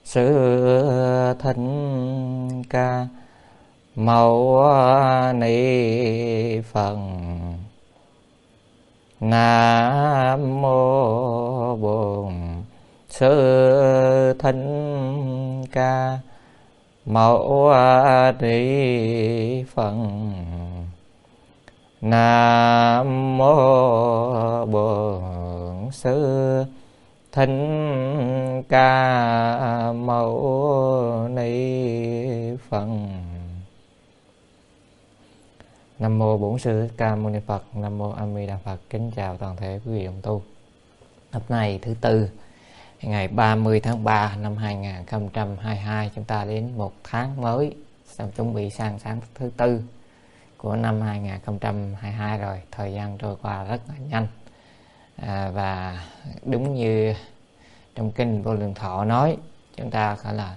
Sư Thích Ca Mâu Ni Phật. Nam mô Bổn Sư Thích Ca Mâu Ni Phật. Nam mô Bổn Sư Thích Ca Mâu Ni Phật. Nam mô Bổn Sư Thích Ca Mâu Ni Phật. Nam mô A Di Đà Phật. Kính chào toàn thể quý vị đồng tu. Hôm nay thứ Tư, ngày 30 tháng 3 năm 2022, chúng ta đến một tháng mới, chuẩn bị sang tháng thứ Tư của năm 2022 rồi. Thời gian trôi qua rất là nhanh. Và đúng như trong kinh Vô Lượng Thọ nói, chúng ta phải là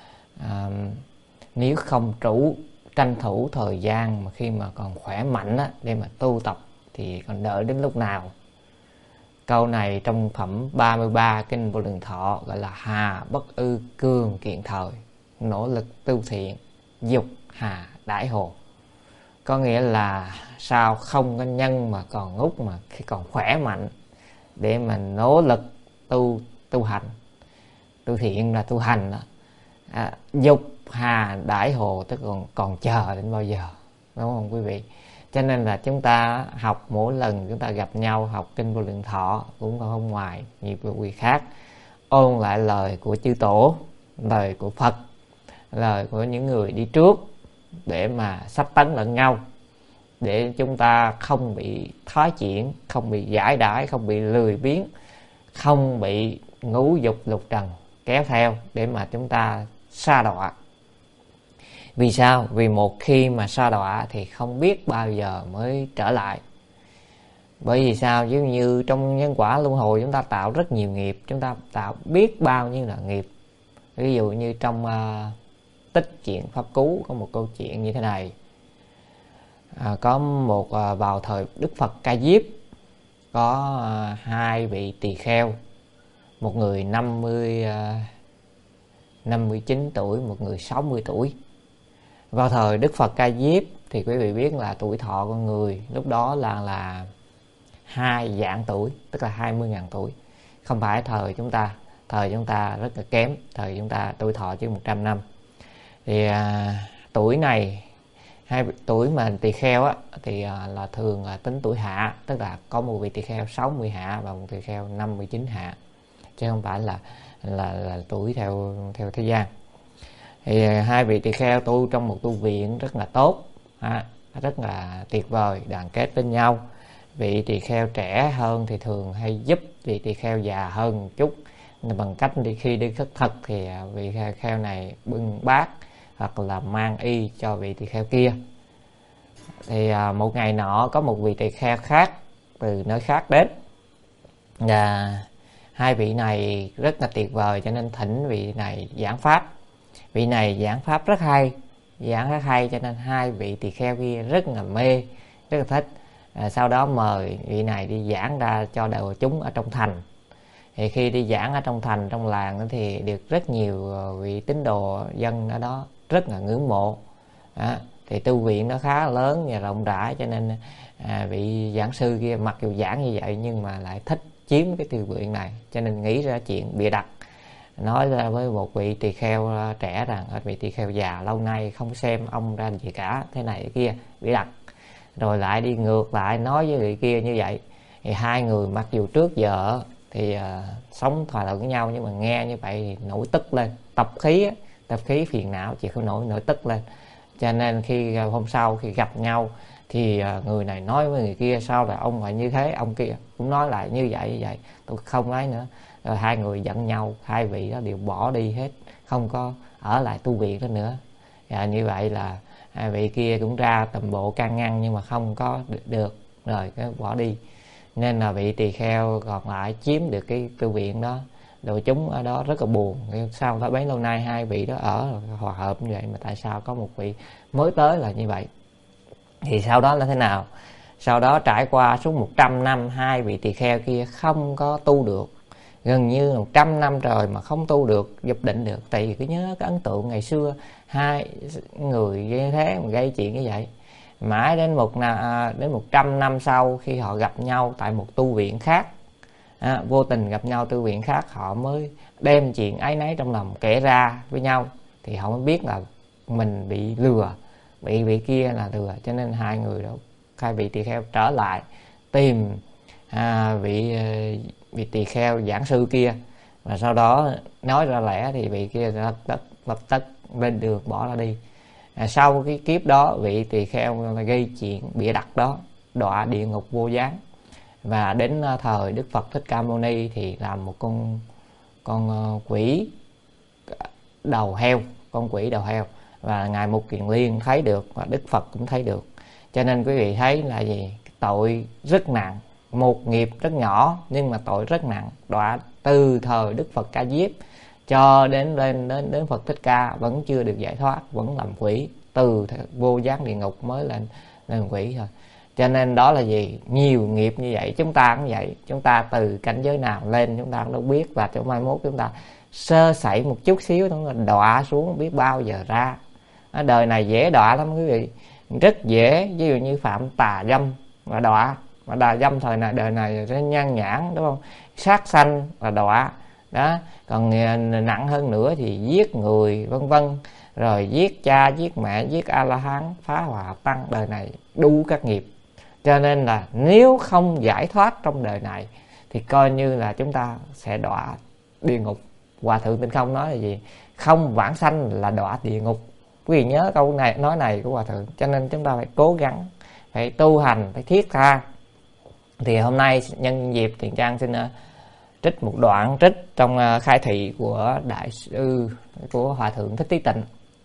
nếu không tranh thủ thời gian mà khi mà còn khỏe mạnh á, để mà tu tập thì còn đợi đến lúc nào. Câu này trong phẩm 33 kinh Vô Lượng Thọ gọi là hà bất ư cương kiện thời, nỗ lực tu thiện, dục hà đãi hồ. Có nghĩa là sao không có nhân mà còn ngút, mà khi còn khỏe mạnh để mà nỗ lực tu hành. Tu thiện là tu hành đó. Dục hà đãi hồ, tức còn chờ đến bao giờ, đúng không quý vị? Cho nên là chúng ta học, mỗi lần chúng ta gặp nhau học kinh Vô Lượng Thọ cũng không ngoài nhiều vị khác ôn lại lời của chư tổ, lời của Phật, lời của những người đi trước, để mà sách tấn lẫn nhau, để chúng ta không bị thoái chuyển, không bị giải đãi, không bị lười biếng, không bị ngũ dục lục trần kéo theo để mà chúng ta sa đọa. Vì sao? Vì một khi mà sa đọa thì không biết bao giờ mới trở lại. Bởi vì sao? Giống như trong nhân quả luân hồi, chúng ta tạo rất nhiều nghiệp, chúng ta tạo biết bao nhiêu là nghiệp. Ví dụ như trong Tích Truyện Pháp Cú có một câu chuyện như thế này. Có một vào thời Đức Phật Ca Diếp, có hai vị tỳ kheo, một người 59 tuổi, một người 60 tuổi. Vào thời Đức Phật Ca Diếp thì quý vị biết là tuổi thọ con người lúc đó là 2 vạn tuổi, tức là 20.000 tuổi. Không phải thời chúng ta rất là kém, thời chúng ta tuổi thọ chứ 100 năm. Thì tuổi này, tuổi mà tỳ kheo á, thì là thường là tính tuổi hạ, tức là có một vị tỳ kheo 60 hạ và một tỳ kheo 59 hạ, chứ không phải là tuổi theo thế gian. Thì hai vị tỳ kheo tu trong một tu viện rất là tốt, rất là tuyệt vời, đoàn kết với nhau. Vị tỳ kheo trẻ hơn thì thường hay giúp vị tỳ kheo già hơn một chút, bằng cách khi đi khất thực thì vị kheo này bưng bát hoặc là mang y cho vị tỳ kheo kia. Thì một ngày nọ có một vị tỳ kheo khác từ nơi khác đến, và hai vị này rất là tuyệt vời, cho nên thỉnh vị này giảng pháp. Vị này giảng pháp rất hay, cho nên hai vị tỳ kheo kia rất là mê, rất là thích. Sau đó mời vị này đi giảng ra cho đại chúng ở trong thành. Thì khi đi giảng ở trong thành, trong làng thì được rất nhiều vị tín đồ dân ở đó rất là ngưỡng mộ. Thì tu viện nó khá lớn và rộng rãi, cho nên vị giảng sư kia mặc dù giảng như vậy nhưng mà lại thích chiếm cái tu viện này, cho nên nghĩ ra chuyện bịa đặt, nói ra với một vị tỳ kheo trẻ rằng vị tỳ kheo già lâu nay không xem ông ra gì cả, thế này thế kia, bịa đặt. Rồi lại đi ngược lại nói với người kia như vậy. Thì hai người mặc dù trước giờ thì sống thỏa thuận với nhau, nhưng mà nghe như vậy thì nổi tức lên, tập khí phiền não, chỉ không nổi tức lên. Cho nên khi hôm sau khi gặp nhau thì người này nói với người kia, sao là ông phải như thế, ông kia cũng nói lại như vậy, tôi không nói nữa. Rồi hai người giận nhau, hai vị đó đều bỏ đi hết, không có ở lại tu viện đó nữa. Và như vậy là hai vị kia cũng ra tầm bộ can ngăn, nhưng mà không có được, rồi cái bỏ đi. Nên là vị tỳ kheo còn lại chiếm được cái tu viện đó. Đội chúng ở đó rất là buồn, sao đó bấy lâu nay hai vị đó ở hòa hợp như vậy mà tại sao có một vị mới tới là như vậy. Thì sau đó là thế nào? Sau đó trải qua suốt 100 năm, hai vị tỳ kheo kia không có tu được. gần như 100 năm trời mà không tu được, nhập định được. Tại vì cứ nhớ cái ấn tượng ngày xưa hai người như thế mà gây chuyện như vậy. Mãi đến 100 năm sau, khi họ gặp nhau tại một tu viện khác, vô tình gặp nhau tu viện khác, họ mới đem chuyện áy náy trong lòng kể ra với nhau, thì họ mới biết là mình bị lừa, bị vị kia là lừa. Cho nên hai người đó, hai vị tỳ kheo trở lại tìm vị tỳ kheo giảng sư kia, và sau đó nói ra lẽ thì vị kia lập tức lên đường bỏ ra đi. Sau cái kiếp đó, vị tỳ kheo gây chuyện bịa đặt đó đọa địa ngục vô gián. Và đến thời Đức Phật Thích Ca Mâu Ni thì làm một con quỷ đầu heo, và ngài Mục Kiền Liên thấy được, và Đức Phật cũng thấy được. Cho nên quý vị thấy là gì? Tội rất nặng, một nghiệp rất nhỏ nhưng mà tội rất nặng, đọa từ thời Đức Phật Ca Diếp cho đến đến Phật Thích Ca vẫn chưa được giải thoát, vẫn làm quỷ, từ vô gián địa ngục mới lên quỷ thôi. Cho nên đó là gì? Nhiều nghiệp như vậy. Chúng ta cũng vậy, chúng ta từ cảnh giới nào lên chúng ta cũng đâu biết, và trong mai mốt chúng ta sơ sẩy một chút xíu nó đọa xuống biết bao giờ ra. Đời này dễ đọa lắm quý vị, rất dễ. Ví dụ như phạm tà dâm và đọa, mà tà dâm thời này đời này sẽ nhan nhản, đúng không? Sát sanh và đọa đó. Còn nặng hơn nữa thì giết người vân vân, rồi giết cha, giết mẹ, giết A La Hán, phá hòa hợp tăng, đời này đủ các nghiệp. Cho nên là nếu không giải thoát trong đời này thì coi như là chúng ta sẽ đọa địa ngục. Hòa Thượng Tịnh Không nói là gì? Không vãng sanh là đọa địa ngục. Quý vị nhớ câu nói này của Hòa Thượng. Cho nên chúng ta phải cố gắng, phải tu hành, phải thiết tha. Thì hôm nay nhân dịp Thiện Trang xin trích một đoạn trích trong khai thị của Đại sư của Hòa Thượng Thích Trí Tịnh.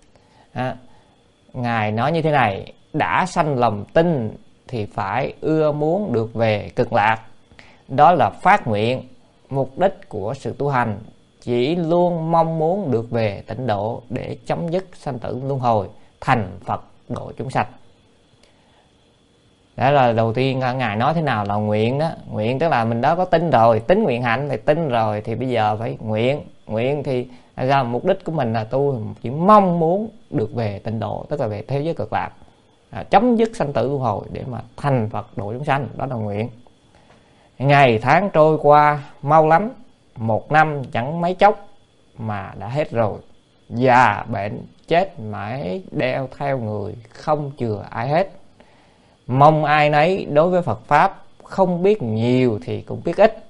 Ngài nói như thế này: đã sanh lòng tin thì phải ưa muốn được về cực lạc. Đó là phát nguyện, mục đích của sự tu hành, chỉ luôn mong muốn được về tịnh độ để chấm dứt sanh tử luân hồi, thành Phật độ chúng sanh. Đó là đầu tiên Ngài nói thế nào là nguyện đó. Nguyện tức là mình đã có tin rồi, tính nguyện hạnh thì tin rồi, thì bây giờ phải nguyện. Nguyện thì ra mục đích của mình là tu chỉ mong muốn được về tịnh độ, tức là về thế giới cực lạc, chấm dứt sanh tử luân hồi để mà thành Phật độ chúng sanh. Đó là nguyện. Ngày tháng trôi qua mau lắm, 1 năm chẳng mấy chốc mà đã hết rồi. Già bệnh chết mãi đeo theo người, không chừa ai hết. Mong ai nấy đối với Phật Pháp, không biết nhiều thì cũng biết ít.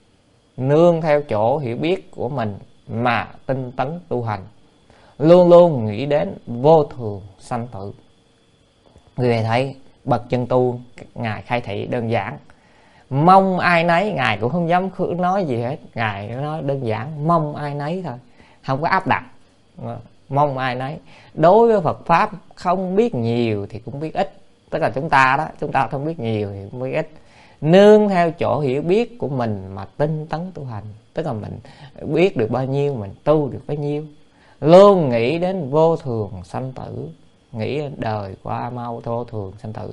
Nương theo chỗ hiểu biết của mình mà tinh tấn tu hành, luôn luôn nghĩ đến vô thường sanh tử. Quý vị thấy bậc chân tu Ngài khai thị đơn giản. Mong ai nấy, Ngài cũng không dám nói gì hết. Ngài nói đơn giản, mong ai nấy thôi, không có áp đặt. Mong ai nấy đối với Phật Pháp, không biết nhiều thì cũng biết ít. Tức là chúng ta đó, chúng ta không biết nhiều thì cũng biết ít. Nương theo chỗ hiểu biết của mình mà tinh tấn tu hành, tức là mình biết được bao nhiêu mình tu được bấy nhiêu. Luôn nghĩ đến vô thường sanh tử, nghĩ đời qua mau, vô thường sanh tử.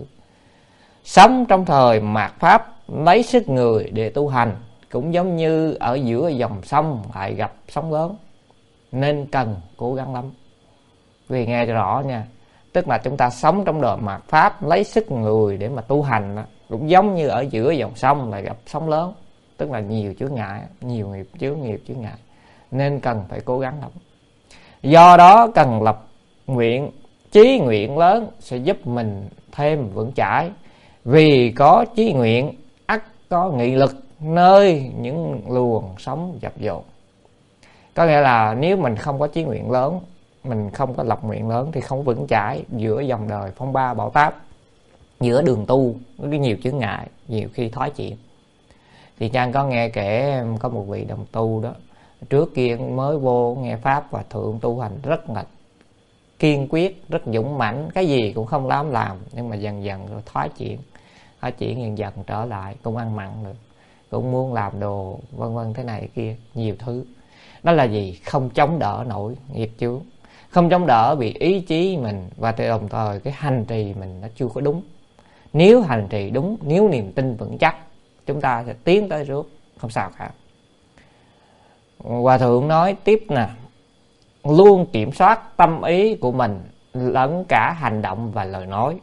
Sống trong thời mạt Pháp, lấy sức người để tu hành, cũng giống như ở giữa dòng sông lại gặp sóng lớn, nên cần cố gắng lắm. Quý vị nghe cho rõ nha. Tức là chúng ta sống trong đời mạt Pháp, lấy sức người để mà tu hành, cũng giống như ở giữa dòng sông lại gặp sóng lớn, tức là nhiều chướng ngại, nhiều nghiệp chướng ngại, nên cần phải cố gắng lắm. Do đó cần lập nguyện, chí nguyện lớn sẽ giúp mình thêm vững chãi. Vì có chí nguyện, ắt có nghị lực nơi những luồng sóng dập dồn. Có nghĩa là nếu mình không có chí nguyện lớn, mình không có lập nguyện lớn thì không vững chãi giữa dòng đời phong ba bão táp, giữa đường tu với nhiều chướng ngại, nhiều khi thoái chuyện. Thì Trang có nghe kể có một vị đồng tu đó, trước kia mới vô nghe Pháp và Thượng tu hành rất là kiên quyết, rất dũng mãnh, cái gì cũng không dám làm. Nhưng mà dần dần rồi thoái chuyển dần dần trở lại, cũng ăn mặn được, cũng muốn làm đồ vân vân thế này kia, nhiều thứ. Đó là gì? Không chống đỡ nổi nghiệp chướng, không chống đỡ vì ý chí mình, và đồng thời cái hành trì mình nó chưa có đúng. Nếu hành trì đúng, nếu niềm tin vững chắc, chúng ta sẽ tiến tới trước, không sao cả. Hòa thượng nói tiếp nè, luôn kiểm soát tâm ý của mình lẫn cả hành động và lời nói.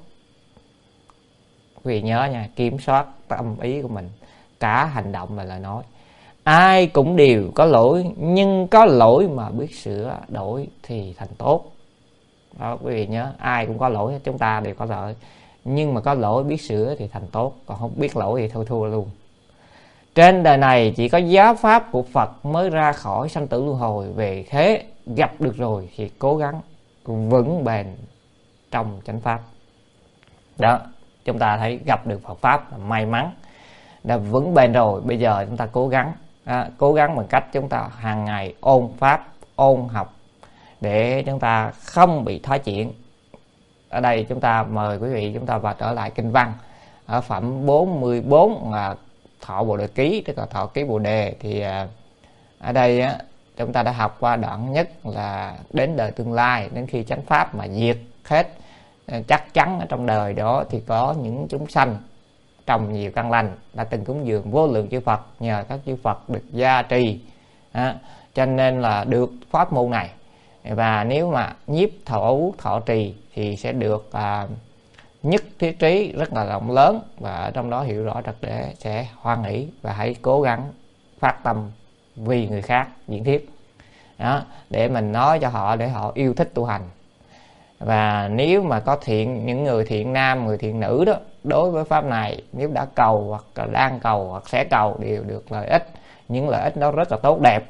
Quý vị nhớ nha, kiểm soát tâm ý của mình, cả hành động và lời nói. Ai cũng đều có lỗi, nhưng có lỗi mà biết sửa đổi thì thành tốt. Đó, quý vị nhớ, ai cũng có lỗi, chúng ta đều có lỗi, nhưng mà có lỗi biết sửa thì thành tốt, còn không biết lỗi thì thôi thua luôn. Trên đời này chỉ có giáo pháp của Phật mới ra khỏi sanh tử luân hồi. Về thế gặp được rồi thì cố gắng vững bền trong chánh pháp. Đó, chúng ta thấy gặp được Phật pháp là may mắn, đã vững bền rồi. Bây giờ chúng ta cố gắng bằng cách chúng ta hàng ngày ôn pháp, ôn học để chúng ta không bị thoái chuyển. Ở đây chúng ta mời quý vị chúng ta vào trở lại kinh văn ở phẩm 44 là thọ Bồ Đề Ký, tức là thọ ký Bồ Đề. Thì ở đây chúng ta đã học qua đoạn nhất là đến đời tương lai, đến khi chánh pháp mà diệt hết, chắc chắn ở trong đời đó thì có những chúng sanh trồng nhiều căn lành đã từng cúng dường vô lượng chư Phật, nhờ các chư Phật được gia trì, cho nên là được pháp môn này. Và nếu mà nhiếp thọ trì thì sẽ được nhất thiết trí rất là rộng lớn, và ở trong đó hiểu rõ trật để sẽ hoan hỷ và hãy cố gắng phát tâm vì người khác diễn thuyết đó, để mình nói cho họ để họ yêu thích tu hành. Và nếu mà có những người thiện nam, người thiện nữ đó, đối với pháp này nếu đã cầu hoặc là đang cầu hoặc sẽ cầu đều được lợi ích, những lợi ích đó rất là tốt đẹp.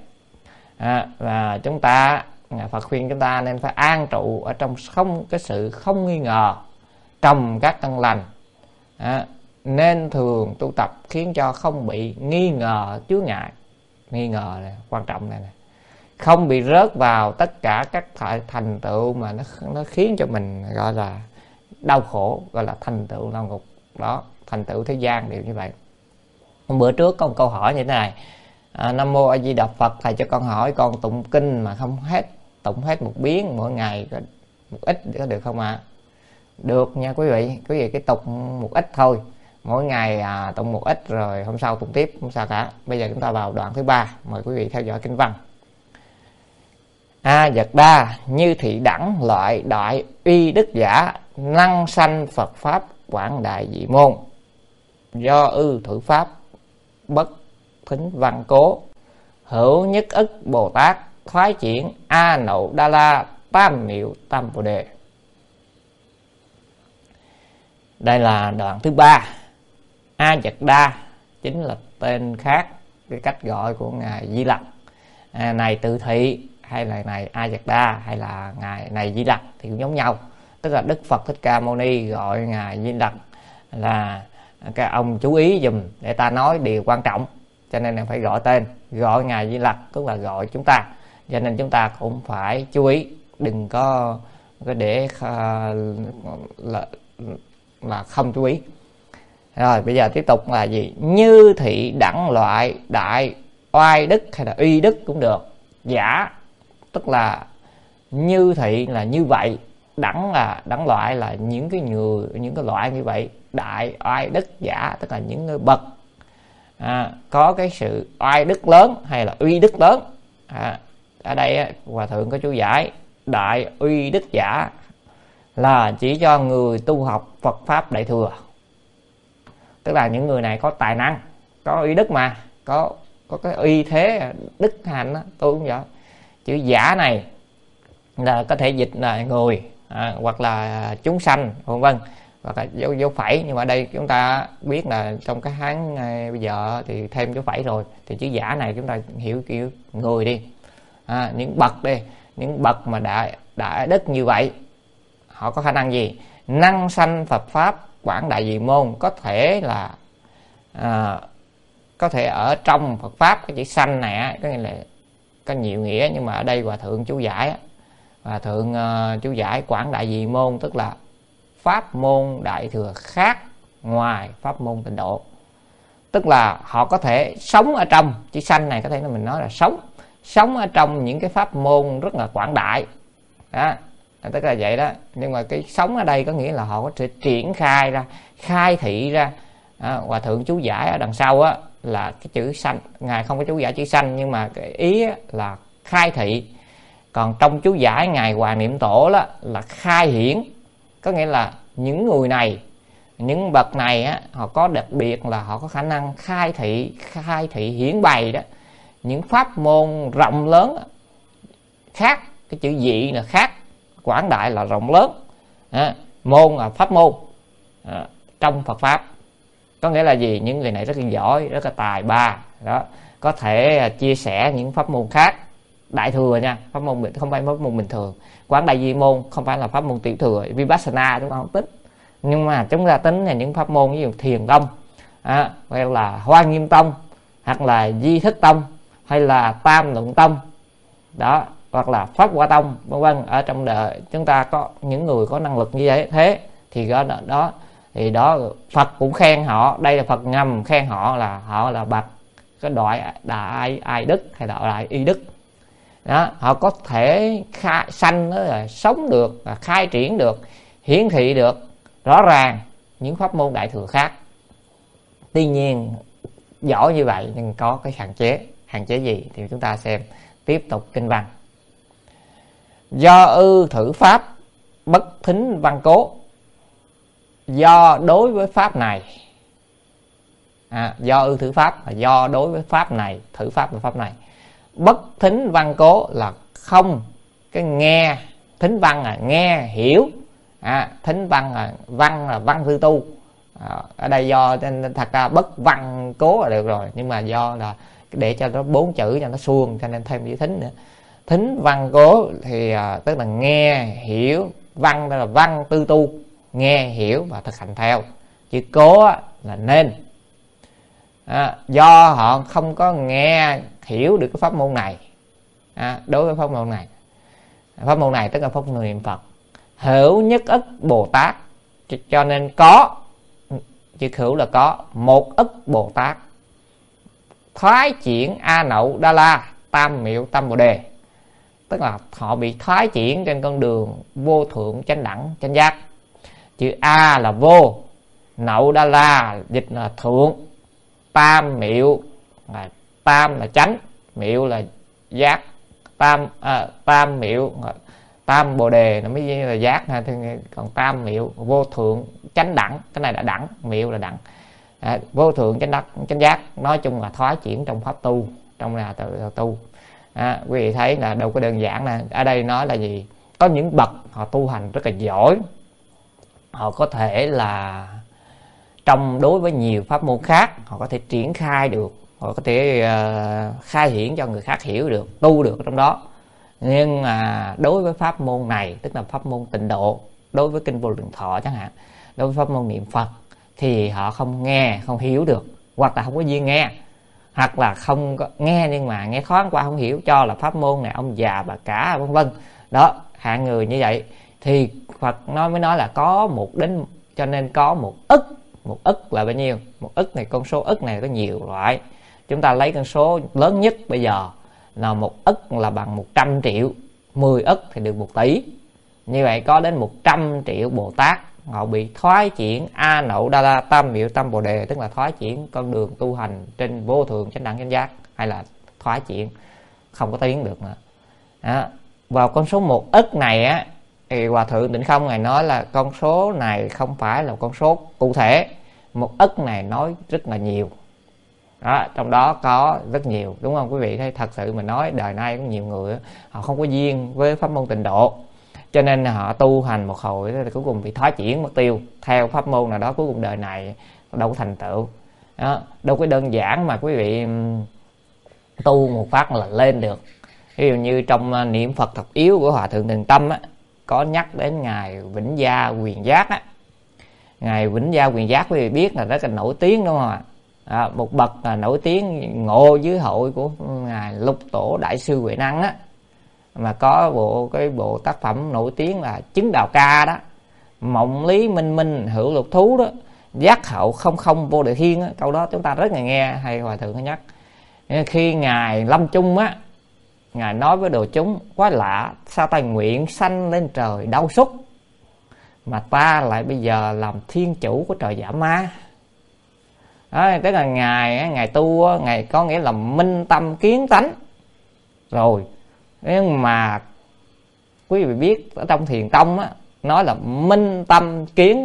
Và chúng ta, Phật khuyên chúng ta nên phải an trụ ở trong cái sự không nghi ngờ, trồng các căn lành, nên thường tu tập khiến cho không bị nghi ngờ chướng ngại. Nghi ngờ này quan trọng này, không bị rớt vào tất cả các thành tựu mà nó khiến cho mình gọi là đau khổ, gọi là thành tựu lao ngục đó, thành tựu thế gian đều như vậy. Bữa trước có một câu hỏi như thế này: Nam Mô A Di Đà Phật, thầy cho con hỏi con tụng kinh mà không tụng hết một biến, mỗi ngày một ít có được không ạ? Được nha quý vị cái tụng một ít thôi, mỗi ngày tụng một ít rồi hôm sau tụng tiếp, không sao cả. Bây giờ chúng ta vào đoạn thứ 3, mời quý vị theo dõi kinh văn. A Dật Đa, như thị đẳng loại đại uy đức giả, năng sanh Phật pháp quảng đại dị môn, do ư thử pháp bất thính văn cố, hữu nhất ức Bồ Tát thoái chuyển A Nậu Đa La tam miệu tam Bồ Đề. Đây là đoạn thứ 3. A Dật Đa chính là tên khác, cái cách gọi của ngài Di Lặc. Này Tự Thị hay là này A Dật Đa hay là ngài này Di Lặc thì cũng giống nhau, tức là Đức Phật Thích Ca Mâu Ni gọi ngài Di Lặc là các ông chú ý dùm để ta nói điều quan trọng, cho nên là phải gọi tên, gọi ngài Di Lặc tức là gọi chúng ta, cho nên chúng ta cũng phải chú ý, đừng có để là không chú ý. Rồi bây giờ tiếp tục là gì? Như thị đẳng loại đại oai đức hay là uy đức cũng được. Giả tức là như thị là như vậy, đẳng là đẳng loại là những cái loại như vậy, đại oai đức giả tức là những người bậc có cái sự oai đức lớn hay là uy đức lớn. Ở đây Hòa thượng có chú giải đại uy đức giả là chỉ cho người tu học Phật pháp Đại Thừa, tức là những người này có tài năng, có uy đức, mà có cái uy thế đức hành đó, tôi cũng vậy. Chữ giả này là có thể dịch là người hoặc là chúng sanh vân vân, hoặc là dấu phẩy, nhưng mà ở đây chúng ta biết là trong cái Hán bây giờ thì thêm dấu phẩy rồi, thì chữ giả này chúng ta hiểu kiểu người đi, những bậc đi, những bậc mà đại đức như vậy, họ có khả năng gì? Năng sanh Phật pháp quảng đại dị môn, có thể là có thể ở trong Phật pháp. Cái chữ sanh này có nghĩa là có nhiều nghĩa, nhưng mà ở đây Hòa thượng chú giải, Hòa thượng chú giải quảng đại dị môn tức là pháp môn Đại Thừa khác ngoài pháp môn Tịnh Độ, tức là họ có thể sống ở trong, chữ sanh này có thể là mình nói là sống ở trong những cái pháp môn rất là quảng đại đó, tức là vậy đó. Nhưng mà cái sống ở đây có nghĩa là họ có thể triển khai ra, khai thị ra. Hòa thượng chú giải ở đằng sau là cái chữ sanh, ngài không có chú giải chữ sanh, nhưng mà cái ý là khai thị. Còn trong chú giải ngài Hoàng Niệm Tổ đó là khai hiển, có nghĩa là những người này, những bậc này á, họ có đặc biệt là họ có khả năng khai thị hiển bày đó những pháp môn rộng lớn khác. Cái chữ dị là khác, quảng đại là rộng lớn, môn là pháp môn trong Phật pháp. Có nghĩa là gì? Những người này rất là giỏi, rất là tài ba đó, có thể chia sẻ những pháp môn khác. Đại thừa nha, pháp môn không phải pháp môn bình thường. Quảng đại di môn không phải là pháp môn tiểu thừa, vipassana chúng ta không tính. Nhưng mà chúng ta tính là những pháp môn ví dụ thiền tông, hay là Hoa Nghiêm tông, hoặc là Di Thức tông, hay là Tam Luận tông đó, hoặc là Pháp Hoa tông, vân vân. Ở trong đời chúng ta có những người có năng lực như vậy, thế thì đó Phật cũng khen họ. Đây là Phật ngầm khen họ là bậc cái đại ai đức hay là đại y đức đó. Họ có thể sanh đó là sống được, là khai triển được, hiển thị được rõ ràng những pháp môn đại thừa khác. Tuy nhiên giỏi như vậy nhưng có cái hạn chế gì thì chúng ta xem tiếp tục kinh văn. Do ư thử pháp bất thính văn cố. Do đối với pháp này, do ư thử pháp là do đối với pháp này, thử pháp là pháp này. Bất thính văn cố là không cái nghe, thính văn là nghe hiểu, thính văn là văn tư tu. Ở đây do thật ra bất văn cố là được rồi, nhưng mà do là để cho nó 4 chữ cho nó suông cho nên thêm chữ thính nữa. Thính văn cố thì tức là nghe hiểu, văn đó là văn tư tu, nghe hiểu và thực hành theo. Chữ cố là nên. Do họ không có nghe hiểu được cái pháp môn này, đối với pháp môn này tức là pháp môn niệm Phật hữu nhất ức Bồ Tát, cho nên có, chữ hữu là có, một ức Bồ Tát thoái chuyển A Nậu Đa La Tam Miệu Tam Bồ Đề. Tức là họ bị thoái chuyển trên con đường vô thượng chánh đẳng chánh giác. Chữ A là vô, Nậu Đa La dịch là thượng, Tam Miệu, tam là chánh, miệu là giác, tam miệu, tam bồ đề nó mới là giác ha. Còn tam miệu vô thượng chánh đẳng, cái này là đẳng, miệu là đẳng, vô thượng chánh đẳng chánh giác. Nói chung là thoái chuyển trong pháp tu, trong là tu. Quý vị thấy là đâu có đơn giản nè. Ở đây nói là gì? Có những bậc họ tu hành rất là giỏi, họ có thể là trong đối với nhiều pháp môn khác họ có thể triển khai được, họ có thể khai hiển cho người khác hiểu được, tu được ở trong đó. Nhưng mà đối với pháp môn này, tức là pháp môn tịnh độ, đối với kinh Vô Lượng Thọ chẳng hạn, đối với pháp môn niệm Phật thì họ không nghe, không hiểu được, hoặc là không có duyên nghe, hoặc là không có nghe nhưng mà nghe thoáng qua không hiểu, cho là pháp môn này ông già bà cả vân vân đó. Hạng người như vậy thì Phật mới nói là có một đến, cho nên có một ức. Một ức là bao nhiêu? Một ức này, con số ức này có nhiều loại. Chúng ta lấy con số lớn nhất bây giờ là một ức là bằng 100 triệu, 10 ức thì được 1 tỷ. Như vậy có đến 100 triệu Bồ Tát họ bị thoái chuyển A Nậu Đa La Tam Miệu Tam Bồ Đề, tức là thoái chuyển con đường tu hành trên vô thượng chánh đẳng chánh giác, hay là thoái chuyển không có tiến được nữa đó. Vào con số 1 ức này á, thì Hòa Thượng Tịnh Không ngài nói là con số này không phải là con số cụ thể. 1 ức này nói rất là nhiều đó, trong đó có rất nhiều, đúng không quý vị? Thấy thật sự mình nói đời nay có nhiều người họ không có duyên với pháp môn tịnh độ, cho nên họ tu hành một hồi thì cuối cùng bị thoái chuyển mất tiêu theo pháp môn nào đó, cuối cùng đời này đâu có thành tựu đó. Đâu có đơn giản mà quý vị tu một phát là lên được. Ví dụ như trong niệm Phật Thập Yếu của Hòa Thượng Tịnh Tâm á, có nhắc đến ngài Vĩnh Gia Quyền Giác á. Ngài Vĩnh Gia Quyền Giác quý vị biết là rất là nổi tiếng, đúng không ạ? Một bậc nổi tiếng ngộ dưới hội của ngài Lục Tổ Đại sư Huệ Năng á, mà có bộ tác phẩm nổi tiếng là Chứng Đào Ca đó, Mộng Lý Minh Minh Hữu Lục Thú đó, Giác Hậu Không Không Vô Địa Thiên á. Câu đó chúng ta rất là nghe hay Hòa Thượng có nhắc. Khi ngài lâm chung á, ngài nói với đồ chúng: quá lạ, sao ta nguyện sanh lên trời đau xúc mà ta lại bây giờ làm thiên chủ của trời Giả Ma. Đó, tức là ngài tu, ngài có nghĩa là minh tâm kiến tánh rồi. Nhưng mà quý vị biết ở trong Thiền tông á, nói là minh tâm kiến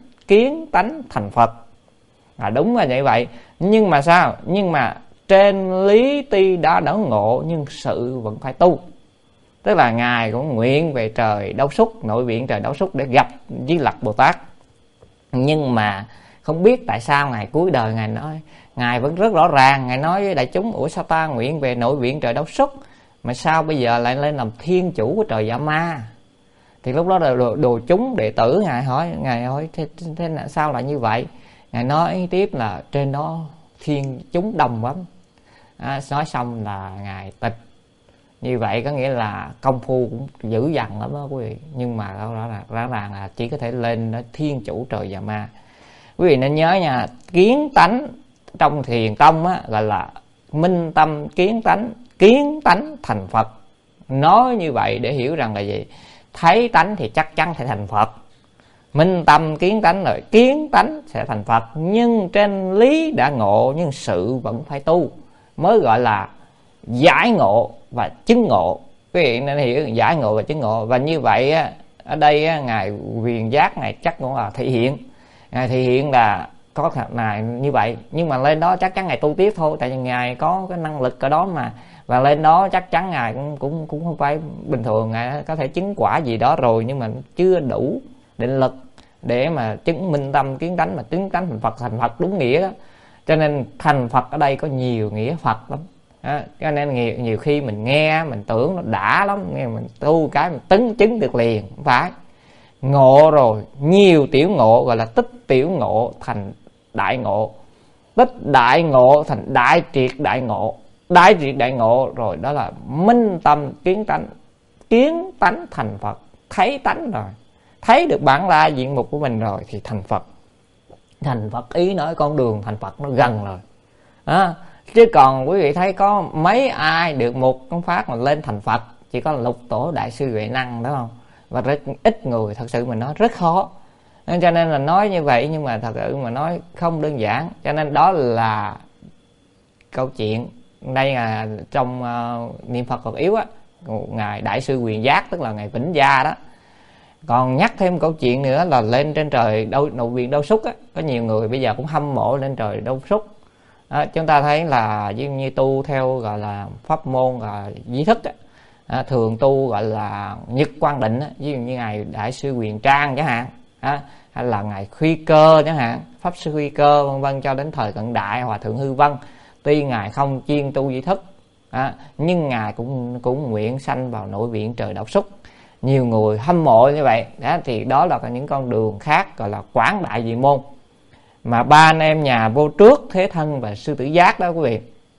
tánh thành Phật. Đúng là như vậy. Nhưng mà sao? Nhưng mà trên lý tuy đã đỡ ngộ, nhưng sự vẫn phải tu. Tức là ngài cũng nguyện về trời Đâu Xúc, nội viện trời Đâu Xúc để gặp Di Lặc Bồ Tát. Nhưng mà không biết tại sao ngài cuối đời ngài nói, ngài vẫn rất rõ ràng, ngài nói với đại chúng: ủa sao ta nguyện về nội viện trời Đâu Xúc mà sao bây giờ lại lên làm thiên chủ của trời Dạ Ma? Thì lúc đó đồ chúng đệ tử ngài hỏi thế sao lại như vậy? Ngài nói tiếp là trên đó thiên chúng đông lắm. Nói xong là ngài tịch. Như vậy có nghĩa là công phu cũng dữ dằn lắm đó quý vị. Nhưng mà rõ ràng là chỉ có thể lên đó thiên chủ trời Dạ Ma. Quý vị nên nhớ nha, kiến tánh trong Thiền tông á, gọi là minh tâm kiến tánh thành Phật. Nói như vậy để hiểu rằng là gì? Thấy tánh thì chắc chắn sẽ thành Phật. Minh tâm kiến tánh rồi, kiến tánh sẽ thành Phật. Nhưng trên lý đã ngộ, nhưng sự vẫn phải tu, mới gọi là giải ngộ và chứng ngộ. Quý vị nên hiểu giải ngộ và chứng ngộ. Và như vậy ở đây ngài Quyền Giác ngài chắc cũng là thể hiện. Ngài thể hiện là có thật này như vậy. Nhưng mà lên đó chắc chắn ngài tu tiếp thôi, tại vì ngài có cái năng lực ở đó mà. Và lên đó chắc chắn ngài cũng không phải bình thường. Ngài có thể chứng quả gì đó rồi, nhưng mà chưa đủ định lực để mà chứng minh tâm kiến tánh, mà kiến tánh thành Phật đúng nghĩa đó. Cho nên thành Phật ở đây có nhiều nghĩa Phật lắm. Cho nên nhiều khi mình nghe mình tưởng nó đã lắm, nghe mình tu cái mình chứng được liền. Không phải. Ngộ rồi nhiều tiểu ngộ gọi là tích tiểu ngộ thành đại ngộ, tích đại ngộ thành đại triệt đại ngộ, đại triệt đại ngộ rồi đó là minh tâm kiến tánh thành Phật. Thấy tánh rồi, thấy được bản la diện mục của mình rồi thì thành Phật. Thành Phật ý nói con đường thành Phật nó gần rồi đó. Chứ còn quý vị thấy có mấy ai được một công pháp mà lên thành Phật, chỉ có Lục Tổ Đại Sư Huệ Năng, đúng không? Và rất ít người, thật sự mình nói rất khó. Cho nên là nói như vậy, nhưng mà thật sự mà nói không đơn giản. Cho nên đó là câu chuyện. Đây là trong niệm Phật Phật yếu á, ngài Đại Sư Quyền Giác, tức là ngài Vĩnh Gia đó. Còn nhắc thêm câu chuyện nữa là lên trên trời nội viện Đâu Xúc á, có nhiều người bây giờ cũng hâm mộ lên trời Đâu Xúc. Chúng ta thấy là như tu theo gọi là pháp môn là Di Thức á, thường tu gọi là Nhật Quang Định á, ví dụ như ngài Đại Sư Quyền Trang chẳng hạn, hay là ngài Khuy Cơ chẳng hạn, Pháp Sư Khuy Cơ vân vân, cho đến thời cận đại Hòa Thượng Hư Vân. Tuy ngài không chuyên tu Di Thức, nhưng ngài cũng nguyện sanh vào nội viện trời Đâu Xúc. Nhiều người hâm mộ như vậy đó, thì đó là những con đường khác gọi là quảng đại dị môn. Mà ba anh em nhà Vô Trước, Thế Thân và Sư Tử Giác đó quý vị,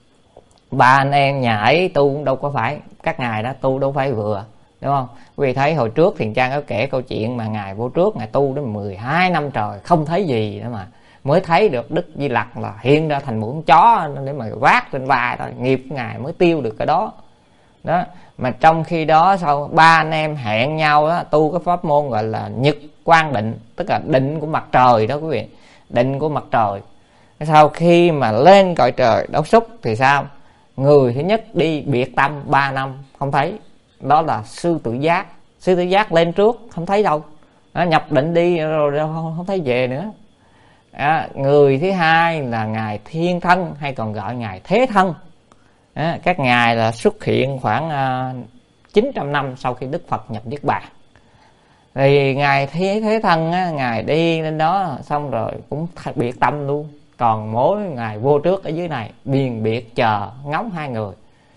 ba anh em nhà ấy tu cũng đâu có phải, các ngài đó tu đâu phải vừa, đúng không? Quý vị thấy hồi trước Thiền Trang có kể câu chuyện mà ngài Vô Trước ngài tu đến 12 năm trời không thấy gì nữa, mà mới thấy được Đức Di Lặc là hiện ra thành một con chó để mà vác trên vai thôi, nghiệp ngài mới tiêu được cái đó. Đó, mà trong khi đó sau ba anh em hẹn nhau đó, tu cái pháp môn gọi là Nhật Quang Định, tức là định của mặt trời đó quý vị, định của mặt trời. Sau khi mà lên cõi trời Đâu Xúc thì sao? Người thứ nhất đi biệt tâm 3 năm không thấy, đó là Sư Tử Giác. Sư Tử Giác lên trước không thấy đâu, nhập định đi rồi không thấy về nữa. Người thứ hai là ngài Thiên Thân, hay còn gọi ngài Thế Thân. Các ngài là xuất hiện khoảng 900 năm sau khi Đức Phật nhập Niết Bàn. Thì ngài Thế Thân ngài đi lên đó xong rồi cũng biệt tâm luôn. Còn mỗi ngài Vô Trước ở dưới này biền biệt chờ ngóng hai người.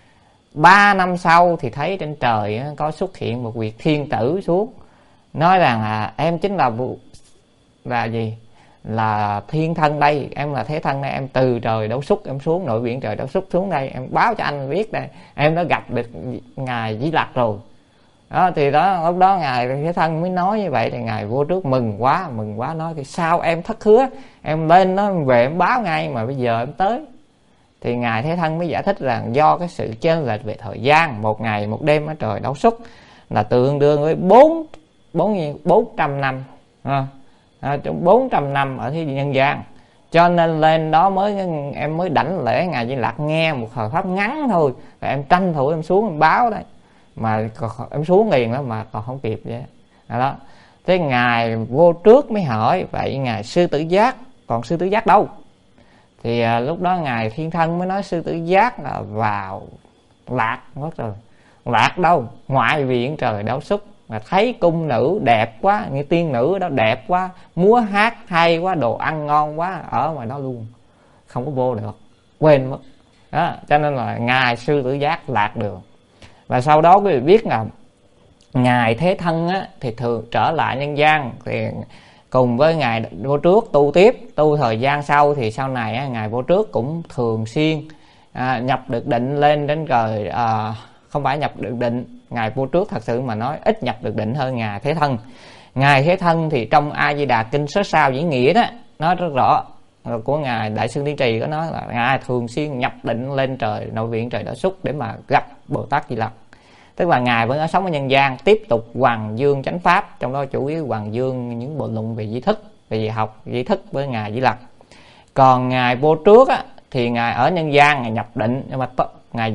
3 năm sau thì thấy trên trời có xuất hiện một vị thiên tử xuống, nói rằng là em chính là gì? Là Thiên Thân đây, em là Thế Thân đây, em từ trời Đâu Xúc em xuống nội viện trời Đâu Xúc xuống đây, em báo cho anh biết đây, em đã gặp được ngài Di Lặc rồi. Đó thì đó, lúc đó ngài Thế Thân mới nói như vậy, thì ngài Vô Trước mừng quá, nói thì sao em thất hứa, em lên nó về em báo ngay mà bây giờ em tới. Thì ngài Thế Thân mới giải thích rằng do cái sự chênh lệch về thời gian, một ngày một đêm ở trời Đâu Xúc là tương đương với 400 năm. Trong 400 năm ở thế nhân gian, Cho nên lên đó em mới đảnh lễ ngài Di Lặc nghe một thời pháp ngắn thôi, rồi em tranh thủ em xuống em báo đấy, mà em xuống liền đó mà còn không kịp vậy đó. Thế ngài vô trước mới hỏi vậy ngài Sư Tử Giác, còn Sư Tử Giác đâu? Thì lúc đó ngài Thiên Thân mới nói Sư Tử Giác là vào Lạc mất rồi. Lạc đâu? Ngoại viện Trời Đau Xúc. Mà thấy cung nữ đẹp quá, như tiên nữ đó đẹp quá, múa hát hay quá, đồ ăn ngon quá, ở ngoài đó luôn, không có vô được, quên mất đó. Cho nên là ngài Sư Tử Giác lạc đường. Và sau đó quý vị biết là ngài Thế Thân á, thì thường trở lại nhân gian, thì cùng với ngài vô trước tu tiếp, tu thời gian sau thì sau này á, ngài vô trước cũng thường xuyên nhập được định lên đến trời. Không phải nhập được định, ngài vô trước thật sự mà nói ít nhập được định hơn ngài Thế Thân. Ngài Thế Thân thì trong A Di Đà Kinh số sau diễn nghĩa đó nói rất rõ, của ngài Đại Xưng Tiên Trì có nói là ngài thường xuyên nhập định lên trời nội viện Trời Đau Xúc để mà gặp Bồ Tát Di Lặc. Tức là ngài vẫn ở sống ở nhân gian tiếp tục hoằng dương chánh pháp, trong đó chủ yếu hoằng dương những bộ luận về di thức, về di học di thức với ngài Di Lặc. Còn ngài vô trước á, thì ngài ở nhân gian ngài nhập định, nhưng mà ngài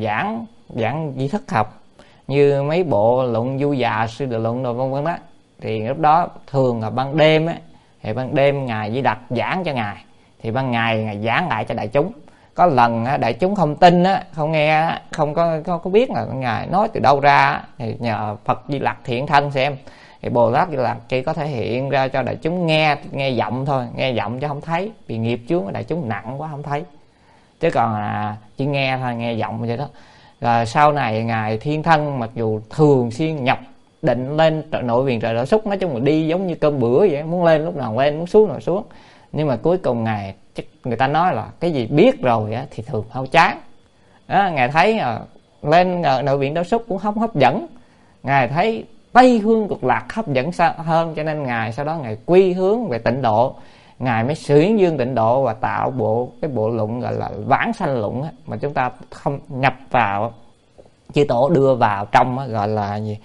giảng di thức học như mấy bộ luận Du Già Sư Địa Luận rồi vân vân đó. Thì lúc đó thường là ban đêm á, thì ban đêm ngài Di Lặc giảng cho ngài, thì ban ngày ngài giảng lại cho đại chúng. Có lần đại chúng không tin á, không nghe, không có biết là ngài nói từ đâu ra, thì nhờ Phật Di Lặc Thiện Thân xem, thì Bồ Tát Di Lặc chỉ có thể hiện ra cho đại chúng nghe giọng thôi, nghe giọng chứ không thấy, vì nghiệp chướng của đại chúng nặng quá không thấy, chứ còn là chỉ nghe thôi, nghe giọng vậy đó. Rồi sau này ngài Thiên Thân mặc dù thường xuyên nhập định lên nội viện Trời Đau Xúc, nói chung là đi giống như cơm bữa vậy, muốn lên lúc nào lên, muốn xuống nào xuống, nhưng mà cuối cùng ngài, người ta nói là cái gì biết rồi á, thì thường hao chán đó. Ngài thấy lên nội viện Đau Xúc cũng không hấp dẫn, ngài thấy Tây Phương Cực Lạc hấp dẫn hơn, cho nên ngài sau đó ngài quy hướng về tịnh độ. Ngài mới xuyển dương tịnh độ và tạo cái bộ luận gọi là Vãng Sanh Luận á, mà chúng ta không nhập vào, chư tổ đưa vào trong á, gọi là gì,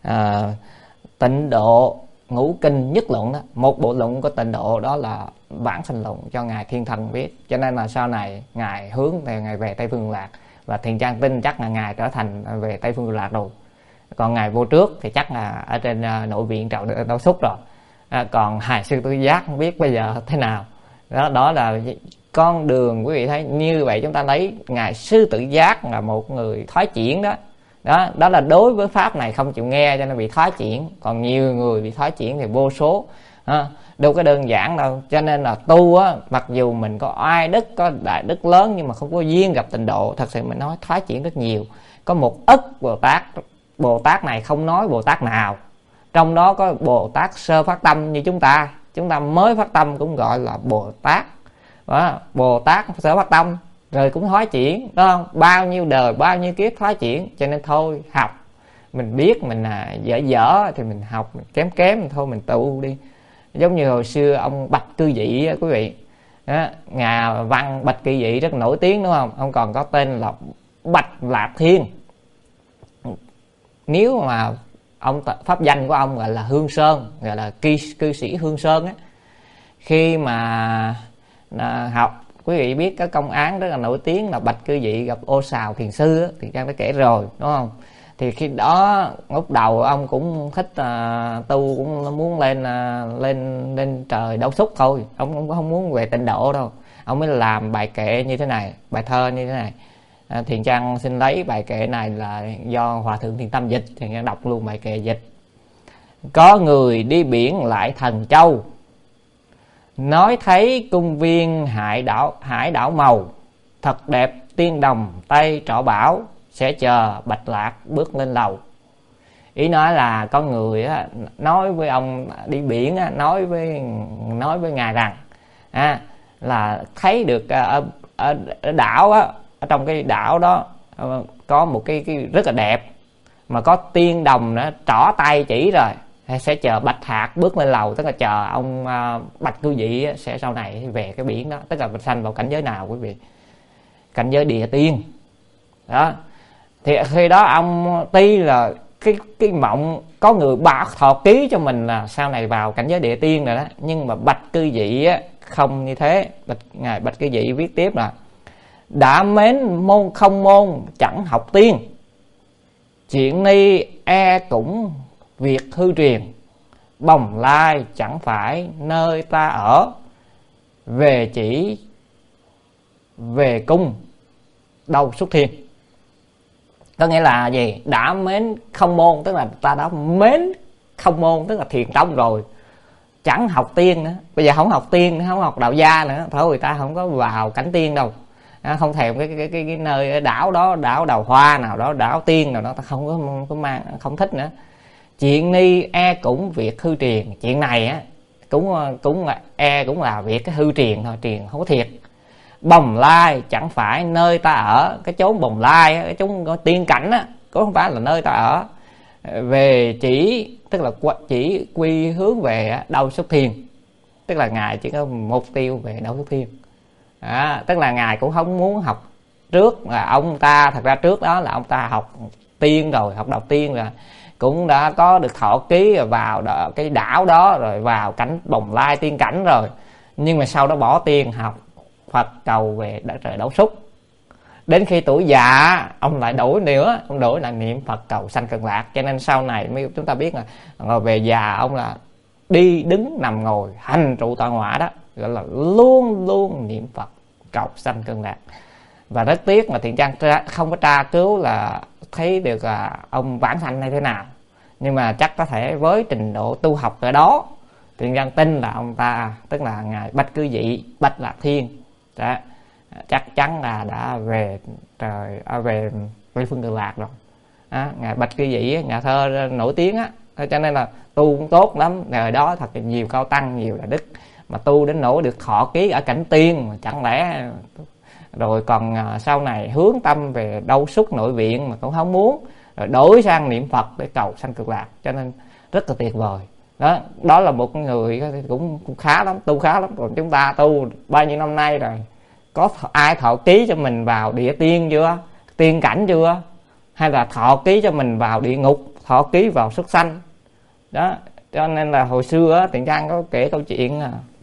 Tịnh Độ Ngũ Kinh Nhất Luận đó. Một bộ luận của tịnh độ đó là Vãng Sanh Luận cho ngài Thiên Thân biết. Cho nên là sau này ngài hướng theo ngài về Tây Phương Lạc, và Thiền Trang tin chắc là ngài trở thành về Tây Phương Lạc rồi. Còn ngài vô trước thì chắc là ở trên nội viện Trời Đau Xúc rồi. Còn ngài Sư Tử Giác không biết bây giờ thế nào đó là con đường. Quý vị thấy như vậy, chúng ta lấy ngài Sư Tử Giác là một người thoái chuyển đó là đối với pháp này không chịu nghe cho nên bị thoái chuyển. Còn nhiều người bị thoái chuyển thì vô số, đâu có đơn giản đâu. Cho nên là tu á, mặc dù mình có oai đức, có đại đức lớn, nhưng mà không có duyên gặp tịnh độ, thật sự mình nói thoái chuyển rất nhiều. Có một ức Bồ Tát này không nói Bồ Tát nào, trong đó có Bồ Tát sơ phát tâm như chúng ta mới phát tâm cũng gọi là Bồ Tát đó. Bồ Tát sơ phát tâm rồi cũng thoái chuyển, đúng không? Bao nhiêu đời bao nhiêu kiếp thoái chuyển. Cho nên thôi học, mình biết mình dở thì mình học, mình kém thì thôi mình tu đi. Giống như hồi xưa ông Bạch Cư Dị á, quý vị đó, nhà văn Bạch Cư Dị rất nổi tiếng, đúng không? Ông còn có tên là Bạch Lạp Thiên. Nếu mà ông pháp danh của ông gọi là Hương Sơn, gọi là cư sĩ Hương Sơn á. Khi mà học, quý vị biết cái công án rất là nổi tiếng là Bạch Cư Dị gặp Ô Sào Thiền Sư á, thì Trang đã kể rồi, đúng không? Thì khi đó lúc đầu ông cũng thích tu, cũng muốn lên Trời Đau Xúc thôi, ông cũng không muốn về tịnh độ đâu. Ông mới làm bài kệ như thế này, bài thơ như thế này. Thiền Trang xin lấy bài kệ này là do Hòa Thượng Thiền Tâm dịch, Thiền Trang đọc luôn bài kệ dịch. Có người đi biển lại Thần Châu, nói thấy cung viên hải đảo màu, thật đẹp tiên đồng tay trỏ bảo, sẽ chờ Bạch Lạc bước lên lầu. Ý nói là có người á, nói với ông đi biển á, nói với ngài rằng là thấy được ở đảo á, ở trong cái đảo đó có một cái rất là đẹp, mà có tiên đồng đó trỏ tay chỉ rồi, sẽ chờ Bạch Hạc bước lên lầu. Tức là chờ ông Bạch Cư Dị sẽ sau này về cái biển đó. Tức là sanh vào cảnh giới nào quý vị? Cảnh giới địa tiên đó. Thì khi đó ông tuy là cái mộng có người bảo thọ ký cho mình là sau này vào cảnh giới địa tiên rồi đó, nhưng mà Bạch Cư Dị không như thế. Ngài Bạch Cư Dị viết tiếp là: đã mến môn không môn chẳng học tiên, chuyện ni e cũng việc hư truyền, bồng lai chẳng phải nơi ta ở, về chỉ về cung đâu xuất thiên. Có nghĩa là gì? Đã mến không môn tức là ta đã mến không môn, tức là thiền tông rồi, chẳng học tiên nữa. Bây giờ không học tiên nữa, không học đạo gia nữa, thôi người ta không có vào cảnh tiên đâu. Không thèm cái nơi đảo đó, đảo Đào Hoa nào đó, đảo tiên nào đó, ta không có mang, không thích nữa. Chuyện ni e cũng việc hư truyền, chuyện này á cũng là việc cái hư truyền thôi, truyền không có thiệt. Bồng lai chẳng phải nơi ta ở, cái chốn bồng lai á, cái chốn tiên cảnh á, cũng không phải là nơi ta ở. Về chỉ tức là chỉ quy hướng về đâu xuất thiên, tức là ngài chỉ có mục tiêu về đâu xuất thiên. Tức là ngài cũng không muốn học trước, là ông ta thật ra trước đó là ông ta học tiên rồi, học đầu tiên rồi cũng đã có được thọ ký rồi vào cái đảo đó, rồi vào cảnh bồng lai tiên cảnh rồi, nhưng mà sau đó bỏ tiên học Phật cầu về trời Đậu Xúc. Đến khi tuổi già ông lại đổi nữa, ông đổi là niệm Phật cầu sanh Cực Lạc. Cho nên sau này chúng ta biết là ngồi về già ông là đi đứng nằm ngồi hành trụ tọa ngọa đó, gọi là luôn luôn niệm Phật cầu sanh Cực Lạc. Và rất tiếc mà Thiện Trang không có tra cứu là thấy được ông vãng sanh hay thế nào, nhưng mà chắc có thể với trình độ tu học ở đó, Thiện Trang tin là ông ta, tức là ngài Bạch Cư Dị, Bạch Lạc Thiên đó, chắc chắn là đã về trời, về Tây phương Cực Lạc rồi. Ngài Bạch Cư Dị nhà thơ nổi tiếng á, cho nên là tu cũng tốt lắm. Đời đó thật là nhiều cao tăng, nhiều là đức, mà tu đến nỗi được thọ ký ở cảnh tiên, mà chẳng lẽ rồi còn sau này hướng tâm về Đâu Xúc nội viện mà cũng không muốn, rồi đổi sang niệm Phật để cầu sanh Cực Lạc, cho nên rất là tuyệt vời. Đó là một người cũng khá lắm, tu khá lắm. Còn chúng ta tu bao nhiêu năm nay rồi, có ai thọ ký cho mình vào địa tiên chưa, tiên cảnh chưa, hay là thọ ký cho mình vào địa ngục, thọ ký vào súc sanh đó. Cho nên là hồi xưa Thiện Trang có kể câu chuyện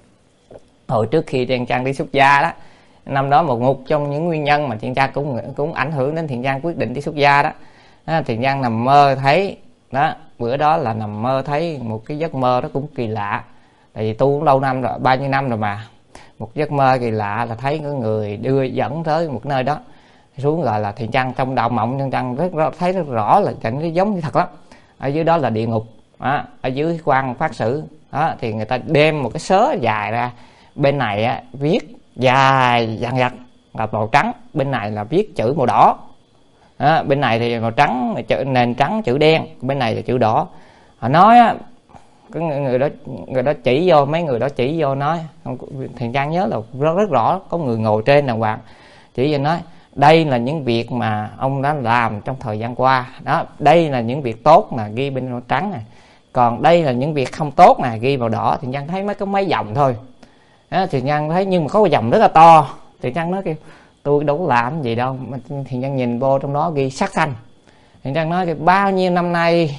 hồi trước khi Thiện Trang đi xuất gia đó, năm đó một ngục trong những nguyên nhân mà Thiện Trang cũng ảnh hưởng đến Thiện Trang quyết định đi xuất gia đó. Thiện Trang nằm mơ thấy đó, bữa đó là nằm mơ thấy một cái giấc mơ đó cũng kỳ lạ, tại vì tu cũng lâu năm rồi, bao nhiêu năm rồi mà. Một giấc mơ kỳ lạ là thấy có người dẫn tới một nơi đó xuống, gọi là Thiện Trang trong đạo mộng Thiện Trang thấy rất rõ là cảnh nó giống như thật lắm. Ở dưới đó là địa ngục, ở dưới quan phát xử đó, thì người ta đem một cái sớ dài ra, bên này viết dài dằng dặc là màu trắng, bên này là viết chữ màu đỏ. Bên này thì màu trắng, nền trắng chữ đen, bên này là chữ đỏ. Họ nói có người đó chỉ vô, mấy người đó chỉ vô nói, Thiện Trang nhớ là rất rõ, có người ngồi trên đàng hoàng chỉ vô nói đây là những việc mà ông đã làm trong thời gian qua đó, đây là những việc tốt mà ghi bên màu trắng này, còn đây là những việc không tốt nè ghi màu đỏ. Thiện Trang thấy mấy dòng thôi đó, Thiện Trang thấy, nhưng mà có một dòng rất là to. Thiện Trang nói kêu tôi đâu có làm gì đâu, mà Thiện Trang nhìn vô trong đó ghi sát sanh. Thiện Trang nói bao nhiêu năm nay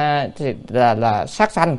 là sát sanh.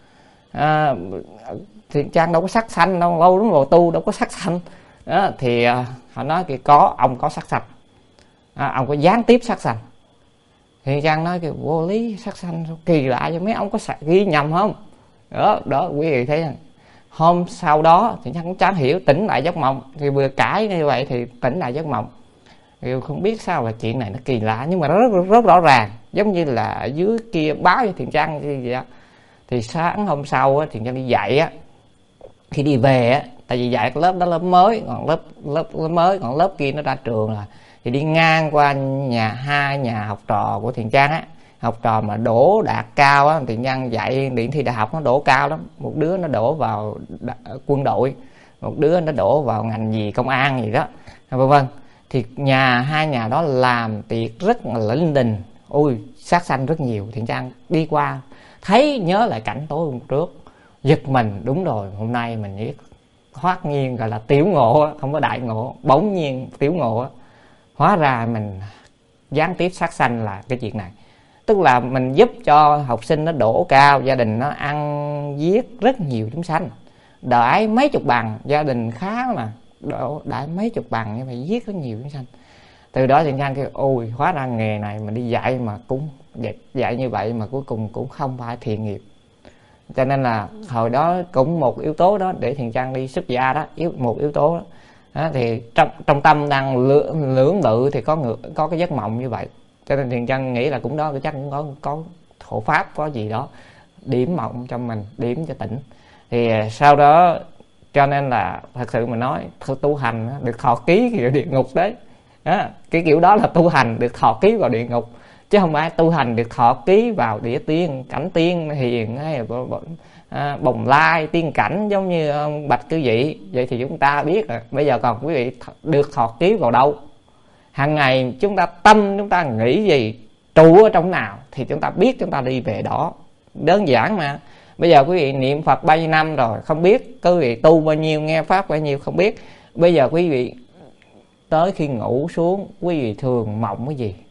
Thiện Trang đâu có sát sanh đâu, lâu lắm rồi tu đâu có sát sanh đó. Thì họ nói kìa có, ông có sát sanh, ông có gián tiếp sát sanh. Thiện Trang nói kìa vô lý, sát sanh kỳ lạ cho mấy ông có ghi nhầm không đó quý vị thấy không? Hôm sau đó thì cũng chẳng hiểu, tỉnh lại giấc mộng thì vừa cãi như vậy thì tỉnh lại giấc mộng, thì không biết sao là chuyện này nó kỳ lạ, nhưng mà nó rất rõ ràng, giống như là ở dưới kia báo cho Thiện Trang như vậy đó. Thì sáng hôm sau Thiện Trang đi dạy khi đi về tại vì dạy lớp đó lớp mới, còn lớp mới, còn lớp kia nó ra trường rồi, thì đi ngang qua hai nhà học trò của Thiện Trang học trò mà đỗ đạt cao Thiện Trang dạy điện thi đại học nó đỗ cao lắm. Một đứa nó đỗ vào quân đội, một đứa nó đỗ vào ngành gì công an gì đó vân vân. Thì hai nhà đó làm tiệc rất là linh đình, ôi sát sanh rất nhiều. Thiện Trang đi qua thấy nhớ lại cảnh tối hôm trước, giật mình, đúng rồi, hôm nay mình biết thoát nhiên, gọi là tiểu ngộ, không có đại ngộ, bỗng nhiên tiểu ngộ. Hóa ra mình gián tiếp sát sanh là cái chuyện này, tức là mình giúp cho học sinh nó đỗ cao, gia đình nó ăn viết rất nhiều chúng sanh đãi mấy chục bằng, gia đình khá mà đãi mấy chục bằng nhưng mà giết rất nhiều chúng sanh. Từ đó Thiện Trang kêu ôi hóa ra nghề này mà đi dạy mà cũng dạy như vậy mà cuối cùng cũng không phải thiện nghiệp. Cho nên là hồi đó cũng một yếu tố đó để Thiện Trang đi xuất gia đó, một yếu tố đó. Thì trong tâm đang lưỡng lự thì có cái giấc mộng như vậy. Cho nên Thiện Trang nghĩ là cũng đó chắc cũng có hộ pháp có gì đó điểm mộng cho mình, điểm cho tỉnh. Thì sau đó cho nên là thật sự mà nói tu hành được thọ ký vào địa ngục đấy. Cái kiểu đó là tu hành được thọ ký vào địa ngục, chứ không phải tu hành được thọ ký vào địa tiên, cảnh tiên hiền hay bồng lai tiên cảnh giống như ông Bạch Cư Dị. Vậy thì chúng ta biết rồi. Bây giờ còn quý vị được thọ ký vào đâu? Hàng ngày chúng ta tâm chúng ta nghĩ gì, trụ ở trong nào thì chúng ta biết chúng ta đi về đó. Đơn giản mà. Bây giờ quý vị niệm Phật bao nhiêu năm rồi không biết, quý vị tu bao nhiêu, nghe pháp bao nhiêu không biết. Bây giờ quý vị tới khi ngủ xuống quý vị thường mộng cái gì?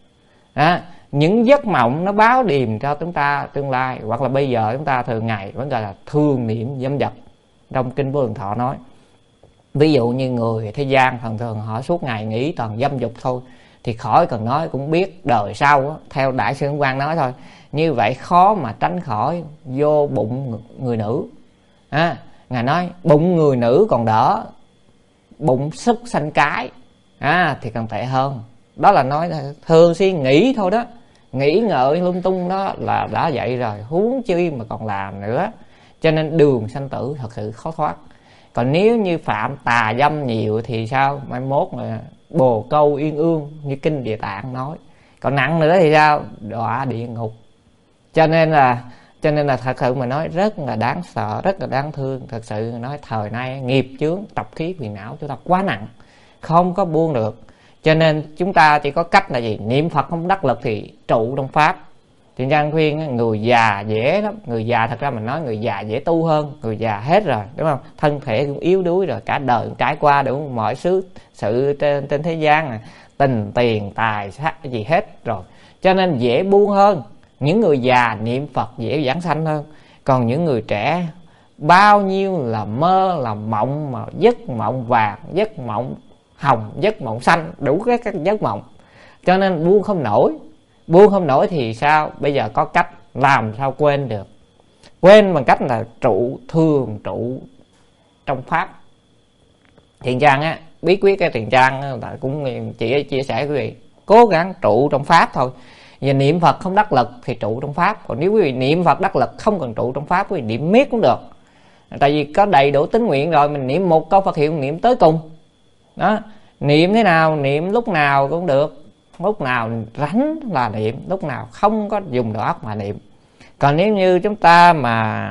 Những giấc mộng nó báo điềm cho chúng ta tương lai. Hoặc là bây giờ chúng ta thường ngày vẫn gọi là thường niệm dâm vật. Trong Kinh Vô Lượng Thọ nói, ví dụ như người thế gian thường họ suốt ngày nghĩ toàn dâm dục thôi, thì khỏi cần nói cũng biết đời sau theo Đại sư Ấn Quang nói thôi. Như vậy khó mà tránh khỏi vô bụng người nữ. Ngài nói bụng người nữ còn đỡ, bụng súc sanh cái thì còn tệ hơn. Đó là nói thường xuyên nghĩ thôi đó, nghĩ ngợi lung tung đó là đã vậy rồi, huống chi mà còn làm nữa. Cho nên đường sanh tử thật sự khó thoát. Còn nếu như phạm tà dâm nhiều thì sao? Mai mốt là bồ câu uyên ương như Kinh Địa Tạng nói. Còn nặng nữa thì sao? Đọa địa ngục. Cho nên là thật sự mà nói rất là đáng sợ, rất là đáng thương. Thật sự nói thời nay nghiệp chướng, tập khí phiền não chúng ta quá nặng, không có buông được. Cho nên chúng ta chỉ có cách là gì? Niệm Phật không đắc lực thì trụ trong pháp. Thì Trang khuyên người già dễ lắm. Người già thật ra mình nói người già dễ tu hơn. Người già hết rồi, đúng không? Thân thể cũng yếu đuối rồi, cả đời cũng trải qua đủ mọi sự trên thế gian này, tình tiền tài sắc gì hết rồi. Cho nên dễ buông hơn. Những người già niệm Phật dễ vãng sanh hơn. Còn những người trẻ bao nhiêu là mơ là mộng, mà giấc mộng vàng, giấc mộng hồng, giấc mộng xanh, đủ các giấc mộng. Cho nên buông không nổi. Buông không nổi thì sao? Bây giờ có cách làm sao quên được. Quên bằng cách là thường trụ trong pháp. Thiện Trang bí quyết cái Thiện Trang là cũng chỉ chia sẻ quý vị cố gắng trụ trong pháp thôi. Và niệm Phật không đắc lực thì trụ trong pháp. Còn nếu quý vị niệm Phật đắc lực không cần trụ trong pháp, quý vị niệm miết cũng được. Tại vì có đầy đủ tín nguyện rồi, mình niệm một câu Phật hiệu niệm tới cùng đó. Niệm thế nào? Niệm lúc nào cũng được. Lúc nào rảnh là niệm, lúc nào không có dùng đầu óc mà niệm. Còn nếu như chúng ta mà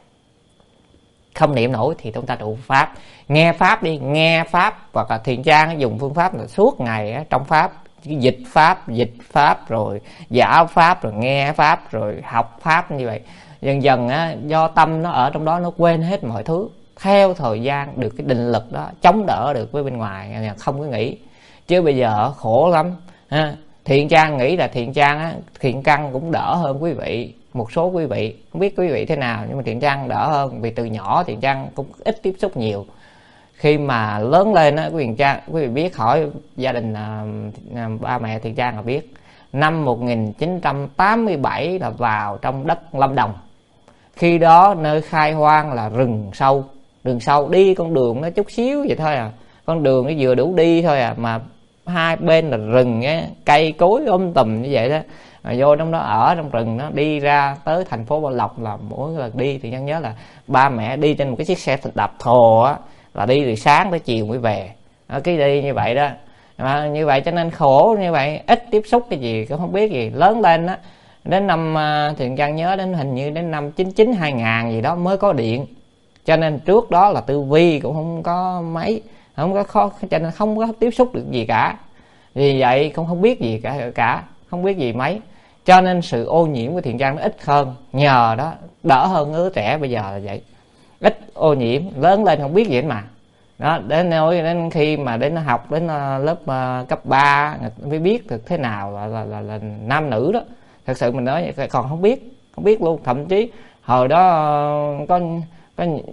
không niệm nổi thì chúng ta trụ pháp. Nghe pháp đi, nghe pháp. Hoặc là Thiện Trang dùng phương pháp là suốt ngày trong pháp, dịch pháp rồi giả pháp rồi nghe pháp rồi học pháp như vậy. Dần dần do tâm nó ở trong đó nó quên hết mọi thứ. Theo thời gian được cái định lực đó chống đỡ được với bên ngoài, không có nghĩ. Chứ bây giờ khổ lắm. Thiện Trang nghĩ là Thiện Trang thiện căn cũng đỡ hơn quý vị. Một số quý vị không biết quý vị thế nào, nhưng mà Thiện Trang đỡ hơn. Vì từ nhỏ Thiện Trang cũng ít tiếp xúc nhiều. Khi mà lớn lên quý vị biết, hỏi gia đình ba mẹ Thiện Trang là biết. Năm 1987 là vào trong đất Lâm Đồng. Khi đó nơi khai hoang là rừng sâu. Rừng sâu đi con đường nó chút xíu vậy thôi à. Con đường nó vừa đủ đi thôi à, mà hai bên là rừng cây cối tùm như vậy đó. Rồi vô trong đó ở trong rừng, nó đi ra tới thành phố Bảo Lộc là mỗi lần đi thì nhân nhớ là ba mẹ đi trên một cái chiếc xe đạp thồ là đi từ sáng tới chiều mới về. Cái đi như vậy đó. Như vậy cho nên khổ như vậy, ít tiếp xúc cái gì cũng không biết gì. Lớn lên đến năm Thiện Trang nhớ đến hình như đến năm 99 2000 gì đó mới có điện. Cho nên trước đó là tư vi cũng không có mấy, không có khó, cho nên không có tiếp xúc được gì cả. Vì vậy cũng không biết gì cả, không biết gì mấy. Cho nên sự ô nhiễm của Thiện Trang nó ít hơn. Nhờ đó đỡ hơn đứa trẻ bây giờ là vậy. Ít ô nhiễm, lớn lên không biết gì hết mà. Đó, đến khi mà đến học đến lớp cấp 3 mới biết được thế nào là nam nữ đó. Thật sự mình nói còn không biết luôn. Thậm chí hồi đó có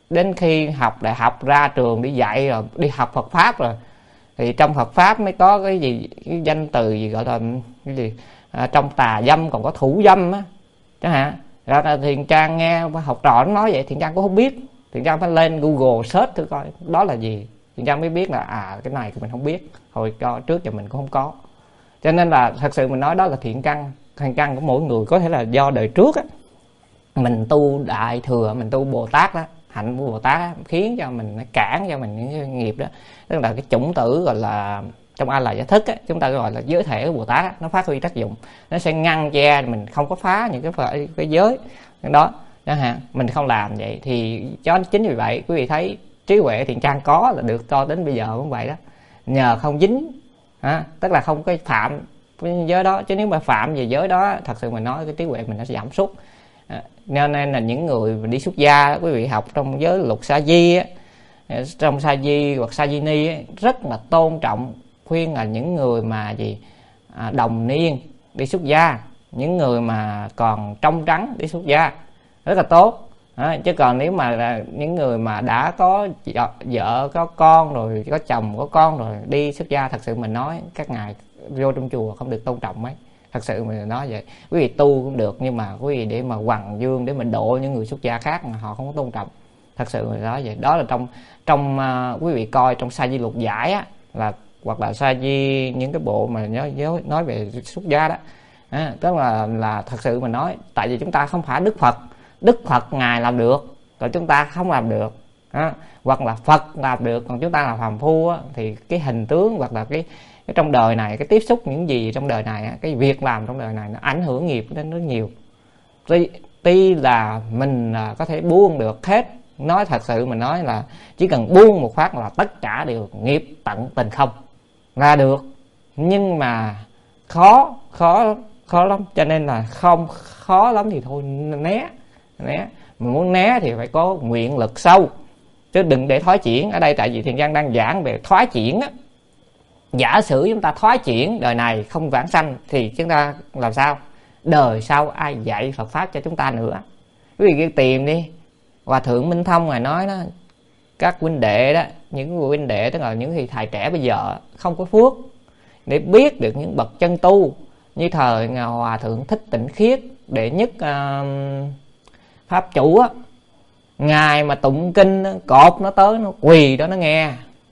đến khi học đại học ra trường đi dạy rồi, đi học Phật pháp rồi, thì trong Phật pháp mới có cái gì, cái danh từ gì gọi là cái gì, trong tà dâm còn có thủ dâm á chẳng hạn. Ra là Thiện Trang nghe học trò nó nói vậy, Thiện Trang cũng không biết, Thiện Trang phải lên Google search thử coi đó là gì. Thiện Trang mới biết là cái này mình không biết, hồi trước giờ mình cũng không có. Cho nên là thật sự mình nói đó là thiện căn của mỗi người. Có thể là do đời trước á, mình tu đại thừa, mình tu Bồ Tát đó, hạnh của Bồ Tát á, khiến cho mình, cản cho mình những cái nghiệp đó. Tức là cái chủng tử gọi là trong A La Giải Thức á, chúng ta gọi là giới thể của Bồ Tát á, nó phát huy tác dụng, nó sẽ ngăn che mình không có phá những cái giới đó chẳng hạn. Mình không làm vậy thì chính vì vậy quý vị thấy trí huệ Thiện Trang có là được cho đến bây giờ cũng vậy đó, nhờ không dính, tức là không có phạm cái giới đó. Chứ nếu mà phạm về giới đó, thật sự mình nói cái trí huệ mình nó sẽ giảm sút. Nên là những người đi xuất gia, quý vị học trong giới luật Sa Di á, trong Sa Di hoặc Sa Di Ni á, rất là tôn trọng, khuyên là những người mà đồng niên đi xuất gia, những người mà còn trong trắng đi xuất gia rất là tốt. Chứ còn nếu mà là những người mà đã có vợ có con rồi, có chồng có con rồi đi xuất gia, thật sự mình nói các ngài vô trong chùa không được tôn trọng mấy. Thật sự mình nói vậy. Quý vị tu cũng được, nhưng mà quý vị để mà hoằng dương để mình độ những người xuất gia khác mà họ không có tôn trọng. Thật sự mình nói vậy. Đó là trong quý vị coi trong Sa Di Lục Giải á, là hoặc là Sa Di những cái bộ mà nói về xuất gia đó, tức là thật sự mình nói, tại vì chúng ta không phải Đức Phật ngài làm được còn chúng ta không làm được, hoặc là Phật làm được còn chúng ta là phàm phu á, thì cái hình tướng hoặc là cái trong đời này, cái tiếp xúc những gì trong đời này, cái việc làm trong đời này nó ảnh hưởng nghiệp đến rất nhiều. Tuy là mình có thể buông được hết, nói thật sự mình nói là chỉ cần buông một phát là tất cả đều nghiệp tận tình không là được, nhưng mà khó lắm. Cho nên là không khó lắm thì thôi né. Mà muốn né thì phải có nguyện lực sâu, chứ đừng để thoái chuyển. Ở đây tại vì Thiện Trang đang giảng về thoái chuyển á. Giả sử chúng ta thoái chuyển đời này không vãng sanh thì chúng ta làm sao? Đời sau ai dạy Phật pháp cho chúng ta nữa? Quý vị tìm đi, Hòa Thượng Minh Thông ngài nói đó, các huynh đệ đó, những người huynh đệ tức là những thầy trẻ bây giờ không có phước để biết được những bậc chân tu như thời Hòa Thượng Thích Tịnh Khiết đệ nhất pháp chủ á, ngài mà tụng kinh cột nó tới nó quỳ đó nó nghe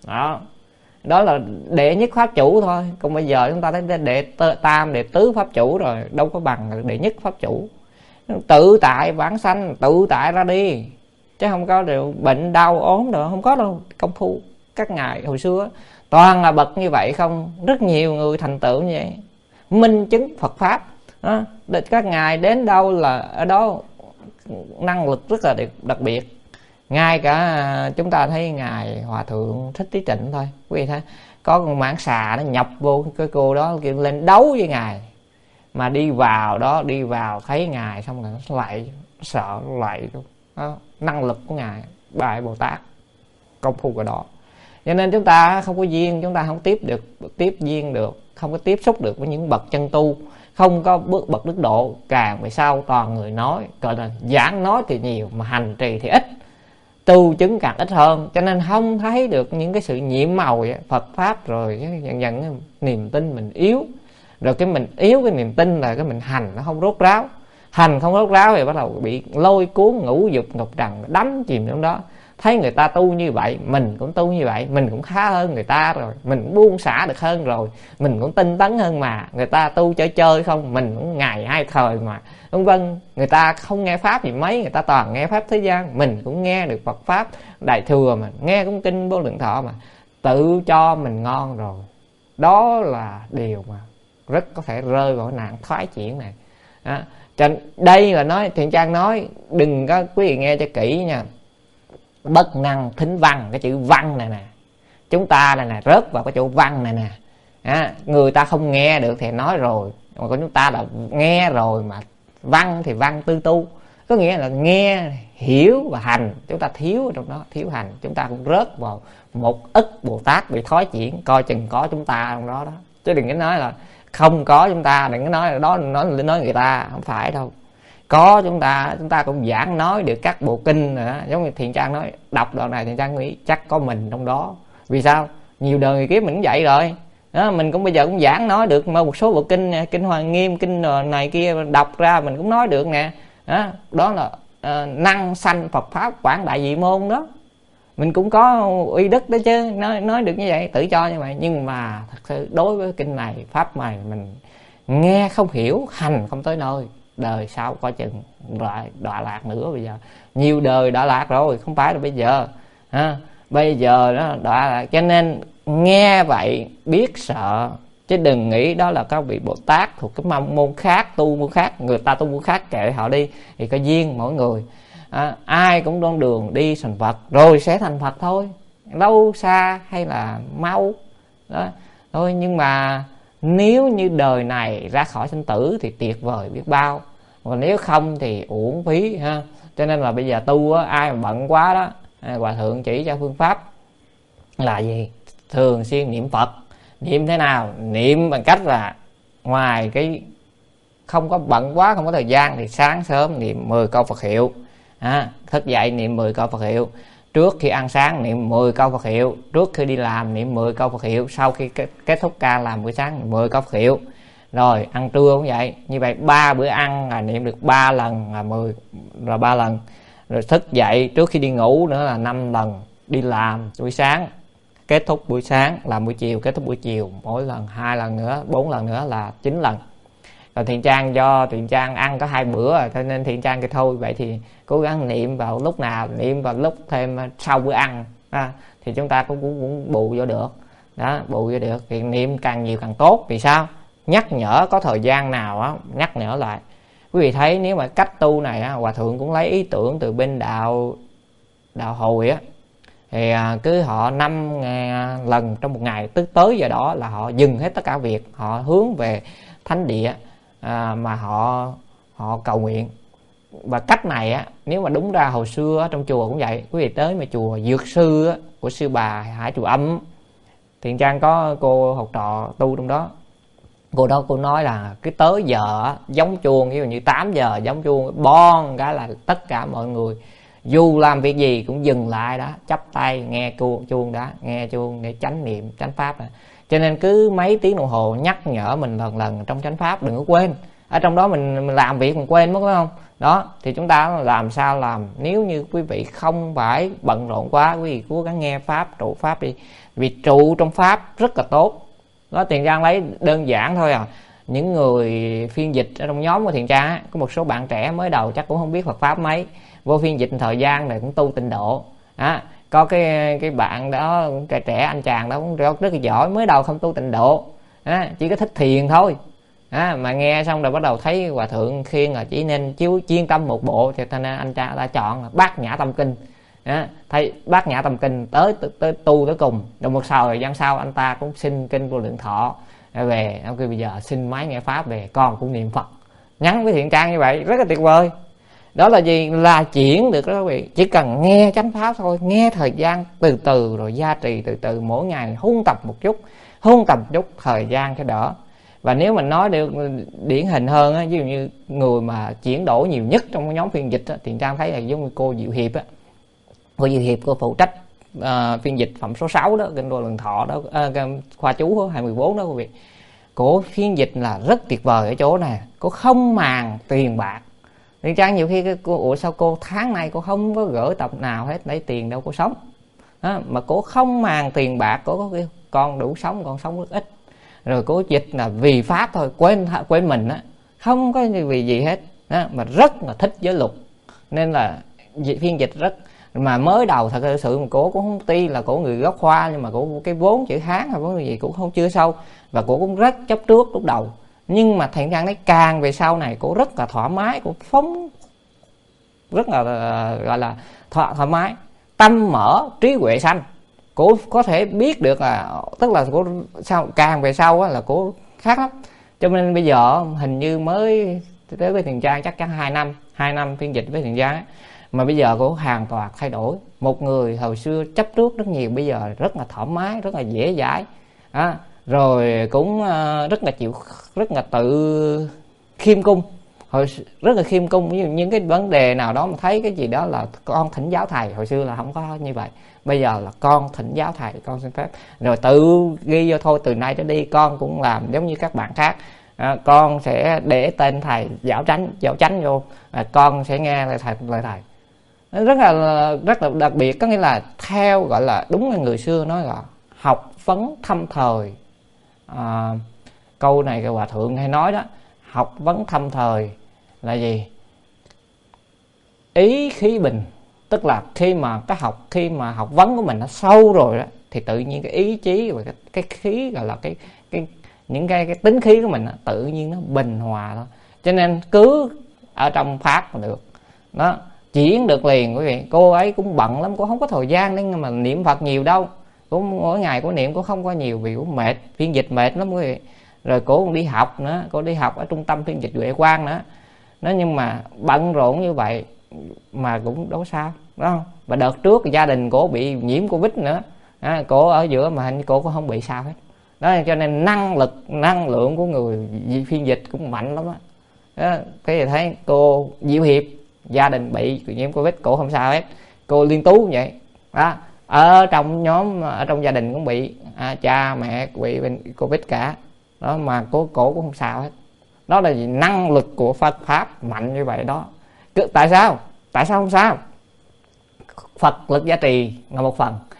đó là đệ nhất pháp chủ thôi. Còn bây giờ chúng ta thấy tam đệ tứ pháp chủ rồi, đâu có bằng đệ nhất pháp chủ. Tự tại vãng sanh, tự tại ra đi, chứ không có điều bệnh đau ốm rồi, không có đâu. Công phu các ngài hồi xưa toàn là bậc như vậy không, rất nhiều người thành tựu như vậy, minh chứng Phật pháp đó. Các ngài đến đâu là ở đó năng lực rất là đặc biệt. Ngay cả chúng ta thấy ngài Hòa Thượng Thích Trí Tịnh thôi, quý vị thấy có con mãng xà nó nhập vô cái cô đó kêu lên đấu với ngài, mà đi vào thấy ngài xong rồi nó lại sợ lại đó. Năng lực của ngài Đại Bồ Tát công phu của đó. Cho nên chúng ta không có duyên, chúng ta không tiếp duyên được, không có tiếp xúc được với những bậc chân tu, không có bậc đức độ. Càng về sau toàn người nói, gọi là giảng nói thì nhiều mà hành trì thì ít, tu chứng càng ít hơn. Cho nên không thấy được những cái sự nhiệm màu vậy, Phật pháp. Rồi dần dần cái niềm tin mình yếu, rồi cái mình yếu cái niềm tin là cái mình hành nó không rốt ráo. Hành không rốt ráo thì bắt đầu bị lôi cuốn ngũ dục ngục trần, đắm chìm trong đó. Thấy người ta tu như vậy, mình cũng tu như vậy, mình cũng khá hơn người ta rồi, mình cũng buông xả được hơn rồi, mình cũng tinh tấn hơn mà. Người ta tu chơi không, mình cũng ngày hai thời mà, vân vân. Người ta không nghe pháp gì mấy, người ta toàn nghe pháp thế gian, mình cũng nghe được Phật pháp đại thừa mà, nghe cũng kinh Vô Lượng Thọ mà, tự cho mình ngon rồi. Đó là điều mà rất có thể rơi vào nạn thoái chuyển này. Đây là nói, Thiện Trang nói, đừng có quý vị nghe cho kỹ nha. Bất năng thính văn, cái chữ văn này nè, chúng ta này nè rớt vào cái chỗ văn này nè. Người ta không nghe được thì nói rồi, còn chúng ta là nghe rồi mà văn thì văn tư tu, có nghĩa là nghe hiểu và hành. Chúng ta thiếu ở trong đó, thiếu hành, chúng ta cũng rớt vào một ức Bồ Tát bị thoái chuyển. Coi chừng có chúng ta trong đó đó, chứ đừng có nói là không có chúng ta, đừng có nói là đó nói người ta, không phải đâu. Có chúng ta cũng giảng nói được các bộ kinh nữa. Giống như Thiện Trang nói, đọc đoạn này Thiện Trang nghĩ chắc có mình trong đó. Vì sao? Nhiều đời người kiếp mình cũng vậy rồi đó, mình cũng bây giờ cũng giảng nói được một số bộ kinh nè, kinh Hoa Nghiêm, kinh này kia đọc ra mình cũng nói được nè. Đó là năng sanh Phật pháp quảng đại dị môn đó, mình cũng có uy đức đó chứ, nói được như vậy, tự cho như vậy. Nhưng mà thật sự đối với kinh này, pháp này, mình nghe không hiểu, hành không tới nơi, đời sau coi chừng đọa lạc nữa. Bây giờ nhiều đời đọa lạc rồi, không phải là bây giờ bây giờ nó đọa lạc. Cho nên nghe vậy biết sợ, chứ đừng nghĩ đó là các vị Bồ Tát thuộc cái môn khác, tu môn khác. Người ta tu môn khác kệ họ đi, thì có duyên mỗi người. Ai cũng con đường đi thành Phật rồi sẽ thành Phật thôi, lâu xa hay là mau đó thôi. Nhưng mà nếu như đời này ra khỏi sinh tử thì tuyệt vời biết bao, còn nếu không thì uổng phí ha. Cho nên là bây giờ tu á, ai mà bận quá đó, Hòa Thượng chỉ cho phương pháp là gì? Thường xuyên niệm Phật. Niệm thế nào? Niệm bằng cách là ngoài cái không có bận quá, không có thời gian thì sáng sớm niệm 10 câu Phật hiệu, thức dậy niệm 10 câu Phật hiệu, trước khi ăn sáng niệm 10 câu Phật hiệu, trước khi đi làm niệm 10 câu Phật hiệu, sau khi kết thúc ca làm buổi sáng 10 câu Phật hiệu. Rồi ăn trưa cũng vậy, như vậy 3 bữa ăn là niệm được 3 lần là 10 là 3 lần. Rồi thức dậy trước khi đi ngủ nữa là 5 lần, đi làm buổi sáng, kết thúc buổi sáng, làm buổi chiều, kết thúc buổi chiều, mỗi lần 2 lần nữa, 4 lần nữa là 9 lần. Rồi Thiện Trang do Thiện Trang ăn có 2 bữa rồi, cho nên Thiện Trang cái thôi vậy thì cố gắng niệm vào lúc nào, niệm vào lúc thêm sau bữa ăn thì chúng ta cũng bù vô được đó, bù vô được. Thì niệm càng nhiều càng tốt. Vì sao? Nhắc nhở, có thời gian nào á nhắc nhở lại. Quý vị thấy nếu mà cách tu này á, Hòa Thượng cũng lấy ý tưởng từ bên đạo Hồi á, thì cứ họ 5 lần trong một ngày, tức tới giờ đó là họ dừng hết tất cả việc, họ hướng về thánh địa mà họ cầu nguyện. Và cách này á, nếu mà đúng ra hồi xưa á, trong chùa cũng vậy. Quý vị tới mà chùa Dược Sư á, của sư bà Hải Chùa Âm, Thiện Trang có cô học trò tu trong đó. Cô đó cô nói là cái tới giờ á, giống chuông, ví dụ như 8 giờ giống chuông bon cái là tất cả mọi người dù làm việc gì cũng dừng lại đó, chắp tay nghe chuông đó, nghe chuông để chánh niệm chánh pháp đó. Cho nên cứ mấy tiếng đồng hồ nhắc nhở mình lần lần trong chánh pháp, đừng có quên. Ở trong đó mình làm việc mình quên mất, phải không? Đó thì chúng ta làm sao làm? Nếu như quý vị không phải bận rộn quá, quý vị cố gắng nghe pháp, trụ pháp đi. Vì trụ trong pháp rất là tốt. Đó, Thiện Trang lấy đơn giản thôi à. Những người phiên dịch ở trong nhóm của Thiện Trang á, có một số bạn trẻ mới đầu chắc cũng không biết Phật pháp mấy, vô phiên dịch thời gian này cũng tu tịnh độ. Có cái bạn đó, cái trẻ anh chàng đó cũng rất là giỏi, mới đầu không tu tịnh độ, chỉ có thích thiền thôi. Mà nghe xong rồi bắt đầu thấy Hòa Thượng khuyên là chỉ nên chuyên tâm một bộ, thì thành ra anh cha đã chọn là Bát Nhã Tâm Kinh. Thấy Bát Nhã Tâm Kinh tới tu tới cùng. Rồi một thời gian sau anh ta cũng xin kinh Vô Lượng Thọ về, ông kêu bây giờ xin máy nghe pháp về, con cũng niệm Phật. Nhắn với Thiện Trang như vậy rất là tuyệt vời. Đó là gì? Là chuyển được đó quý vị. Chỉ cần nghe chánh pháp thôi, nghe thời gian từ từ rồi gia trì từ từ, mỗi ngày huân tập một chút thời gian cho đỡ. Và nếu mình nói được điển hình hơn á, ví dụ như người mà chuyển đổi nhiều nhất trong cái nhóm phiên dịch á, Thiện Trang thấy là giống như cô Diệu Hiệp á. Cô Diệu Hiệp cô phụ trách phiên dịch phẩm số 6 đó, kinh Vô Lượng Thọ đó, khoa chú 214 đó quý vị. Cô phiên dịch là rất tuyệt vời ở chỗ này, cô không màng tiền bạc. Thiện Trang nhiều khi cô, sao cô tháng này cô không có gửi tập nào hết, lấy tiền đâu cô sống. Mà cô không màng tiền bạc, cô có kêu con đủ sống, con sống rất ít. Rồi cô dịch là vì pháp thôi, quên mình á, không có vì gì hết. Mà rất là thích giới luật, nên là phiên dịch rất. Mà mới đầu thật sự mà cô cũng không ti là cổ người gốc Hoa, nhưng mà cổ cái vốn chữ Hán hay vốn gì cũng không chưa sâu, và cổ cũng rất chấp trước lúc đầu. Nhưng mà Thiện Trang thấy càng về sau này cổ rất là thoải mái, cổ phóng rất là gọi là thoải mái, tâm mở, trí huệ sanh. Cổ có thể biết được là, tức là cổ sau càng về sau á, là cổ khác lắm. Cho nên bây giờ hình như mới tới với Thiện Trang chắc chắn 2 năm phiên dịch với Thiện Trang á, mà bây giờ cổ hoàn toàn thay đổi. Một người hồi xưa chấp trước rất nhiều, bây giờ rất là thoải mái, rất là dễ dãi. Rồi cũng rất là chịu, rất là tự khiêm cung. hồi rất là khiêm cung, ví dụ những cái vấn đề nào đó mà thấy cái gì đó là con thỉnh giáo thầy. Hồi xưa là không có như vậy, bây giờ là con thỉnh giáo thầy, con xin phép, rồi tự ghi vô thôi, từ nay trở đi con cũng làm giống như các bạn khác. Con sẽ để tên thầy giáo chánh vô, con sẽ nghe lời thầy. Rất là đặc biệt, có nghĩa là theo gọi là đúng là người xưa nói là học vấn thâm thời. Câu này cái hòa thượng hay nói đó, học vấn thâm thời là gì? Ý khí bình, tức là khi mà học vấn của mình nó sâu rồi đó, thì tự nhiên cái ý chí và cái khí, gọi là những cái tính khí của mình đó, tự nhiên nó bình hòa thôi. Cho nên cứ ở trong pháp mà được đó, chuyển được liền quý vị. Cô ấy cũng bận lắm, cô không có thời gian để mà niệm Phật nhiều đâu, cũng mỗi ngày cô niệm cũng không có nhiều vì cũng mệt, phiên dịch mệt lắm quý vị. Rồi cô cũng đi học nữa, cô đi học ở trung tâm phiên dịch Huệ Quang nữa. Nhưng mà bận rộn như vậy mà cũng đâu sao, đúng không? Và đợt trước gia đình cô bị nhiễm Covid nữa, cô ở giữa mà hình cô cũng không bị sao hết. Đó, cho nên năng lượng của người phiên dịch cũng mạnh lắm đó. Cái gì thấy cô Diệu Hiệp gia đình bị nhiễm Covid, cô không sao hết. Cô Liên Tú cũng vậy đó, ở trong nhóm, ở trong gia đình cũng bị cha mẹ bị bệnh Covid cả đó, mà cổ cũng không sao hết. Đó là gì? Năng lực của Phật pháp mạnh như vậy đó. Tại sao không sao? Phật lực gia trì là một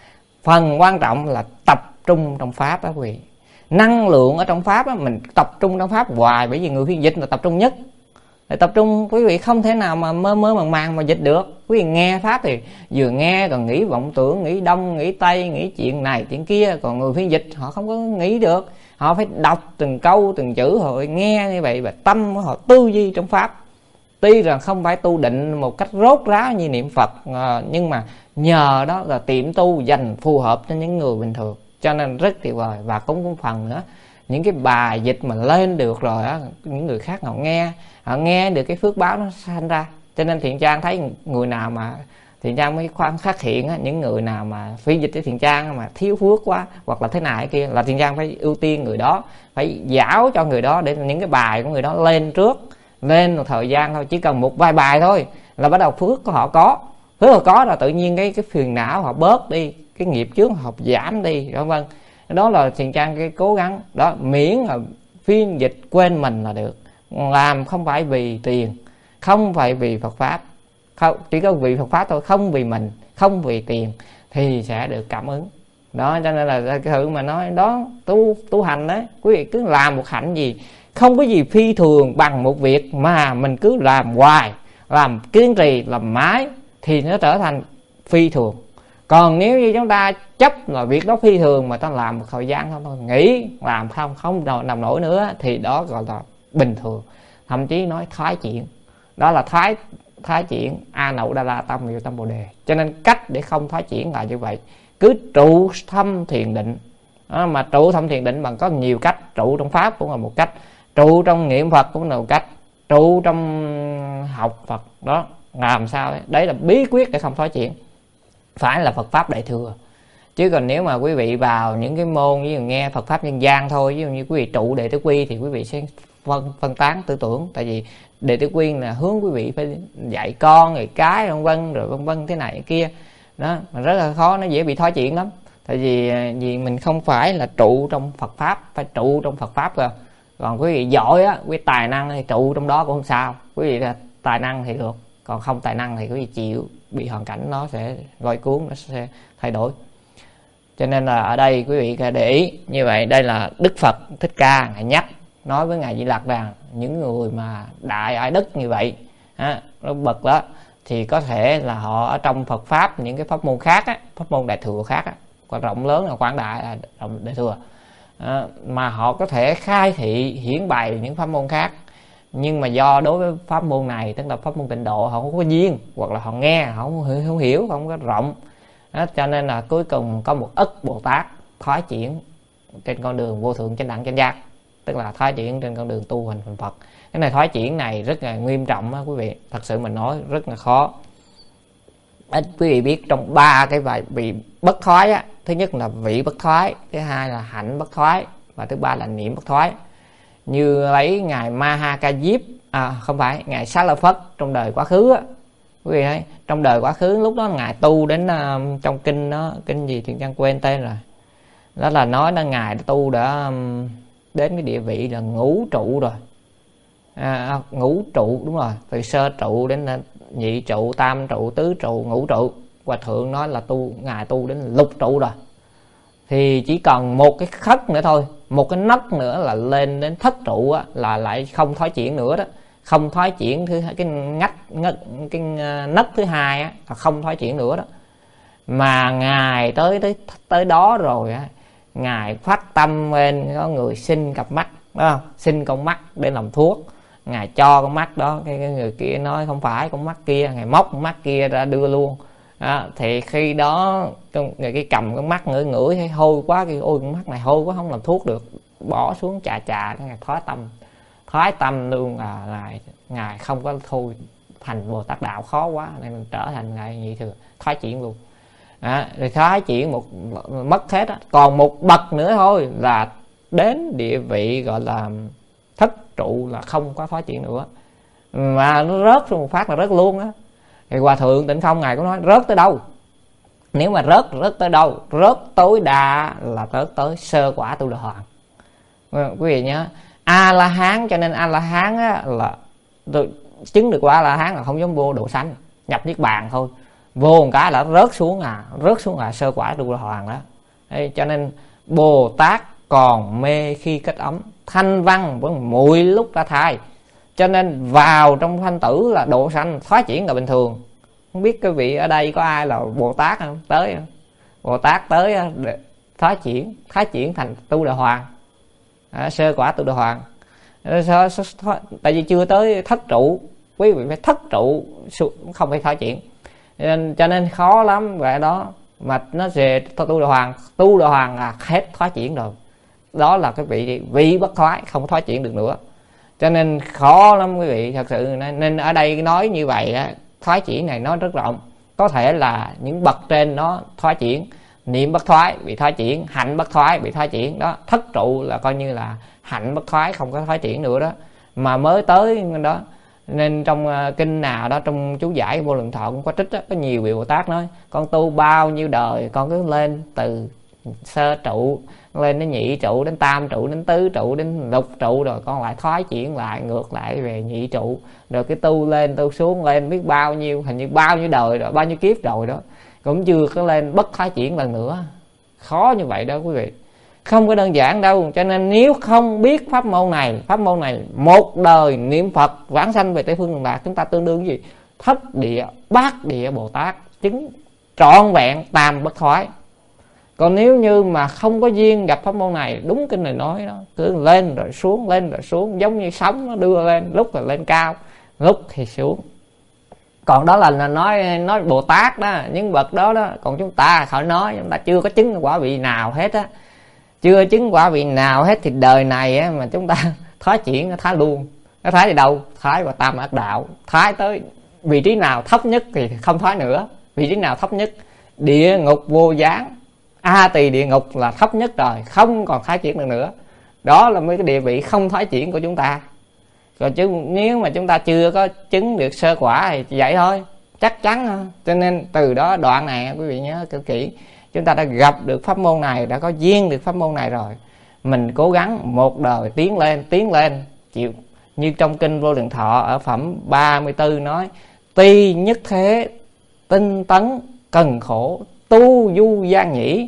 phần quan trọng là tập trung trong pháp đó quý vị. Năng lượng ở trong pháp đó, mình tập trung trong pháp hoài, bởi vì người phiên dịch là tập trung nhất. Để tập trung quý vị không thể nào mà mơ màng mà dịch được. Quý vị nghe pháp thì vừa nghe còn nghĩ vọng tưởng, nghĩ đông nghĩ tây, nghĩ chuyện này chuyện kia. Còn người phiên dịch họ không có nghĩ được, họ phải đọc từng câu từng chữ, họ nghe như vậy và tâm của họ tư duy trong pháp. Tuy rằng không phải tu định một cách rốt ráo như niệm Phật, nhưng mà nhờ đó là tiệm tu dành phù hợp cho những người bình thường, cho nên rất tuyệt vời. Và cũng phần nữa, những cái bài dịch mà lên được rồi á, những người khác họ nghe được cái phước báo nó sanh ra. Cho nên Thiện Trang thấy người nào mà Thiện Trang mới khoan khắc hiện á, những người nào mà phiên dịch với Thiện Trang mà thiếu phước quá hoặc là thế nào cái kia, là Thiện Trang phải ưu tiên người đó, phải giáo cho người đó để những cái bài của người đó lên trước, lên một thời gian thôi, chỉ cần một vài bài thôi là bắt đầu phước của họ có là tự nhiên cái phiền não họ bớt đi, cái nghiệp chướng họ giảm đi, vân vân. Đó là Thiện Trang cái cố gắng đó, miễn là phiên dịch quên mình là được, làm không phải vì tiền, không phải vì Phật pháp, không, chỉ có vì Phật pháp thôi, không vì mình, không vì tiền thì sẽ được cảm ứng. Đó, cho nên là cái thứ mà nói đó, tu hành đấy, quý vị cứ làm một hạnh gì không có gì phi thường bằng một việc mà mình cứ làm hoài, làm kiên trì, làm mãi thì nó trở thành phi thường. Còn nếu như chúng ta chấp là việc đó phi thường mà ta làm một thời gian thôi, nghỉ làm không nằm nổi nữa, thì đó gọi là bình thường, thậm chí nói thoái chuyển. Đó là thoái chuyển A Nậu Đa La Tâm Miệu Tâm Bồ Đề. Cho nên cách để không thoái chuyển là như vậy, cứ trụ thâm thiền định. Mà trụ thâm thiền định bằng có nhiều cách, trụ trong pháp cũng là một cách, trụ trong niệm Phật cũng là một cách, trụ trong học Phật đó, làm sao đấy, đấy là bí quyết để không thoái chuyển, phải là Phật pháp đại thừa. Chứ còn nếu mà quý vị vào những cái môn ví dụ nghe Phật pháp nhân gian thôi, ví dụ như quý vị trụ đệ tử quy thì quý vị sẽ phân tán tư tưởng. Tại vì đệ tử quy là hướng quý vị phải dạy con rồi cái vân vân thế này thế kia đó, mà rất là khó, nó dễ bị thoái chuyển lắm. Tại vì mình không phải là trụ trong Phật pháp, phải trụ trong Phật pháp cơ. Còn quý vị giỏi á, quý vị tài năng thì trụ trong đó cũng không sao, quý vị là tài năng thì được, còn không tài năng thì quý vị chịu, bị hoàn cảnh nó sẽ lôi cuốn, nó sẽ thay đổi. Cho nên là ở đây quý vị để ý như vậy. Đây là Đức Phật Thích Ca ngài nhắc, nói với ngài Di Lặc rằng những người mà đại ái đức như vậy nó bậc đó thì có thể là họ ở trong Phật pháp, những cái pháp môn khác á, pháp môn đại thừa khác á, còn rộng lớn là quảng đại đại thừa, mà họ có thể khai thị hiển bày những pháp môn khác, nhưng mà do đối với pháp môn này, tức là pháp môn tịnh độ, họ không có duyên, hoặc là họ nghe họ không hiểu, không có rộng đó, cho nên là cuối cùng có một ức Bồ Tát thoái chuyển trên con đường vô thượng chánh đẳng chánh giác, tức là thoái chuyển trên con đường tu hành thành Phật. Cái này thoái chuyển này rất là nghiêm trọng đó quý vị, thật sự mình nói rất là khó. Quý vị biết trong ba cái vị bất thoái á, thứ nhất là vị bất thoái, thứ hai là hạnh bất thoái, và thứ ba là niệm bất thoái. Như lấy ngài Maha Diếp, không phải, ngài Xá La Phất trong đời quá khứ á, quý vị thấy trong đời quá khứ lúc đó ngài tu đến trong kinh đó, kinh gì thì Trang quên tên rồi, đó là nói là ngài tu đã đến cái địa vị là ngũ trụ rồi. Ngũ trụ, đúng rồi, từ sơ trụ đến nhị trụ, tam trụ, tứ trụ, ngũ trụ. Hòa thượng nói là ngài tu đến lục trụ rồi, thì chỉ còn một cái khất nữa thôi, một cái nấc nữa là lên đến thất trụ á, là lại không thoái chuyển nữa đó. Không thoái chuyển cái nấc thứ hai á, là không thoái chuyển nữa đó. Mà ngài tới đó rồi á, ngài phát tâm lên có người xin cặp mắt, đúng không? Xin con mắt để làm thuốc. Ngài cho con mắt đó, cái người kia nói không phải con mắt kia, ngài móc con mắt kia ra đưa luôn. Thì khi đó người kia cầm con mắt ngửi thấy hôi quá, cái ôi con mắt này hôi quá không làm thuốc được, bỏ xuống chà ngài thoái tâm luôn. Ngài không có thôi thành Bồ Tát đạo khó quá nên mình trở thành ngài nhị thừa, thoái chuyển luôn. Rồi thoái chuyển một mất hết á, còn một bậc nữa thôi là đến địa vị gọi là thất trụ, là không có thoái chuyển nữa, mà nó rớt một phát là rớt luôn á. Thì Hòa thượng Tịnh Không ngài cũng nói rớt tới đâu, nếu mà rớt tới đâu, rớt tối đa là tới sơ quả Tu Đà Hoàng. Quý vị nhớ A La Hán, cho nên A La Hán á, là chứng được quả A La Hán là không giống vô độ sanh nhập niết bàn thôi, vô một cái là rớt xuống sơ quả Tu Đà Hoàng đó. Thế cho nên Bồ Tát còn mê khi kết ấm, thanh văn vẫn muội lúc ra thai, cho nên vào trong thanh tử là độ sanh thoái chuyển là bình thường. Không biết quý vị ở đây có ai là Bồ Tát không? Bồ Tát tới thoái chuyển thành Tu Đà Hoàng, sơ quả Tu Đà Hoàng. Tại vì chưa tới thất trụ, quý vị phải thất trụ không phải thoái chuyển, cho nên khó lắm vậy đó. Mà nó về Tu Đà Hoàng là hết thoái chuyển rồi, đó là cái vị bất thoái, không thoái chuyển được nữa, cho nên khó lắm quý vị thật sự. Nên ở đây nói như vậy á, thoái chuyển này nó rất rộng, có thể là những bậc trên nó thoái chuyển, niệm bất thoái bị thoái chuyển, hạnh bất thoái bị thoái chuyển đó. Thất trụ là coi như là hạnh bất thoái, không có thoái chuyển nữa đó, mà mới tới đó. Nên trong kinh nào đó, trong chú giải Vô Lượng Thọ cũng có trích đó, có nhiều vị Bồ Tát nói con tu bao nhiêu đời con cứ lên từ sơ trụ lên đến nhị trụ, đến tam trụ, đến tứ trụ, đến lục trụ, rồi con lại thoái chuyển lại ngược lại về nhị trụ, rồi cái tu lên tu xuống lên biết bao nhiêu, hình như bao nhiêu đời rồi, bao nhiêu kiếp rồi đó, cũng chưa có lên bất thoái chuyển lần nữa. Khó như vậy đó quý vị, không có đơn giản đâu. Cho nên nếu không biết pháp môn này một đời niệm Phật vãng sanh về Tây Phương Cực Lạc, chúng ta tương đương gì thất địa bát địa Bồ Tát, chứng trọn vẹn tam bất thoái. Còn nếu như mà không có duyên gặp pháp môn này, đúng kinh này nói đó, cứ lên rồi xuống, giống như sóng nó đưa lên, lúc là lên cao, lúc thì xuống. Còn đó là nói Bồ Tát đó, những bậc đó đó. Còn chúng ta khỏi nói, chúng ta chưa có chứng quả vị nào hết á, chưa chứng quả vị nào hết, thì đời này á, mà chúng ta thoái chuyển nó thoái luôn. Nó thoái đi đâu? Thoái vào tam ác đạo, thoái tới vị trí nào thấp nhất thì không thoái nữa. Vị trí nào thấp nhất? Địa ngục vô gián, A Tỳ địa ngục là thấp nhất rồi, không còn thoái chuyển được nữa. Đó là mấy cái địa vị không thoái chuyển của chúng ta. Còn chứ nếu mà chúng ta chưa có chứng được sơ quả thì vậy thôi, chắc chắn thôi. Cho nên từ đó đoạn này quý vị nhớ cực kỹ, chúng ta đã gặp được pháp môn này, đã có duyên được pháp môn này rồi, mình cố gắng một đời tiến lên chịu. Như trong kinh Vô Lượng Thọ ở phẩm 34 nói: tuy nhất thế tinh tấn cần khổ, tu du gian nhĩ,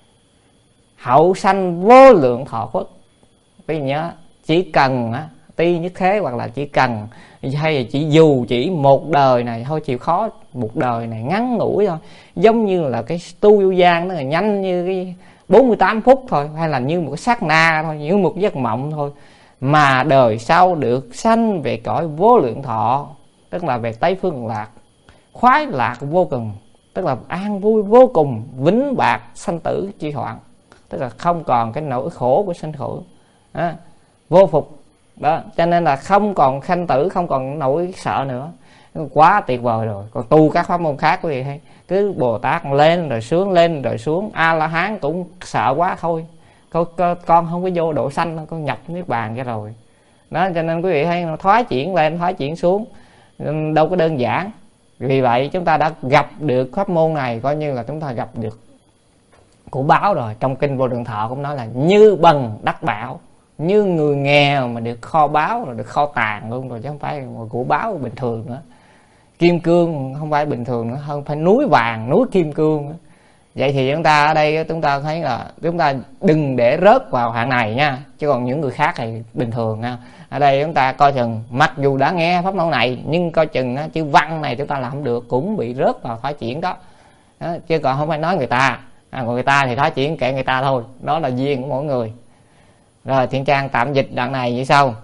hậu sanh vô lượng thọ khuất. Quý vị nhớ, chỉ cần tuy nhất thế hoặc là chỉ cần, hay là chỉ một đời này thôi, chịu khó một đời này ngắn ngủi thôi, giống như là cái tu du gian nó là nhanh như cái 48 phút thôi, hay là như một cái sát na thôi, như một giấc mộng thôi, mà đời sau được sanh về cõi vô lượng thọ, tức là về Tây Phương Lạc, khoái lạc vô cùng, tức là an vui vô cùng, vĩnh bạc sanh tử chi hoạn, tức là không còn cái nỗi khổ của sanh khổ, vô phục đó. Cho nên là không còn sanh tử, không còn nỗi sợ nữa, quá tuyệt vời rồi. Còn tu các pháp môn khác quý vị thấy, cứ Bồ Tát lên rồi xuống, A La Hán cũng sợ quá thôi, con không có vô độ sanh, con nhập niết bàn ra rồi. đó. Cho nên quý vị thấy thoái chuyển lên thoái chuyển xuống đâu có đơn giản. Vì vậy chúng ta đã gặp được pháp môn này, coi như là chúng ta gặp được của báo rồi. Trong kinh Vô Lượng Thọ cũng nói là như bần đắc bảo, như người nghèo mà được kho báu rồi, được kho tàng luôn rồi, chứ không phải của báo bình thường nữa. Kim cương không phải bình thường nữa, hơn phải núi vàng, núi kim cương nữa. Vậy thì chúng ta ở đây chúng ta thấy là chúng ta đừng để rớt vào hạng này nha, chứ còn những người khác thì bình thường nha. Ở đây chúng ta coi chừng, mặc dù đã nghe pháp môn này nhưng coi chừng chữ văn này chúng ta làm không được, cũng bị rớt vào thoái chuyển đó. Chứ còn không phải nói người ta, còn người ta thì thoái chuyển kệ người ta thôi, đó là duyên của mỗi người. Rồi Thiện Trang tạm dịch đoạn này như sau: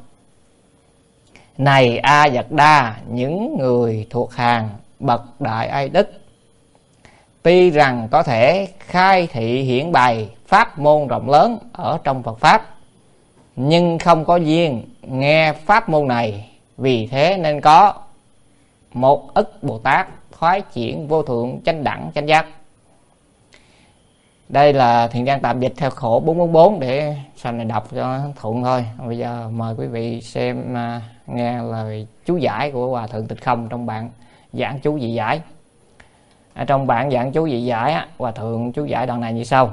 này A Dật Đa, những người thuộc hàng bậc đại ai đức, tuy rằng có thể khai thị hiển bày pháp môn rộng lớn ở trong Phật pháp, nhưng không có duyên nghe pháp môn này, vì thế nên có một ức Bồ Tát thoái chuyển vô thượng chánh đẳng chánh giác. Đây là Thiện Trang tạm dịch theo khổ 444 để sau này đọc cho thuận thôi. Bây giờ mời quý vị xem nghe lời chú giải của Hòa Thượng Tịch Không trong bản giảng chú dị giải. Trong bản giảng chú dị giải, Hòa Thượng chú giải đoạn này như sau: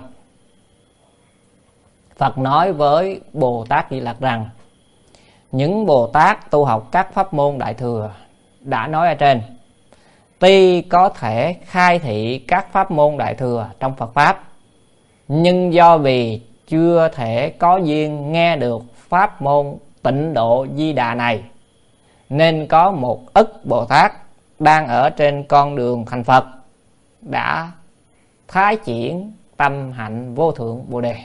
Phật nói với Bồ Tát Di Lặc rằng, những Bồ Tát tu học các pháp môn Đại Thừa đã nói ở trên, tuy có thể khai thị các pháp môn Đại Thừa trong Phật pháp, nhưng do vì chưa thể có duyên nghe được pháp môn Tịnh Độ Di Đà này, nên có một ức Bồ Tát đang ở trên con đường thành Phật đã thái chuyển tâm hạnh vô thượng Bồ Đề.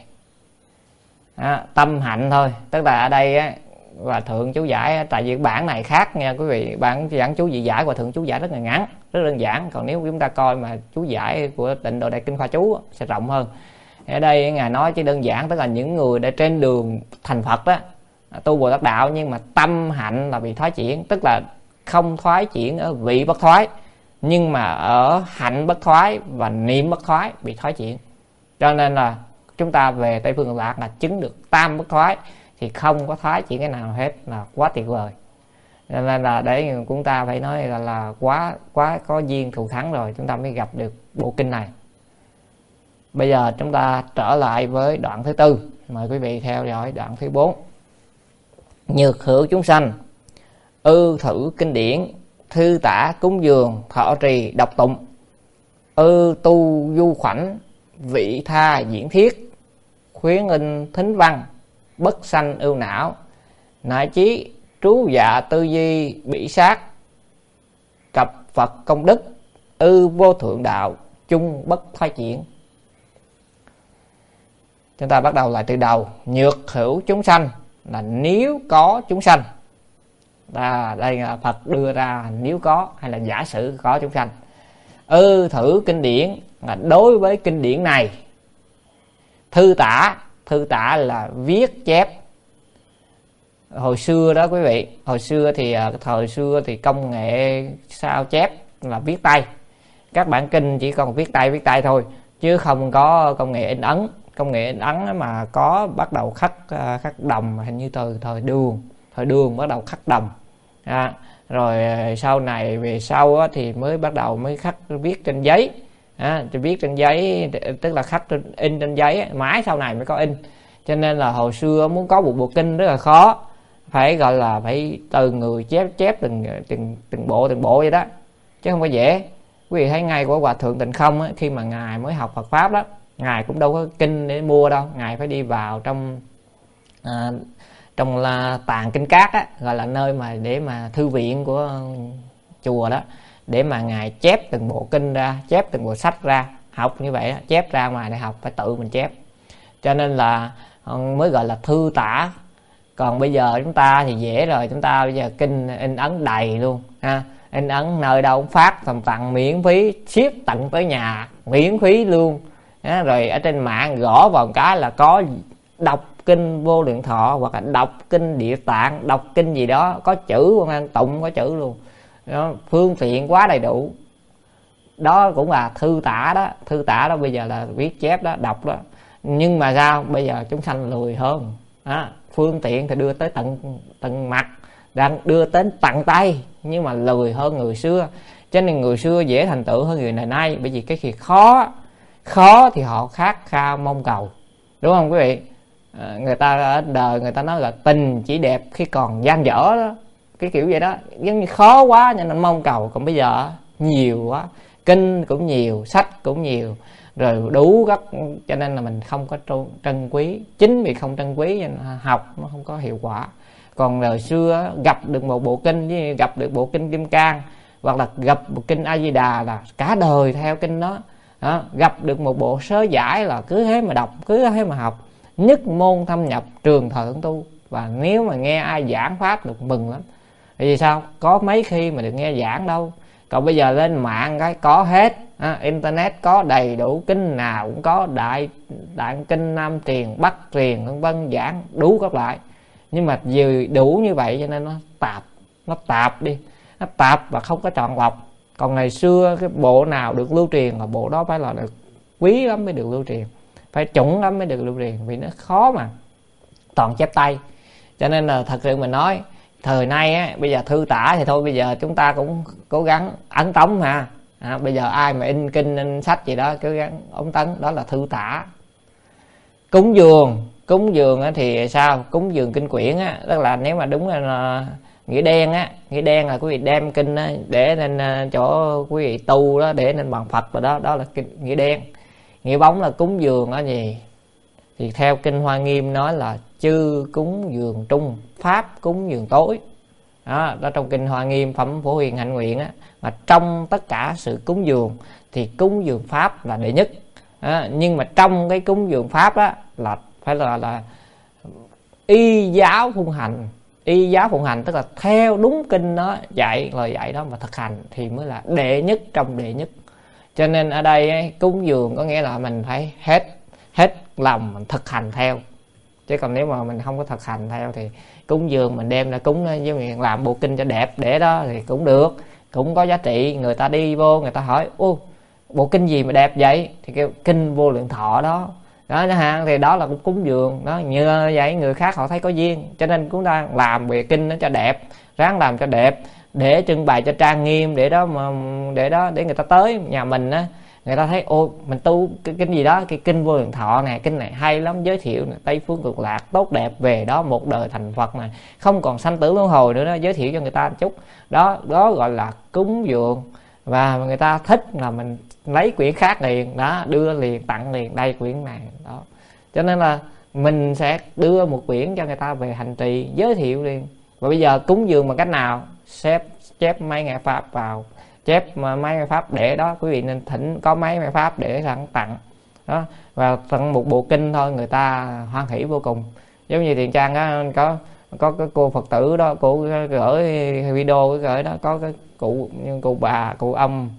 Tâm hạnh thôi, tức là ở đây Hòa Thượng chú giải, tại vì bản này khác nha quý vị. Bản giảng chú dị giải Hòa Thượng chú giải rất là ngắn, rất đơn giản. Còn nếu chúng ta coi mà chú giải của Tịnh Độ Đại Kinh Khoa Chú sẽ rộng hơn. Ở đây Ngài nói chỉ đơn giản, tức là những người đã trên đường thành Phật đó, tu Bồ Tát đạo, nhưng mà tâm hạnh là bị thoái chuyển, tức là không thoái chuyển ở vị bất thoái, nhưng mà ở hạnh bất thoái và niệm bất thoái bị thoái chuyển. Cho nên là chúng ta về Tây Phương Cực Lạc là chứng được tam bất thoái, thì không có thoái chuyển cái nào hết, là quá tuyệt vời. Cho nên là để chúng ta phải nói là quá có duyên thù thắng rồi chúng ta mới gặp được bộ kinh này. Bây giờ chúng ta trở lại với đoạn thứ tư, mời quý vị theo dõi đoạn thứ 4. Nhược hữu chúng sanh ư thử kinh điển, thư tả cúng dường, thọ trì đọc tụng, ư tu du khoảnh, vị tha diễn thiết, khuyến in thính văn, bất sanh ưu não, nại chí trú dạ tư duy bỉ sát, cập Phật công đức, ư vô thượng đạo, chung bất thoái chuyển. Chúng ta bắt đầu lại từ đầu. Nhược hữu chúng sanh là nếu có chúng sanh. Đây là Phật đưa ra nếu có, hay là giả sử có chúng sanh. Ư thử kinh điển là đối với kinh điển này. Thư tả là viết chép. Hồi xưa đó quý vị, hồi xưa thì thời xưa thì công nghệ sao chép là viết tay. Các bản kinh chỉ còn viết tay thôi, chứ không có công nghệ in ấn. Công nghệ in ấn mà có bắt đầu khắc đồng, hình như từ thời đường bắt đầu khắc đồng. Rồi sau này về sau thì mới bắt đầu khắc viết trên giấy. Viết trên giấy tức là khắc in trên giấy, mãi sau này mới có in. Cho nên là hồi xưa muốn có một bộ kinh rất là khó, phải gọi là phải từ người chép từng bộ vậy đó, chứ không có dễ. Quý vị thấy ngay của Hòa Thượng Tịnh Không khi mà Ngài mới học Phật pháp đó, Ngài cũng đâu có kinh để mua đâu, Ngài phải đi vào trong là tàng kinh cát á, gọi là nơi mà để mà thư viện của chùa đó, để mà Ngài chép từng bộ kinh ra, chép từng bộ sách ra, học như vậy đó, chép ra ngoài để học phải tự mình chép. Cho nên là mới gọi là thư tả. Còn bây giờ chúng ta thì dễ rồi, chúng ta bây giờ kinh in ấn đầy luôn ha, in ấn nơi đâu cũng phát tặng miễn phí, ship tận tới nhà miễn phí luôn. Rồi ở trên mạng gõ vào một cái là có đọc kinh Vô Lượng Thọ, hoặc là đọc kinh Địa Tạng, đọc kinh gì đó, có chữ Quan An Tụng, có chữ luôn đó, phương tiện quá đầy đủ. Đó cũng là thư tả đó. Thư tả đó bây giờ là viết chép đó, đọc đó. Nhưng mà sao bây giờ chúng sanh lười hơn, Phương tiện thì đưa tới tận mặt, đang đưa đến tận tay, nhưng mà lười hơn người xưa. Cho nên người xưa dễ thành tựu hơn người ngày nay, bởi vì cái khi khó thì họ khát khao mong cầu, đúng không quý vị? Người ta ở đời người ta nói là tình chỉ đẹp khi còn dang dở đó, cái kiểu vậy đó, giống như khó quá nên mong cầu. Còn bây giờ nhiều quá, kinh cũng nhiều, sách cũng nhiều, rồi đủ các, cho nên là mình không có trân quý. Chính vì không trân quý nên học nó không có hiệu quả. Còn đời xưa gặp được một bộ kinh, với gặp được bộ kinh Kim Cang, hoặc là gặp một kinh A Di Đà là cả đời theo kinh đó. Gặp được một bộ sớ giải là cứ thế mà đọc, cứ thế mà học, nhất môn thâm nhập, trường thời hưởng tu. Và nếu mà nghe ai giảng pháp được mừng lắm. Vì sao? Có mấy khi mà được nghe giảng đâu. Còn bây giờ lên mạng cái có hết, internet có đầy đủ, kinh nào cũng có, đại kinh Nam truyền, Bắc truyền, vân vân, giảng đủ các loại. Nhưng mà vì đủ như vậy cho nên nó tạp đi, nó tạp và không có chọn lọc. Còn ngày xưa cái bộ nào được lưu truyền là bộ đó phải là được quý lắm mới được lưu truyền, phải chuẩn lắm mới được lưu truyền, vì nó khó mà, toàn chép tay. Cho nên là thật sự mình nói thời nay á, bây giờ thư tả thì thôi, bây giờ chúng ta cũng cố gắng ấn tống mà. Bây giờ ai mà in kinh in sách gì đó cứ gắng ống tấn, đó là thư tả. Cúng dường thì sao? Cúng dường kinh quyển á, tức là nếu mà đúng là nghĩa đen á, nghĩa đen là quý vị đem kinh á, để lên chỗ quý vị tu đó, để lên bàn Phật rồi đó, đó là kinh nghĩa đen. Nghĩa bóng là cúng dường là gì? Thì theo kinh Hoa Nghiêm nói là chư cúng dường trung, pháp cúng dường tối. Đó trong kinh Hoa Nghiêm Phẩm Phổ Huyền Hạnh Nguyện á, mà trong tất cả sự cúng dường thì cúng dường pháp là đệ nhất. Nhưng mà trong cái cúng dường pháp á là phải là y giáo phụng hành. Y giáo phụng hành tức là theo đúng kinh đó dạy, lời dạy đó mà thực hành thì mới là đệ nhất trong đệ nhất. Cho nên ở đây ấy, cúng dường có nghĩa là mình phải hết lòng mình thực hành theo. Chứ còn nếu mà mình không có thực hành theo thì cúng dường mình đem ra cúng với mình làm bộ kinh cho đẹp để đó thì cũng được, cũng có giá trị. Người ta đi vô người ta hỏi ô bộ kinh gì mà đẹp vậy, thì kêu kinh Vô Lượng Thọ đó thì đó là cũng cúng dường đó. Như vậy người khác họ thấy có duyên, cho nên chúng ta làm về kinh nó cho đẹp, ráng làm cho đẹp để trưng bày cho trang nghiêm, để người ta tới nhà mình á, người ta thấy ô mình tu cái kinh gì đó, cái kinh Vô Lượng Thọ này, kinh này hay lắm, giới thiệu này, Tây Phương Cực Lạc tốt đẹp, về đó một đời thành Phật này, không còn sanh tử luân hồi nữa đó, giới thiệu cho người ta một chút đó gọi là cúng dường. Và người ta thích là mình lấy quyển khác liền đó, đưa liền, tặng liền, đây quyển này đó. Cho nên là mình sẽ đưa một quyển cho người ta về hành trì, giới thiệu liền. Và bây giờ cúng dường bằng cách nào? Chép mấy ngày pháp vào, chép mấy ngày pháp để đó, quý vị nên thỉnh có mấy ngày pháp để sẵn tặng đó. Và tặng một bộ kinh thôi người ta hoan hỷ vô cùng. Giống như Thiện Trang có cái cô Phật tử đó, cô gửi video gửi đó, có cái cụ bà, cụ ông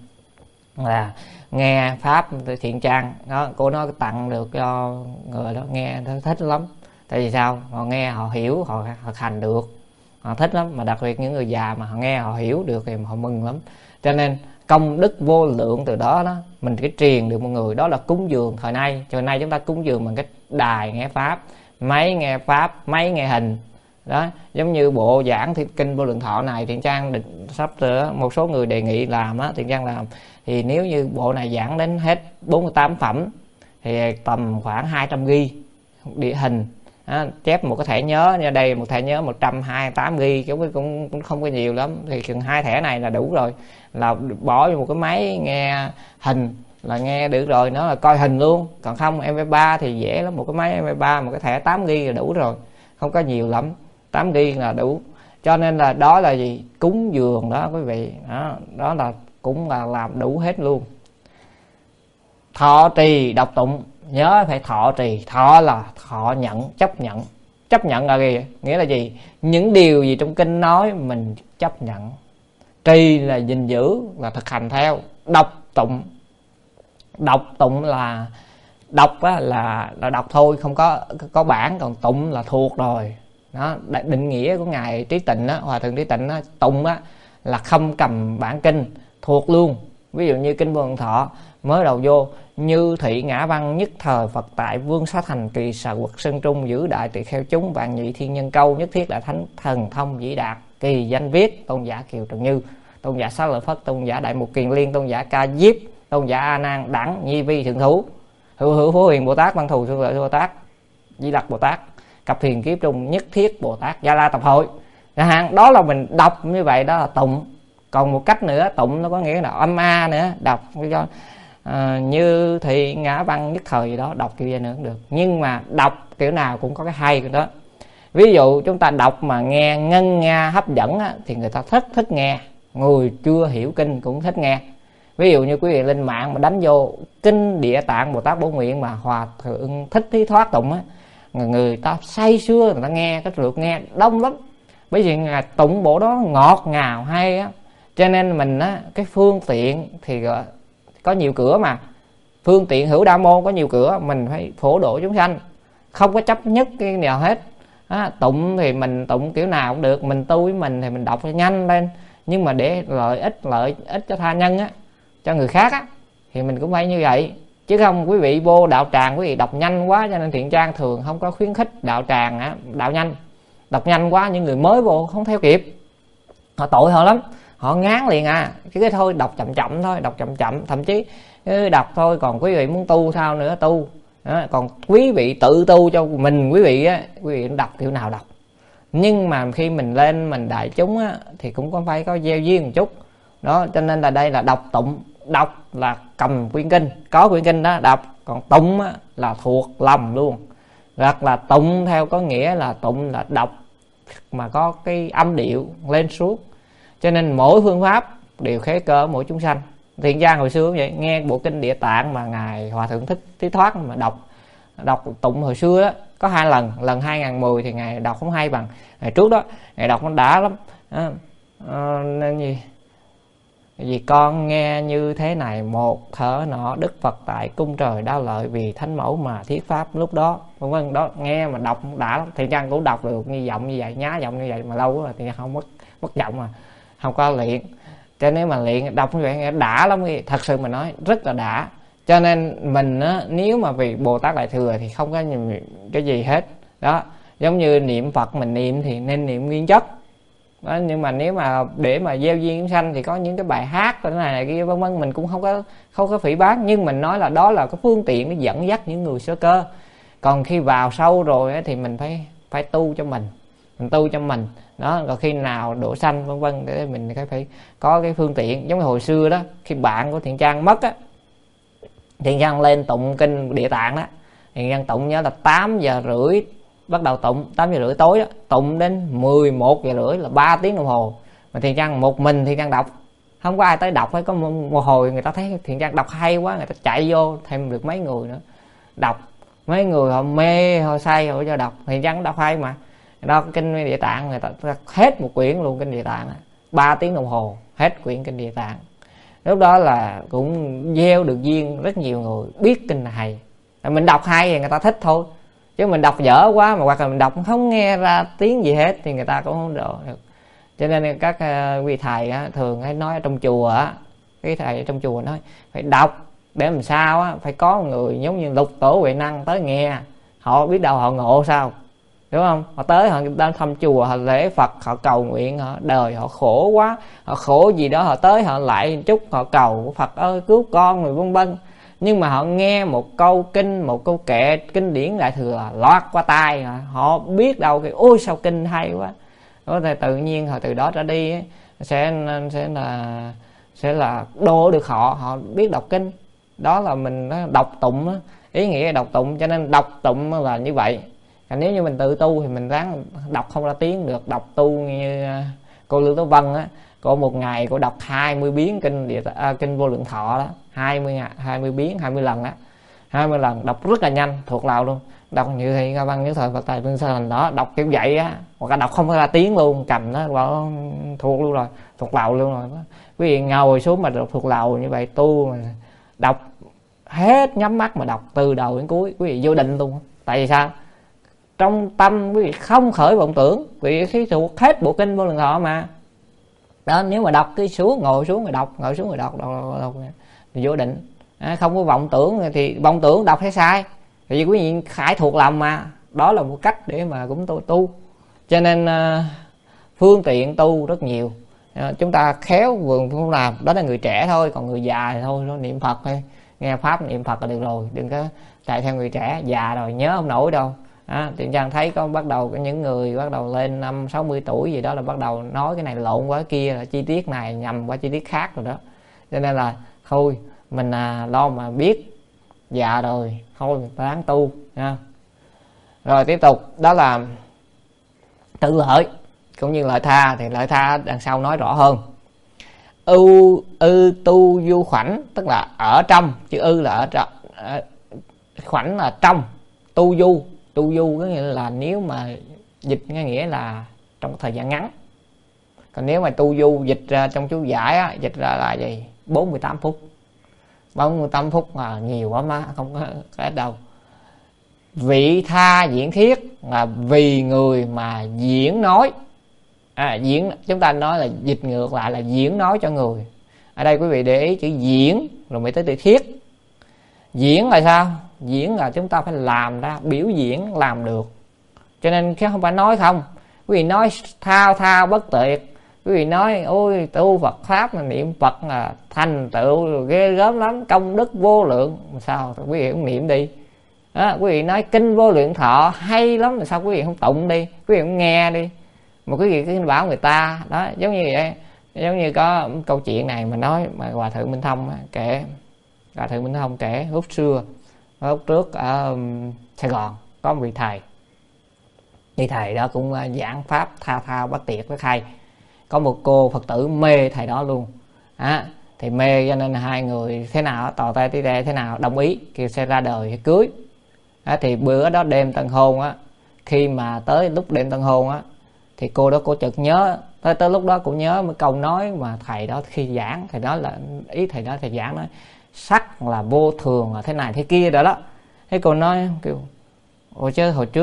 là nghe pháp Thiện Trang đó, cô nói tặng được cho người đó nghe thích lắm. Tại vì sao? Họ nghe họ hiểu, họ thực hành được, họ thích lắm. Mà đặc biệt những người già mà họ nghe họ hiểu được thì họ mừng lắm. Cho nên công đức vô lượng từ đó mình cái truyền được một người, đó là cúng dường. Thời nay chúng ta cúng dường bằng cái đài nghe pháp, máy nghe pháp, máy nghe hình đó. Giống như bộ giảng thì kinh Vô Lượng Thọ này Thiện Trang sắp tới một số người đề nghị làm á, Thiện Trang làm. Thì nếu như bộ này giảng đến hết 48 phẩm thì tầm khoảng 200 GB địa hình chép một cái thẻ nhớ như đây, một thẻ nhớ 128 GB cũng không có nhiều lắm, thì chừng 2 thẻ này là đủ rồi, là bỏ vô một cái máy nghe hình là nghe được rồi, nó là coi hình luôn. Còn không MP3 thì dễ lắm, một cái máy MP3, một cái thẻ 8 GB là đủ rồi, không có nhiều lắm, 8 GB là đủ. Cho nên là đó là gì? Cúng dường đó quý vị, đó là cũng là làm đủ hết luôn. Thọ trì đọc tụng, nhớ phải thọ trì. Thọ là thọ nhận, chấp nhận là gì? Nghĩa là gì? Những điều gì trong kinh nói mình chấp nhận. Trì là gìn giữ, là thực hành theo. Đọc tụng là đọc á, là đọc thôi, không có bản. Còn tụng là thuộc rồi đó. Định nghĩa của ngài Trí Tịnh á, Hòa Thượng Trí Tịnh á, tụng á là không cầm bản kinh, thuộc luôn. Ví dụ như kinh Vô Lượng Thọ Mới đầu vô: như thị ngã văn nhất thời Phật tại vương xá thành kỳ xà quật sơn trung giữ đại tỳ kheo chúng vạn nhị thiên nhân câu nhất thiết là thánh thần thông vĩ đạt kỳ danh viết tôn giả Kiều Trần Như, tôn giả Xá Lợi Phất, tôn giả Đại Mục Kiền Liên, tôn giả Ca Diếp, tôn giả A Nan đẳng nhi vi thượng thủ, hữu hữu Phổ Hiền Bồ Tát, Văn Thù Sư Lợi Bồ Tát, Di Lặc Bồ Tát, Cập Hiền Kiếp Trung Nhất Thiết Bồ Tát, Gia La Tập Hội. Đó là mình đọc như vậy, đó là tụng. Còn một cách nữa, tụng nó có nghĩa là âm a nữa, đọc như thị ngã văn nhất thời gì đó, đọc kiểu vậy nữa cũng được. Nhưng mà đọc kiểu nào cũng có cái hay của đó. Ví dụ chúng ta đọc mà nghe ngân nga hấp dẫn á, thì người ta thích nghe, người chưa hiểu kinh cũng thích nghe. Ví dụ như quý vị lên mạng mà đánh vô kinh Địa Tạng Bồ Tát Bổ Nguyện mà Hòa Thượng Thích Thí Thoát tụng á, người ta say sưa, người ta nghe cái lượt nghe đông lắm, bởi vì ngài tụng bộ đó ngọt ngào hay á. Cho nên mình á, cái phương tiện thì có nhiều cửa, mà phương tiện hữu đa môn có nhiều cửa, mình phải phổ độ chúng sanh, không có chấp nhất cái nào hết. Tụng thì mình tụng kiểu nào cũng được, mình tu với mình thì mình đọc nhanh lên, nhưng mà để lợi ích cho tha nhân á, cho người khác á, thì mình cũng phải như vậy. Chứ không quý vị vô đạo tràng quý vị đọc nhanh quá, cho nên Thiện Trang thường không có khuyến khích đạo tràng á, đạo nhanh. Đọc nhanh quá những người mới vô không theo kịp, họ tội họ lắm, họ ngán liền chứ cái thôi đọc chậm chậm thôi, đọc chậm chậm, thậm chí đọc thôi. Còn quý vị muốn tu sao nữa tu đó. Còn quý vị tự tu cho mình, quý vị đọc kiểu nào đọc. Nhưng mà khi mình lên mình đại chúng á, thì cũng có phải có gieo duyên một chút đó. Cho nên là đây là đọc tụng. Đọc là cầm quyển kinh, có quyển kinh đó đọc. Còn tụng á, là thuộc lòng luôn. Hoặc là tụng theo có nghĩa là tụng là đọc mà có cái âm điệu lên xuống. Cho nên mỗi phương pháp đều khế cơ mỗi chúng sanh. Thiện Trang hồi xưa cũng vậy, nghe bộ kinh Địa Tạng mà ngài Hòa Thượng Thích Thí Thoát mà đọc tụng hồi xưa đó, có 2 lần. Lần 2010 thì ngài đọc không hay bằng ngày trước đó, ngài đọc nó đã lắm. Nên vì con nghe như thế này, một thở nọ Đức Phật tại cung trời đau lợi vì thánh mẫu mà thuyết pháp lúc đó, vân vân đó. Nghe mà đọc đã lắm. Thiện Trang cũng đọc được như giọng như vậy, nhá giọng như vậy, mà lâu rồi thì không mất giọng, mà không có luyện. Cho nên mà luyện đọc như vậy nghe đã lắm, thật sự mà nói rất là đã. Cho nên mình á, nếu mà vì Bồ Tát Đại Thừa thì không có cái gì hết đó. Giống như niệm Phật mình niệm thì nên niệm nguyên chất đó. Nhưng mà nếu mà để mà gieo duyên chúng sanh thì có những cái bài hát cái này kia vân vân, mình cũng không có phỉ báng, nhưng mình nói là đó là cái phương tiện để dẫn dắt những người sơ cơ. Còn khi vào sâu rồi ấy, thì mình phải tu cho mình tu cho mình đó. Rồi khi nào độ sanh vân vân để mình phải có cái phương tiện. Giống như hồi xưa đó, khi bạn của Thiện Trang mất á, Thiện Trang lên tụng kinh Địa Tạng đó, Thiện Trang tụng nhớ là 8 giờ rưỡi bắt đầu tụng, 8 giờ rưỡi tối đó, tụng đến 11 giờ rưỡi là 3 tiếng đồng hồ. Mà Thiện Trang một mình Thiện Trang đọc, không có ai tới đọc. Phải có một hồi người ta thấy Thiện Trang đọc hay quá, người ta chạy vô thêm được mấy người nữa đọc. Mấy người họ mê họ say họ cho đọc. Thiện Trang đọc hay mà đó. Kinh Địa Tạng người ta hết một quyển luôn, kinh Địa Tạng 3 tiếng đồng hồ hết quyển kinh Địa Tạng. Lúc đó là cũng gieo được duyên rất nhiều người biết kinh này hay. Mình đọc hay thì người ta thích thôi, chứ mình đọc dở quá mà hoặc là mình đọc không nghe ra tiếng gì hết thì người ta cũng không được. Cho nên các vị thầy á, thường hay nói ở trong chùa á, cái thầy ở trong chùa nói phải đọc để làm sao á, phải có người giống như Lục Tổ Huệ Năng tới nghe, họ biết đâu họ ngộ sao, đúng không? Họ tới họ đang thăm chùa, họ lễ Phật, họ cầu nguyện, họ đời họ khổ quá, họ khổ gì đó, họ tới họ lại chút, họ cầu Phật ơi cứu con rồi vân vân. Nhưng mà họ nghe một câu kinh, một câu kệ kinh điển Đại Thừa lọt qua tai, họ biết đâu cái ôi sao kinh hay quá đó, thì tự nhiên họ từ đó trở đi ấy, sẽ là độ được họ biết đọc kinh. Đó là mình đọc tụng đó. Ý nghĩa đọc tụng, cho nên đọc tụng là như vậy. Còn nếu như mình tự tu thì mình ráng đọc không ra tiếng được. Đọc tu như cô Lương Tố Vân á, cô một ngày cô đọc 20 biến kinh Vô Lượng Thọ đó, 20 biến 20 lần á, 20 lần đọc rất là nhanh, thuộc lòng luôn. Đọc như thì Nga Văn Nhất Thời Phật Tại Vương Sa Thành đó, đọc kiểu vậy á, hoặc là đọc không ra tiếng luôn, cầm nó thuộc luôn rồi, thuộc lòng luôn rồi. Quý vị ngồi xuống mà thuộc lòng như vậy, tu mà đọc hết nhắm mắt mà đọc từ đầu đến cuối, quý vị vô định luôn. Tại vì sao? Trong tâm quý vị không khởi vọng tưởng, quý vị khi thuộc hết bộ kinh Vô Lượng Thọ mà đó. Nếu mà đọc cái ngồi xuống rồi đọc thì vô định. Không có vọng tưởng thì vọng tưởng đọc thấy sai, vì quý vị khải thuộc lòng mà. Đó là một cách để mà cũng tu. Cho nên phương tiện tu rất nhiều. Chúng ta khéo vườn không làm, đó là người trẻ thôi, còn người già thì thôi, nó niệm Phật hay nghe pháp niệm Phật là được rồi, đừng có chạy theo người trẻ, già rồi nhớ không nổi đâu. Thì Trang thấy có bắt đầu có những người bắt đầu lên 50-60 tuổi gì đó là bắt đầu nói cái này lộn quá, kia là chi tiết này nhầm qua chi tiết khác rồi đó. Cho nên là thôi mình lo mà biết già rồi thôi ráng tu nha. Rồi tiếp tục đó là tự lợi cũng như lợi tha. Thì lợi tha đằng sau nói rõ hơn. Ư tu du khoảnh, tức là ở trong, chữ ư là ở trong, khoảnh là trong. Tu du có nghĩa là nếu mà dịch nghĩa là trong thời gian ngắn. Còn nếu mà tu du dịch ra trong chú giải á, dịch ra là gì? 48 phút. 48 phút là nhiều quá má, không có cái đâu. Vị tha diễn thiết là vì người mà diễn nói. Diễn chúng ta nói là dịch ngược lại là diễn nói cho người. Ở đây quý vị để ý chữ diễn rồi mới tới từ thiết. Diễn là sao? Diễn là chúng ta phải làm ra, biểu diễn làm được. Cho nên không phải nói không. Quý vị nói thao thao bất tuyệt, quý vị nói ôi tu Phật pháp là niệm Phật là thành tựu rồi ghê gớm lắm, công đức vô lượng. Sao quý vị không niệm đi? Quý vị nói kinh vô lượng thọ hay lắm, mà sao quý vị không tụng đi, quý vị không nghe đi, mà quý vị cứ bảo người ta đó. Giống như vậy, giống như có câu chuyện này mà nói mà Hòa Thượng Minh Thông kể. Hòa Thượng Minh Thông kể lúc xưa, lúc trước ở Sài Gòn có một vị thầy đó cũng giảng pháp thao thao bất tuyệt rất hay. Có một cô Phật tử mê thầy đó luôn. Thì mê cho nên hai người thế nào tò te tí te thế nào đồng ý kêu sẽ ra đời cưới. Thì bữa đó đêm tân hôn á, khi mà tới lúc đêm tân hôn á, thì cô đó cô chợt nhớ tới lúc đó cũng nhớ một câu nói mà thầy đó khi giảng, thầy đó là ý thầy đó thầy giảng nói sắc là vô thường là thế này thế kia đó đó. Thế cô nói kêu ôi chứ hồi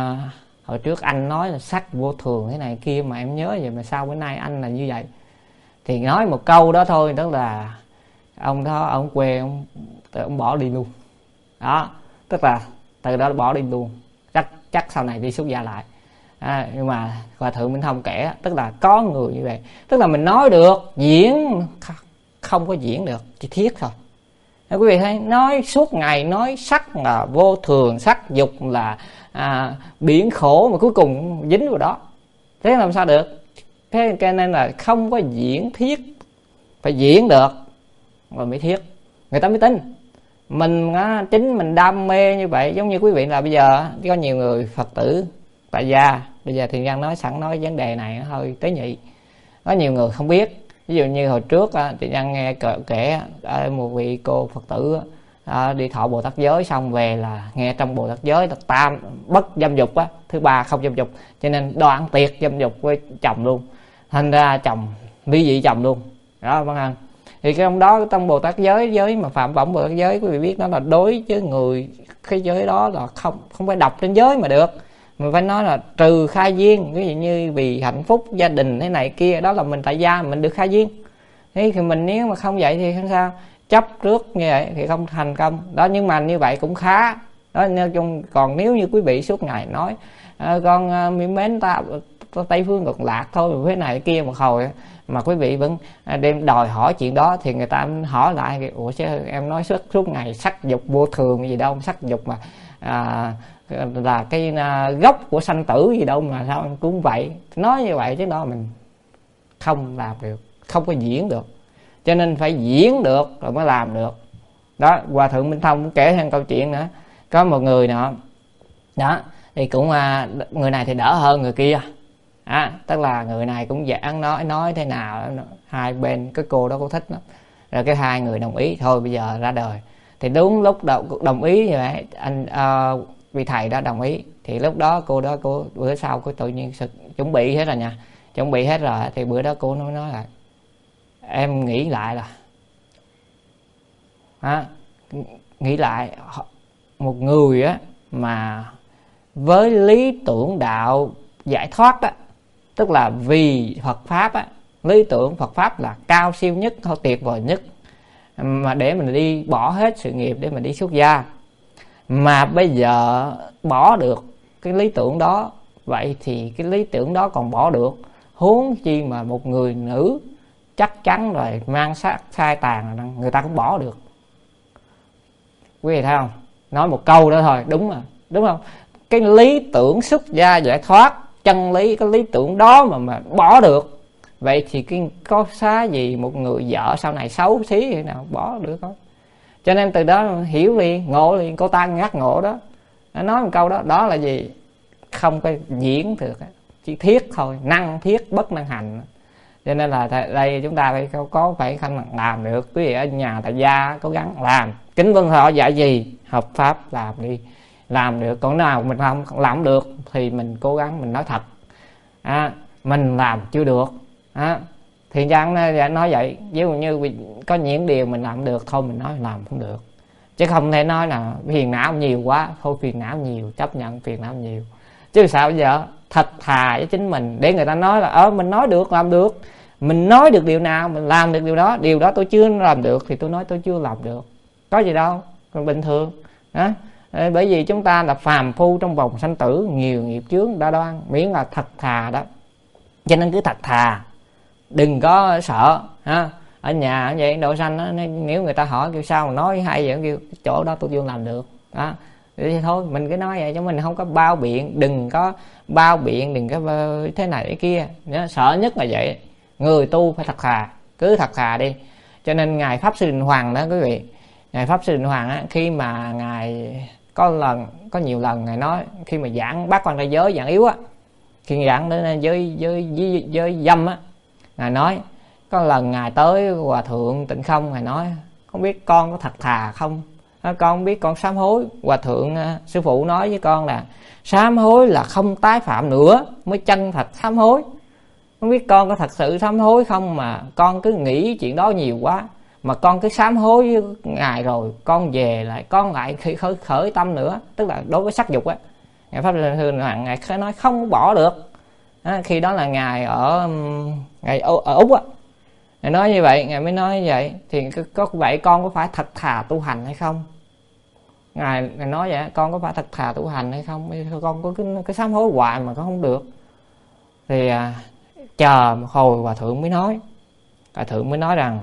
trước anh nói là sắc vô thường thế này kia mà em nhớ vậy, mà sao bữa nay anh là như vậy? Thì nói một câu đó thôi, tức là ông đó ông quê ông bỏ đi luôn đó, tức là từ đó bỏ đi luôn, chắc sau này đi xuất gia lại. Nhưng mà Hòa Thượng Minh Thông kể tức là có người như vậy, tức là mình nói được, diễn không có diễn được, chỉ thiết thôi. Quý vị thấy nói suốt ngày nói sắc là vô thường, sắc dục là biển khổ, mà cuối cùng dính vào đó, thế làm sao được? Thế cho nên là không có diễn thiết, phải diễn được rồi mới thiết, người ta mới tin. Mình chính mình đam mê như vậy. Giống như quý vị là bây giờ có nhiều người Phật tử tại gia, bây giờ thì Giang nói sẵn nói vấn đề này hơi tế nhị, có nhiều người không biết. Ví dụ như hồi trước thì Giang nghe kể một vị cô Phật tử đi thọ Bồ Tát giới xong về là nghe trong Bồ Tát giới là tam bất dâm dục á, thứ ba không dâm dục, cho nên đoạn tuyệt dâm dục với chồng luôn, thành ra chồng ly dị chồng luôn đó vâng anh. Thì cái ông đó trong Bồ Tát giới mà phạm võng Bồ Tát giới, quý vị biết nó là đối với người cái giới đó là không phải đọc trên giới mà được, mình phải nói là trừ khai duyên, ví dụ như vì hạnh phúc gia đình thế này kia, đó là mình tại gia mình được khai duyên. Thế thì mình nếu mà không vậy thì không sao, chấp trước như vậy thì không thành công đó. Nhưng mà như vậy cũng khá đó. Còn nếu như quý vị suốt ngày nói con mến ta Tây Phương Cực Lạc thôi, thế này kia một hồi mà quý vị vẫn đem đòi hỏi chuyện đó, thì người ta hỏi lại ủa chứ em nói suốt ngày sắc dục vô thường gì đâu, sắc dục mà là cái gốc của sanh tử gì đâu mà sao em cũng vậy. Nói như vậy chứ đó mình không làm được, không có diễn được, cho nên phải diễn được rồi mới làm được đó. Hòa Thượng Minh Thông cũng kể thêm câu chuyện nữa, có một người nọ đó thì cũng người này thì đỡ hơn người kia tức là người này cũng giảng nói thế nào hai bên, cái cô đó cô thích lắm, rồi cái hai người đồng ý thôi bây giờ ra đời. Thì đúng lúc đầu đồng ý như vậy, anh vị thầy đó đồng ý, thì lúc đó cô bữa sau cô tự nhiên chuẩn bị hết rồi nha, chuẩn bị hết rồi thì bữa đó cô nói là em nghĩ lại là nghĩ lại một người mà với lý tưởng đạo giải thoát đó, tức là vì Phật pháp lý tưởng Phật pháp là cao siêu nhất, tuyệt vời nhất, mà để mình đi bỏ hết sự nghiệp để mình đi xuất gia, mà bây giờ bỏ được cái lý tưởng đó, vậy thì cái lý tưởng đó còn bỏ được, huống chi mà một người nữ chắc chắn rồi mang sát sai tàn người ta cũng bỏ được. Quý vị thấy không? Nói một câu đó thôi, đúng mà, đúng không? Cái lý tưởng xuất gia giải thoát, chân lý, cái lý tưởng đó mà bỏ được, vậy thì cái có xá gì một người vợ sau này xấu xí thế nào bỏ được không? Cho nên từ đó hiểu liền, ngộ liền, cô ta ngắt ngộ đó. Nó nói một câu đó, đó là gì? Không có diễn được, chỉ thiết thôi, năng thiết bất năng hành. Cho nên là đây chúng ta phải khanh làm được. Quý vị ở nhà tại gia cố gắng làm, kính vân họ dạy gì hợp pháp làm đi, làm được. Còn nào mình không làm được thì mình cố gắng mình nói thật, mình làm chưa được. Thiền Trang nói vậy, ví dụ như có những điều mình làm được thôi mình nói làm không được, chứ không thể nói là phiền não nhiều quá thôi, phiền não nhiều, chấp nhận phiền não nhiều. Chứ sao bây giờ thật thà với chính mình để người ta nói là mình nói được, làm được. Mình nói được điều nào mình làm được điều đó tôi chưa làm được thì tôi nói tôi chưa làm được, có gì đâu, còn bình thường đó. Bởi vì chúng ta là phàm phu trong vòng sanh tử, nhiều nghiệp chướng đa đoan, miễn là thật thà đó. Cho nên cứ thật thà, đừng có sợ ha. Ở nhà vậy độ sanh đó, nếu người ta hỏi kêu sao mà nói hay vậy, kêu chỗ đó tôi chưa làm được đó, thì thôi mình cứ nói vậy, chứ mình không có bao biện. Đừng có bao biện, đừng có thế này thế kia. Sợ nhất là vậy. Người tu phải thật thà, cứ thật thà đi. Cho nên ngài Pháp Sư Định Hoàng đó quý vị, ngài Pháp Sư Định Hoàng á, khi mà ngài có nhiều lần ngài nói, khi mà giảng bát quan trai giới giảng yếu á, khi giảng đến giới dâm á, ngài nói có lần ngài tới Hòa Thượng Tịnh Không, ngài nói không biết con có thật thà không, con không biết con sám hối. Hòa Thượng sư phụ nói với con là sám hối là không tái phạm nữa mới chân thật sám hối. Không biết con có thật sự sám hối không mà con cứ nghĩ chuyện đó nhiều quá, mà con cứ sám hối với ngài rồi con về lại con lại khởi tâm nữa, tức là đối với sắc dục á. Ngài Pháp Sư Hoàng ngài nói không bỏ được. Khi đó là ngài ở Úc á, ngài nói như vậy, ngài mới nói như vậy thì có vậy con có phải thật thà tu hành hay không? Ngài nói vậy, con có phải thật thà tu hành hay không? Con có cái sám hối hoài mà con không được. Thì chờ một hồi Hòa Thượng mới nói, Hòa Thượng mới nói rằng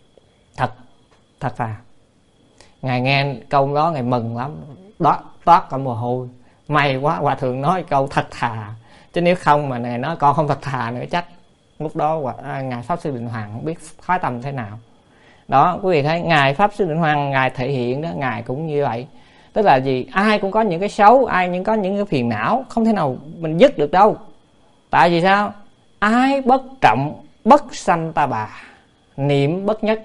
thật thà. Ngài nghe câu đó ngài mừng lắm, đó toát cả mồ hôi. May quá Hòa Thượng nói câu thật thà, chứ nếu không mà ngài nói con không thật thà nữa chắc lúc đó ngài Pháp Sư Định Hoàng không biết phái tâm thế nào. Đó quý vị thấy ngài Pháp Sư Định Hoàng ngài thể hiện đó, ngài cũng như vậy. Tức là gì? Ai cũng có những cái xấu, ai cũng có những cái phiền não, không thể nào mình dứt được đâu. Tại vì sao? Ái bất trọng bất sanh ta bà, niệm bất nhất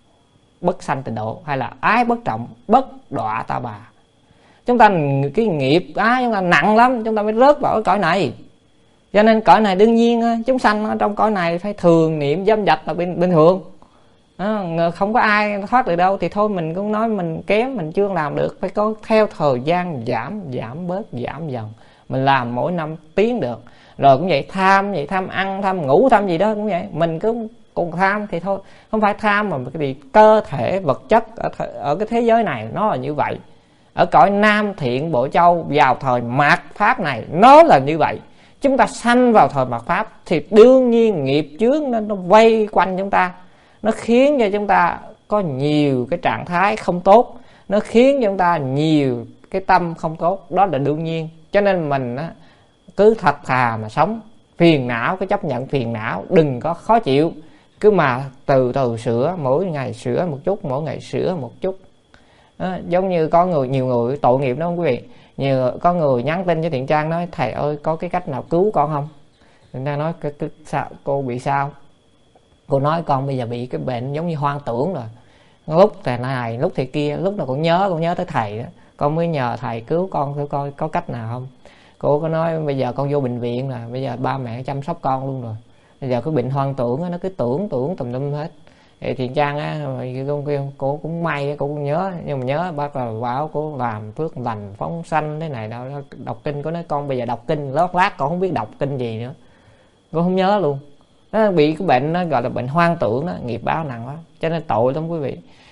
bất sanh tịnh độ, hay là ái bất trọng bất đọa ta bà. Chúng ta cái nghiệp ái chúng ta nặng lắm, chúng ta mới rớt vào cái cõi này. Cho nên cõi này đương nhiên chúng sanh trong cõi này phải thường niệm dâm dạch là bình thường. Không có ai thoát được đâu. Thì thôi mình cũng nói mình kém, mình chưa làm được, phải có theo thời gian giảm bớt, giảm dần. Mình làm mỗi năm tiến được. Rồi cũng vậy, tham ăn, tham ngủ, tham gì đó cũng vậy. Mình cứ cùng tham thì thôi. Không phải tham mà cái gì cơ thể vật chất ở cái thế giới này nó là như vậy. Ở cõi Nam Thiện Bộ Châu vào thời mạt Pháp này nó là như vậy. Chúng ta sanh vào thời mạt Pháp thì đương nhiên nghiệp chướng nó vây quanh chúng ta, nó khiến cho chúng ta có nhiều cái trạng thái không tốt, nó khiến cho chúng ta nhiều cái tâm không tốt, đó là đương nhiên. Cho nên mình cứ thật thà mà sống. Phiền não cứ chấp nhận phiền não, đừng có khó chịu, cứ mà từ từ sửa, mỗi ngày sửa một chút, mỗi ngày sửa một chút. Giống như có nhiều người tội nghiệp đó quý vị. Có người nhắn tin cho Thiện Trang nói thầy ơi có cái cách nào cứu con không? Thiện Trang nói sao, cô bị sao? Cô nói con bây giờ bị cái bệnh giống như hoang tưởng rồi, lúc thì này lúc thì kia, lúc nào con nhớ tới thầy đó, con mới nhờ thầy cứu con thử coi có cách nào không. Cô có nói bây giờ con vô bệnh viện là bây giờ ba mẹ chăm sóc con luôn rồi, bây giờ cái bệnh hoang tưởng nó cứ tưởng tùm lum hết. Thì Thiện Trang á, cô cũng may cô cũng nhớ, nhưng mà nhớ bác là bảo cô làm phước lành phóng sanh thế này đâu, đọc kinh. Có nói con bây giờ đọc kinh lát con không biết đọc kinh gì nữa, cô không nhớ luôn. Nó bị cái bệnh nó gọi là bệnh hoang tưởng đó, nghiệp báo nặng quá, cho nên tội lắm quý vị.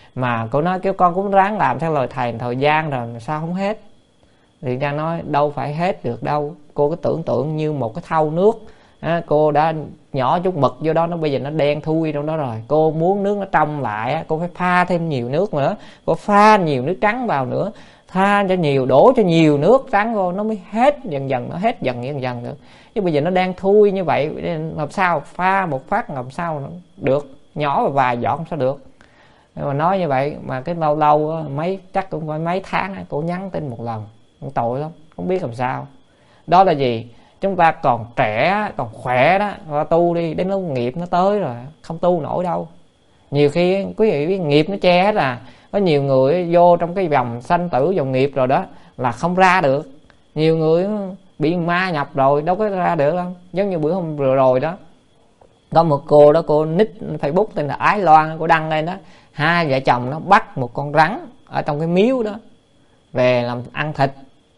Mà cô nói kêu con cũng ráng làm theo lời thầy thời gian rồi sao không hết. Thì Trang nói đâu phải hết được đâu. Cô cứ tưởng tượng như một cái thau nước, cô đã nhỏ chút mực vô đó, nó bây giờ nó đen thui trong đó rồi. Cô muốn nước nó trong lại, cô phải pha thêm nhiều nước nữa. Cô pha nhiều nước trắng vào nữa, pha cho nhiều, đổ cho nhiều nước trắng vô, nó mới hết dần dần, nó hết dần dần được. Chứ bây giờ nó đang thui như vậy, làm sao pha một phát làm sao được, nhỏ và vài giọt không sao được. Mà nói như vậy mà cái lâu lâu mấy chắc cũng phải mấy tháng cô nhắn tin một lần, cũng tội lắm, không biết làm sao. Đó là gì? Chúng ta còn trẻ, còn khỏe đó, và tu đi, đến lúc nghiệp nó tới rồi không tu nổi đâu. Nhiều khi quý vị biết nghiệp nó che hết à. Có nhiều người vô trong cái vòng sanh tử, vòng nghiệp rồi đó là không ra được. Nhiều người bị ma nhập rồi đâu có ra được đâu. Giống như bữa hôm vừa rồi đó, có một cô đó, cô nick Facebook tên là Ái Loan, cô đăng lên đó, hai vợ chồng nó bắt một con rắn ở trong cái miếu đó về làm ăn thịt.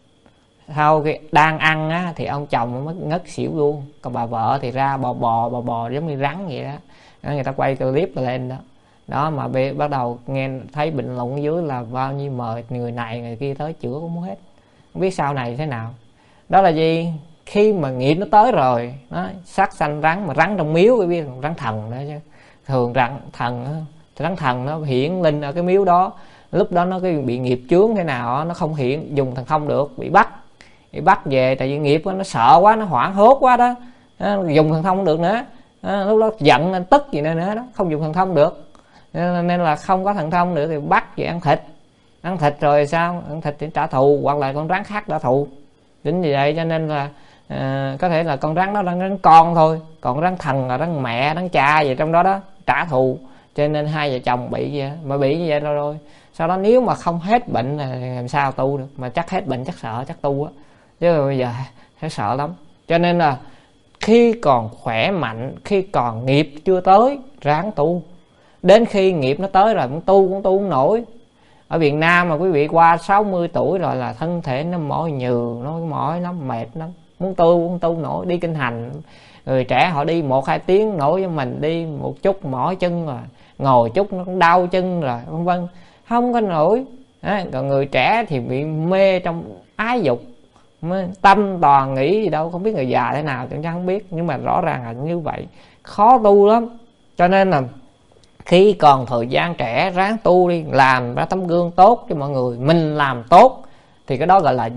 Sau khi đang ăn á, thì ông chồng mới ngất xỉu luôn, còn bà vợ thì ra bò giống như rắn vậy đó. Người ta quay clip lên đó. Đó mà bắt đầu nghe thấy bình luận ở dưới là bao nhiêu mời người này người kia tới chữa cũng muốn hết, không biết sau này thế nào. Đó là gì? Khi mà nghiệp nó tới rồi, nó sát sanh rắn, mà rắn trong miếu, biết rắn thần đó chứ. Thường rắn thần nó hiển linh ở cái miếu đó, lúc đó nó cái bị nghiệp chướng thế nào nó không hiện, dùng thần thông được, bị bắt về, tại vì nghiệp nó sợ quá, nó hoảng hốt quá đó, dùng thần thông không được nữa. Lúc đó giận nên tức gì nữa đó, không dùng thần thông được, nên là không có thần thông được thì bắt về ăn thịt rồi sao, ăn thịt thì trả thù, hoặc là con rắn khác trả thù. Chính vì vậy cho nên là có thể là con rắn đó là rắn con thôi, còn rắn thần là rắn mẹ, rắn cha gì trong đó đó trả thù. Cho nên hai vợ chồng bị vậy, mà bị như vậy rồi sau đó nếu mà không hết bệnh là làm sao tu được. Mà chắc hết bệnh chắc sợ, chắc tu á, chứ bây giờ sẽ sợ lắm. Cho nên là khi còn khỏe mạnh, khi còn nghiệp chưa tới, ráng tu. Đến khi nghiệp nó tới rồi cũng tu không nổi. Ở Việt Nam mà quý vị qua 60 tuổi rồi là thân thể nó mỏi nhừ, nó mỏi lắm, mệt lắm, muốn tu không tu nổi. Đi kinh hành, người trẻ họ đi 1-2 tiếng nổi, với mình đi một chút mỏi chân rồi, ngồi chút nó cũng đau chân rồi, vân vân, không có nổi. Còn người trẻ thì bị mê trong ái dục, tâm toàn nghĩ gì đâu, không biết người già thế nào chẳng không biết, nhưng mà rõ ràng là như vậy, khó tu lắm. Cho nên là khi còn thời gian trẻ ráng tu đi, làm ra tấm gương tốt cho mọi người. Mình làm tốt thì cái đó gọi là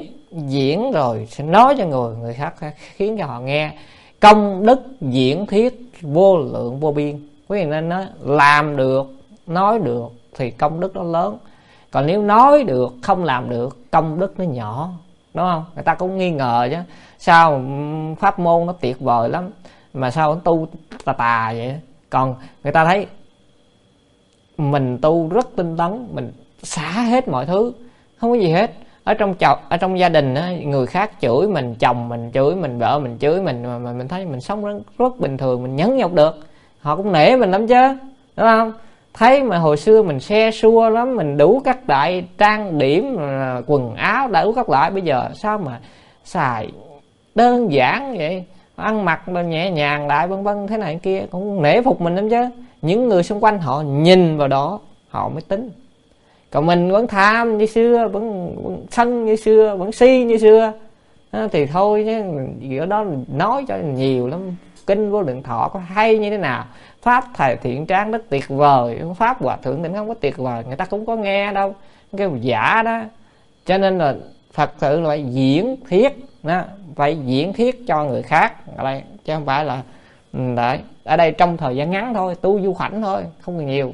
diễn rồi sẽ nói cho người khác, khiến cho họ nghe. Công đức diễn thiết vô lượng vô biên. Quý vị nên nói làm được, nói được thì công đức nó lớn. Còn nếu nói được không làm được, công đức nó nhỏ, đúng không? Người ta cũng nghi ngờ chứ, sao pháp môn nó tuyệt vời lắm mà sao nó tu tà vậy. Còn người ta thấy mình tu rất tinh tấn, mình xả hết mọi thứ, không có gì hết. Ở trong gia đình á, người khác chửi mình, chồng mình chửi mình, vợ mình chửi mình, mà mình thấy mình sống rất bình thường, mình nhẫn nhục được, họ cũng nể mình lắm chứ, đúng không? Thấy mà hồi xưa mình xe xua lắm, mình đủ các loại trang điểm, quần áo đủ các loại, bây giờ sao mà xài đơn giản vậy, ăn mặc nhẹ nhàng lại vân vân thế này kia, cũng nể phục mình lắm chứ. Những người xung quanh họ nhìn vào đó họ mới tính. Còn mình vẫn tham như xưa, vẫn sân như xưa, vẫn si như xưa thì thôi chứ. Ở đó nói cho nhiều lắm. Kinh Vô Lượng Thọ có hay như thế nào, pháp thầy Thiện Tráng rất tuyệt vời, pháp Hòa Thượng Tịnh không có tuyệt vời, người ta cũng có nghe đâu, cái giả đó. Cho nên là Phật sự là phải diễn thiết đó, phải diễn thiết cho người khác ở đây, chứ không phải là đấy. Ở đây trong thời gian ngắn thôi, tu du khoảnh thôi, không cần nhiều.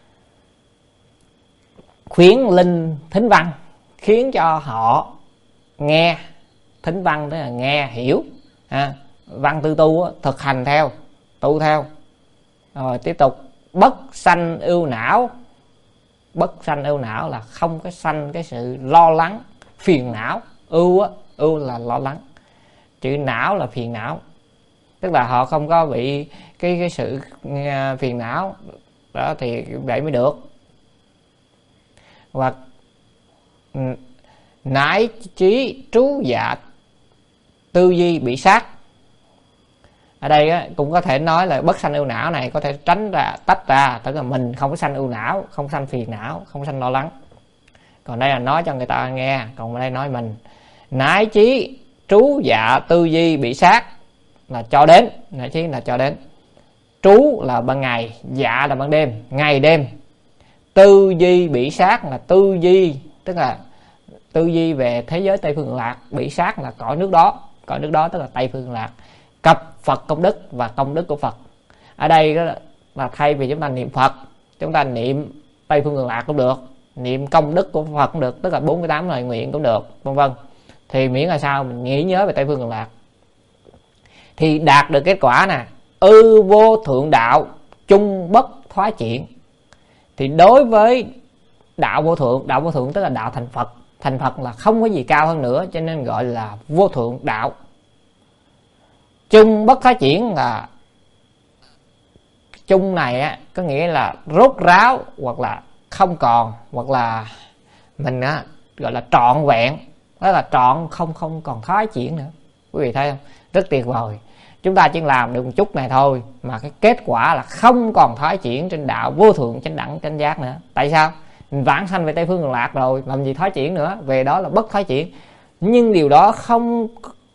Khuyến linh thính văn, khiến cho họ nghe. Thính văn tức là nghe hiểu, văn tư tu thực hành theo, tu theo. Rồi tiếp tục bất sanh ưu não. Bất sanh ưu não là không có sanh cái sự lo lắng phiền não. Ưu là lo lắng, chữ não là phiền não, tức là họ không có bị cái sự phiền não đó, thì vậy mới được. Hoặc nãi trí trú dạ tư duy bị sát. Ở đây á, cũng có thể nói là bất sanh ưu não này có thể tránh ra, tách ra, tức là mình không có sanh ưu não, không sanh phiền não, không sanh lo lắng. Còn đây là nói cho người ta nghe, còn ở đây nói mình. Nái chí trú dạ tư duy bị sát là cho đến, nái chí là cho đến, trú là ban ngày, dạ là ban đêm, ngày đêm. Tư duy bị sát là tư duy, tức là tư duy về thế giới Tây phương lạc. Bị sát là cõi nước đó, cõi nước đó tức là Tây phương lạc. Cập Phật công đức và công đức của Phật. Ở đây là thay vì chúng ta niệm Phật, chúng ta niệm Tây phương lạc cũng được, niệm công đức của Phật cũng được, tức là 48 lời nguyện cũng được, vân vân. Thì miễn là sao mình nghĩ nhớ về Tây phương lạc thì đạt được kết quả nè. Ư vô thượng đạo chung bất thoái chuyển. Thì đối với đạo vô thượng tức là đạo thành Phật. Thành Phật là không có gì cao hơn nữa, cho nên gọi là vô thượng đạo. Chung bất thoái chuyển là chung này á, có nghĩa là rốt ráo, hoặc là không còn, hoặc là mình á gọi là trọn vẹn, đó là trọn, không còn thoái chuyển nữa. Quý vị thấy không? Rất tuyệt vời. Chúng ta chỉ làm được một chút này thôi mà cái kết quả là không còn thoái chuyển trên đạo vô thượng chánh đẳng chánh giác nữa. Tại sao? Mình vãng sanh về Tây phương cực lạc rồi, làm gì thoái chuyển nữa, về đó là bất thoái chuyển. Nhưng điều đó không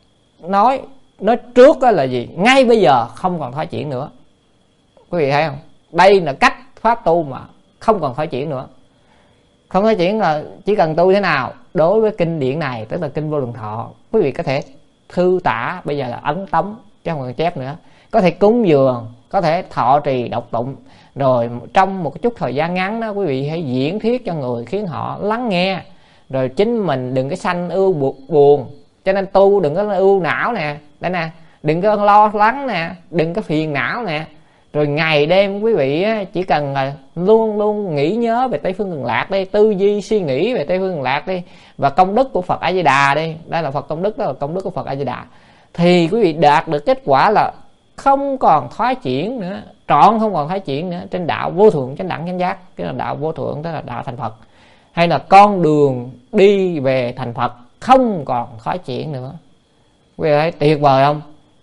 nói trước đó là gì? Ngay bây giờ không còn thoái chuyển nữa. Quý vị thấy không? Đây là cách pháp tu mà không còn thoái chuyển nữa. Không thoái chuyển là chỉ cần tu thế nào? Đối với kinh điển này, tức là kinh Vô Lượng Thọ, quý vị có thể thư tả, bây giờ là ấn tống chứ không còn chép nữa. Có thể cúng dường, có thể thọ trì đọc tụng. Rồi trong một chút thời gian ngắn đó, quý vị hãy diễn thuyết cho người, khiến họ lắng nghe. Rồi chính mình đừng có sanh ưu buồn. Cho nên tu đừng có ưu não nè, đây nè, đừng có lo lắng nè, đừng có phiền não nè. Rồi ngày đêm quý vị chỉ cần là luôn luôn nghĩ nhớ về Tây phương cực lạc đi, tư duy suy nghĩ về Tây phương cực lạc đi, và công đức của Phật A Di Đà đi. Đây là Phật công đức, đó là công đức của Phật A Di Đà. Thì quý vị đạt được kết quả là không còn thoái chuyển nữa, trọn không còn thoái chuyển nữa trên đạo vô thượng chánh đẳng chánh giác. Cái là đạo vô thượng, tức là đạo thành Phật, hay là con đường đi về thành Phật không còn thoái chuyển nữa. Quý vị thấy tuyệt vời không?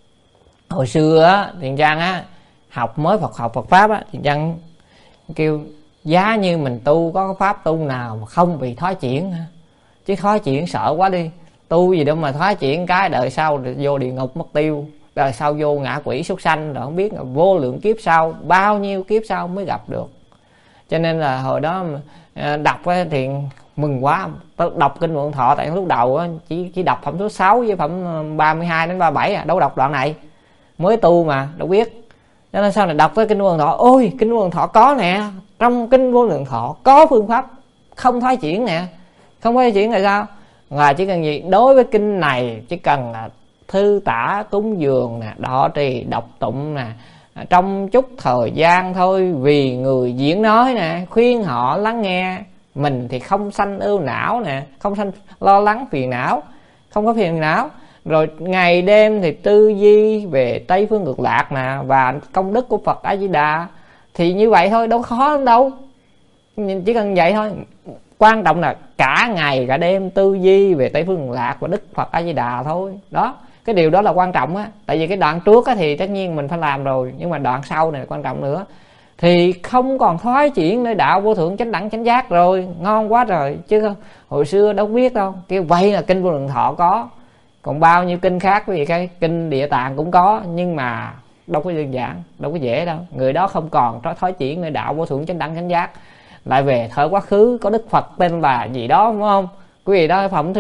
Hồi xưa á, Thiện Trang á học mới học Phật pháp á, Thiện Trang kêu giá như mình tu có cái pháp tu nào mà không bị thoái chuyển, chứ thoái chuyển sợ quá đi. Tu gì đâu mà thoái chuyển cái đời sau vô địa ngục mất tiêu, đời sau vô ngạ quỷ súc sanh, rồi không biết là vô lượng kiếp sau, bao nhiêu kiếp sau mới gặp được. Cho nên là hồi đó đọc thì mừng quá. Đọc kinh Vô Lượng Thọ tại lúc đầu chỉ đọc phẩm số 6 với phẩm 32 đến 37 đâu đọc đoạn này, mới tu mà đâu biết. Cho nên sau này đọc tới kinh Vô Lượng Thọ, ôi kinh Vô Lượng Thọ có nè, trong kinh Vô Lượng Thọ có phương pháp không thoái chuyển nè. Không thoái chuyển là sao? Là chỉ cần gì? Đối với kinh này chỉ cần là thư tả, cúng dường nè, đọ trì đọc tụng nè, trong chút thời gian thôi, vì người diễn nói nè, khuyên họ lắng nghe. Mình thì không sanh ưu não nè, không sanh lo lắng phiền não, không có phiền não. Rồi ngày đêm thì tư duy về Tây phương cực lạc nè, và công đức của Phật A Di Đà. Thì như vậy thôi, đâu khó lắm đâu, chỉ cần vậy thôi. Quan trọng là cả ngày cả đêm tư duy về Tây phương cực lạc và Đức Phật A Di Đà thôi. Đó, cái điều đó là quan trọng á. Tại vì cái đoạn trước á thì tất nhiên mình phải làm rồi, nhưng mà đoạn sau này là quan trọng nữa. Thì không còn thoái chuyển nơi đạo vô thượng chánh đẳng chánh giác rồi, ngon quá rồi. Chứ hồi xưa đâu biết đâu, kêu vậy là kinh Vô Lượng Thọ có. Còn bao nhiêu kinh khác, quý vị, cái kinh Địa Tạng cũng có, nhưng mà đâu có đơn giản, đâu có dễ đâu. Người đó không còn thoái chuyển nơi đạo vô thượng chánh đẳng chánh giác, lại về thời quá khứ có Đức Phật tên là gì đó, đúng không? Quý vị đó phẩm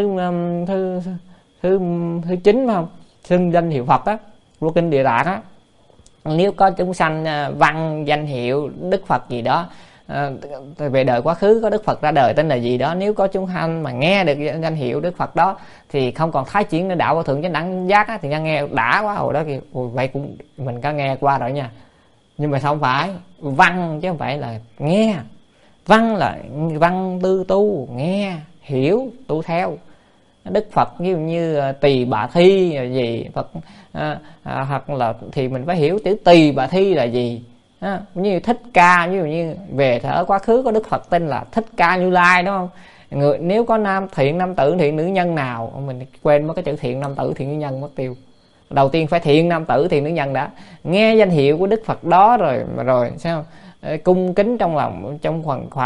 thứ 9 phải không? Xưng danh hiệu Phật á, của kinh Địa Tạng á. Nếu có chúng sanh văn danh hiệu Đức Phật gì đó, về đời quá khứ có Đức Phật ra đời tên là gì đó, nếu có chúng sanh mà nghe được danh hiệu Đức Phật đó thì không còn thái chuyển đến đạo vô thượng chánh đẳng giác á, thì nghe đã quá. Hồi đó kìa, vậy cũng mình có nghe qua rồi nha, nhưng mà không phải văn chứ không phải là nghe. Văn là văn tư tu, nghe hiểu tu theo. Đức Phật ví dụ như Tỳ Bà Thi là gì, Phật hoặc là thì mình phải hiểu chữ Tỳ Bà Thi là gì. Như Thích Ca, ví dụ như về ở quá khứ có Đức Phật tên là Thích Ca Như Lai, đúng không? Người nếu có thiện nam tử, thiện nữ nhân nào, mình quên mất cái chữ thiện nam tử, thiện nữ nhân mất tiêu. Đầu tiên phải thiện nam tử thiện nữ nhân đã. Nghe danh hiệu của Đức Phật đó rồi sao cung kính trong lòng, trong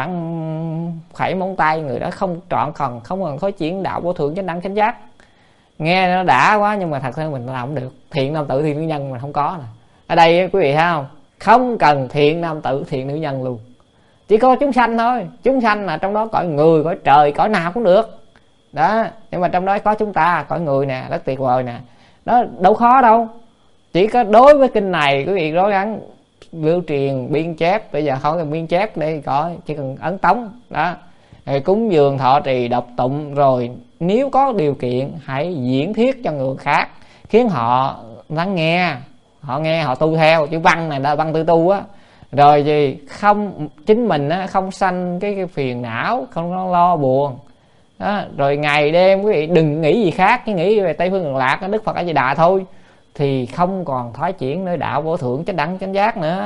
khoảng khẩy móng tay, người đó không trọn cần, không cần thối chuyển đạo vô thượng chánh đẳng chánh giác. Nghe nó đã quá nhưng mà thật sự mình làm không được. Thiện nam tử thiện nữ nhân mình không có nè. Ở đây quý vị thấy không, không cần thiện nam tử thiện nữ nhân luôn, chỉ có chúng sanh thôi. Chúng sanh là trong đó cõi người, cõi trời, cõi nào cũng được đó. Nhưng mà trong đó có chúng ta, cõi người nè, rất tuyệt vời nè. Đó đâu khó đâu. Chỉ có đối với kinh này quý vị cố gắng lưu truyền biên chép. Bây giờ không cần biên chép đây coi, chỉ cần ấn tống đó, rồi cúng dường thọ trì đọc tụng. Rồi nếu có điều kiện hãy diễn thuyết cho người khác, khiến họ lắng nghe, họ nghe họ tu theo. Chữ văn này là văn tư tu á. Rồi gì không chính mình á, không sanh cái phiền não, không lo buồn đó. Rồi ngày đêm quý vị đừng nghĩ gì khác, chỉ nghĩ về Tây Phương Cực Lạc, Đức Phật A Di Đà thôi, thì không còn thoái chuyển nơi đạo vô thượng chánh đẳng chánh giác nữa.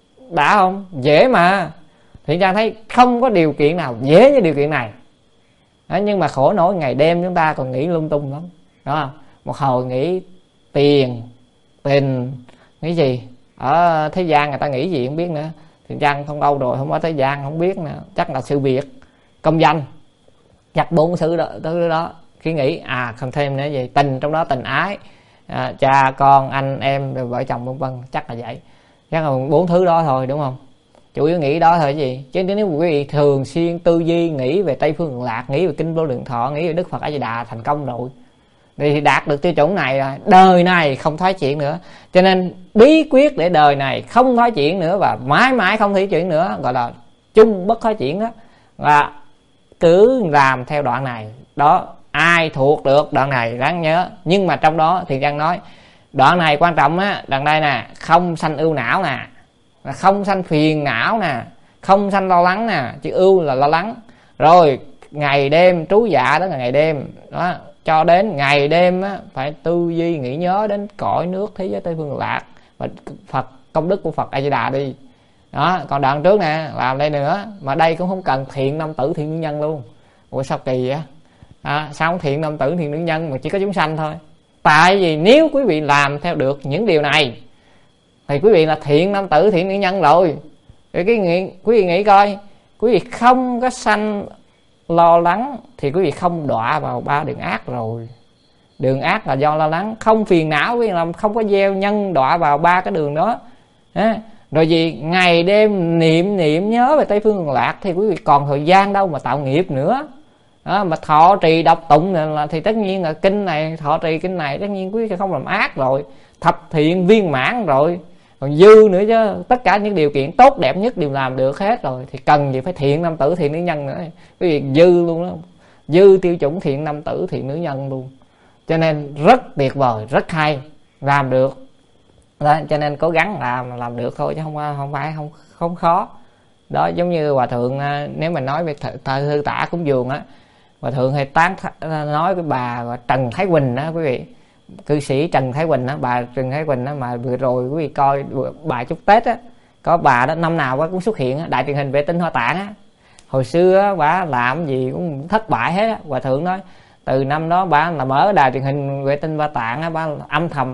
Đã không? Dễ mà. Thì ra thấy không có điều kiện nào dễ như điều kiện này đó. Nhưng mà khổ nổi ngày đêm chúng ta còn nghĩ lung tung lắm đó. Một hồi nghĩ tiền, tình, nghĩ gì ở thế gian người ta nghĩ gì không biết nữa. Thì chăng không đâu rồi, không ở thế gian không biết nữa. Chắc là sự việc, công danh, chắc 4 sự đó, thứ đó. Khi nghĩ không thêm nữa gì, tình trong đó tình ái, cha con anh em rồi vợ chồng vân vân, chắc là vậy. Chắc là 4 thứ đó thôi, đúng không? Chủ yếu nghĩ đó thôi gì. Chứ nếu quý vị thường xuyên tư duy nghĩ về Tây Phương Cực Lạc, nghĩ về kinh Vô Lượng Thọ, nghĩ về Đức Phật A Di Đà thành công rồi, thì đạt được tiêu chuẩn này rồi, đời này không thoái chuyển nữa. Cho nên bí quyết để đời này không thoái chuyển nữa và mãi mãi không thoái chuyển nữa, gọi là chung bất thoái chuyển đó, là cứ làm theo đoạn này đó. Ai thuộc được đoạn này đáng nhớ. Nhưng mà trong đó thì Giang nói đoạn này quan trọng á, đoạn đây nè, không sanh ưu não nè, không sanh phiền não nè, không sanh lo lắng nè. Chứ ưu là lo lắng. Rồi ngày đêm trú dạ, đó là ngày đêm đó, cho đến ngày đêm á, phải tư duy nghĩ nhớ đến cõi nước thế giới Tây Phương Cực Lạc và Phật, công đức của Phật A Di Đà đi đó. Còn đoạn trước nè, làm đây nữa. Mà đây cũng không cần thiện nam tử thiện nữ nhân luôn. Ủa sao kỳ vậy? Sao không thiện nam tử thiện nữ nhân mà chỉ có chúng sanh thôi? Tại vì nếu quý vị làm theo được những điều này thì quý vị là thiện nam tử thiện nữ nhân rồi. Rồi quý vị nghĩ coi, quý vị không có sanh lo lắng thì quý vị không đọa vào 3 đường ác rồi. Đường ác là do lo lắng. Không phiền não quý vị làm không có gieo nhân đọa vào 3 cái đường đó. Rồi gì ngày đêm niệm nhớ về Tây Phương Cực Lạc thì quý vị còn thời gian đâu mà tạo nghiệp nữa. Mà thọ trì đọc tụng là thì tất nhiên là kinh này, thọ trì kinh này tất nhiên quý vị không làm ác rồi, thập thiện viên mãn rồi, còn dư nữa chứ. Tất cả những điều kiện tốt đẹp nhất đều làm được hết rồi, thì cần gì phải thiện nam tử thiện nữ nhân nữa. Quý vị dư luôn đó, dư tiêu chuẩn thiện nam tử thiện nữ nhân luôn. Cho nên rất tuyệt vời, rất hay, làm được đó. Cho nên cố gắng làm được thôi, chứ không phải không khó đó. Giống như hòa thượng, nếu mình nói về thư tả cúng dường á, hòa thượng hay nói với bà Trần Thái Quỳnh đó quý vị, cư sĩ Trần Thái Quỳnh đó, bà Trần Thái Quỳnh đó, mà vừa rồi quý vị coi bài chúc Tết á, có bà đó năm nào bà cũng xuất hiện á, đài truyền hình vệ tinh Hoa Tạng á. Hồi xưa á, bà làm gì cũng thất bại hết á. Hòa thượng nói từ năm đó bà là mở đài truyền hình vệ tinh Hoa Tạng á, bà âm thầm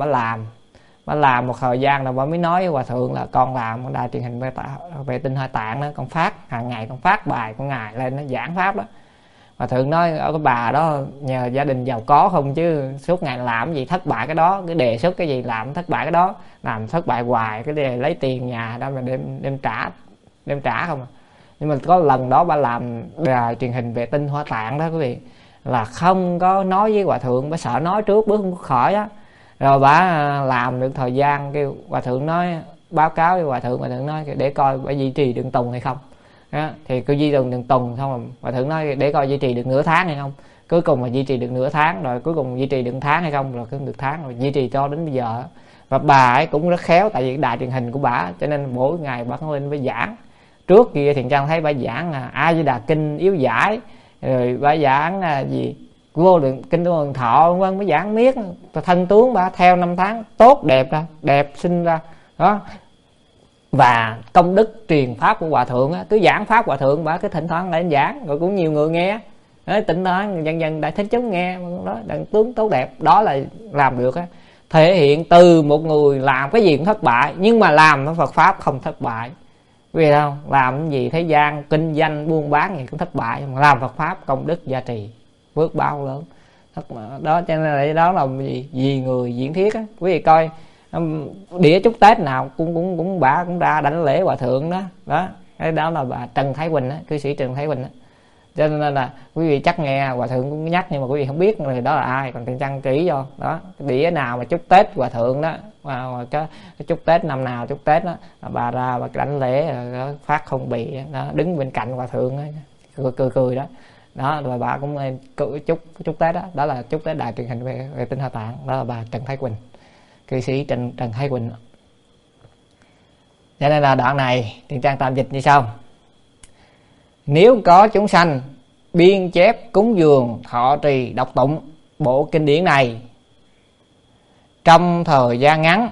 bà làm một thời gian rồi bà mới nói với hòa thượng là con làm một đài truyền hình vệ tinh Hoa Tạng đó, con phát hàng ngày, con phát bài của ngài lên nó giảng pháp đó. Hòa thượng nói ở cái bà đó nhờ gia đình giàu có không, chứ suốt ngày làm gì thất bại cái đó, cái đề xuất cái gì làm thất bại cái đó, làm thất bại hoài, cái đề lấy tiền nhà đó mà đem trả không à. Nhưng mà có lần đó bà làm đài truyền hình vệ tinh Hoa Tạng đó quý vị, là không có nói với hòa thượng, bà sợ nói trước bước không có khỏi á. Rồi bà làm được thời gian, kêu hòa thượng nói báo cáo với hòa thượng nói để coi bà duy trì đường tùng hay không đó. Thì cứ duy trì đường tùng xong rồi hòa thượng nói để coi duy trì được nửa tháng hay không. Cuối cùng là duy trì được nửa tháng, rồi cuối cùng duy trì được tháng hay không, rồi cứ được tháng, rồi duy trì cho đến bây giờ. Và bà ấy cũng rất khéo, tại vì đài truyền hình của bà, cho nên mỗi ngày bà có lên với giảng. Trước kia Thiện Trang thấy bà giảng A Di Đà kinh yếu giải, rồi bà giảng gì vô lượng kinh vô lượng thọ vân vân, mới giảng miết. Thân tướng bà theo 5 tháng tốt đẹp ra, đẹp sinh ra đó. Và công đức truyền pháp của hòa thượng á, cứ giảng pháp hòa thượng bà cứ thỉnh thoảng lại giảng, rồi cũng nhiều người nghe đó, tỉnh đó dần dần đại thích chúng nghe đó, đặng tướng tốt đẹp đó là làm được á. thể hiện từ một người làm cái gì cũng thất bại, nhưng mà làm Phật pháp không thất bại. Vì không làm cái gì thế gian kinh doanh buôn bán gì cũng thất bại, mà làm Phật pháp công đức gia trì phước báo lớn đó. Cho nên là đó là gì? Vì người diễn thiết á. Quý vị coi đĩa chúc Tết nào cũng bà cũng ra đảnh lễ hòa thượng đó. Cái đó là bà Trần Thái Quỳnh á, cư sĩ Trần Thái Quỳnh á. Cho nên là quý vị chắc nghe hòa thượng cũng nhắc, nhưng mà quý vị không biết người đó là ai, còn Thiện Trăng kỹ vô đó. Cái đĩa nào mà chúc Tết hòa thượng đó, mà cái chúc Tết năm nào chúc Tết đó, bà ra bà đảnh lễ phát không bị đó, đứng bên cạnh hòa thượng đó, cười đó. Đó rồi bà cũng chúc Tết đó. Đó là chúc Tết đài truyền hình về Tinh Hoa Tạng. Đó là bà Trần Thái Quỳnh, cư sĩ Trần Thái Quỳnh. Cho nên là đoạn này Thiện Trang tạm dịch như sau: nếu có chúng sanh biên chép cúng dường thọ trì đọc tụng bộ kinh điển này trong thời gian ngắn,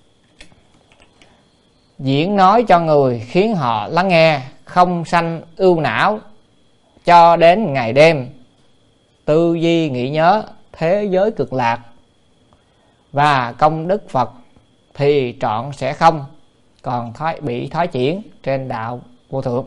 diễn nói cho người khiến họ lắng nghe, không sanh ưu não, cho đến ngày đêm tư duy nghĩ nhớ thế giới cực lạc và công đức Phật, thì trọn sẽ không còn bị thoái chuyển trên đạo vô thượng.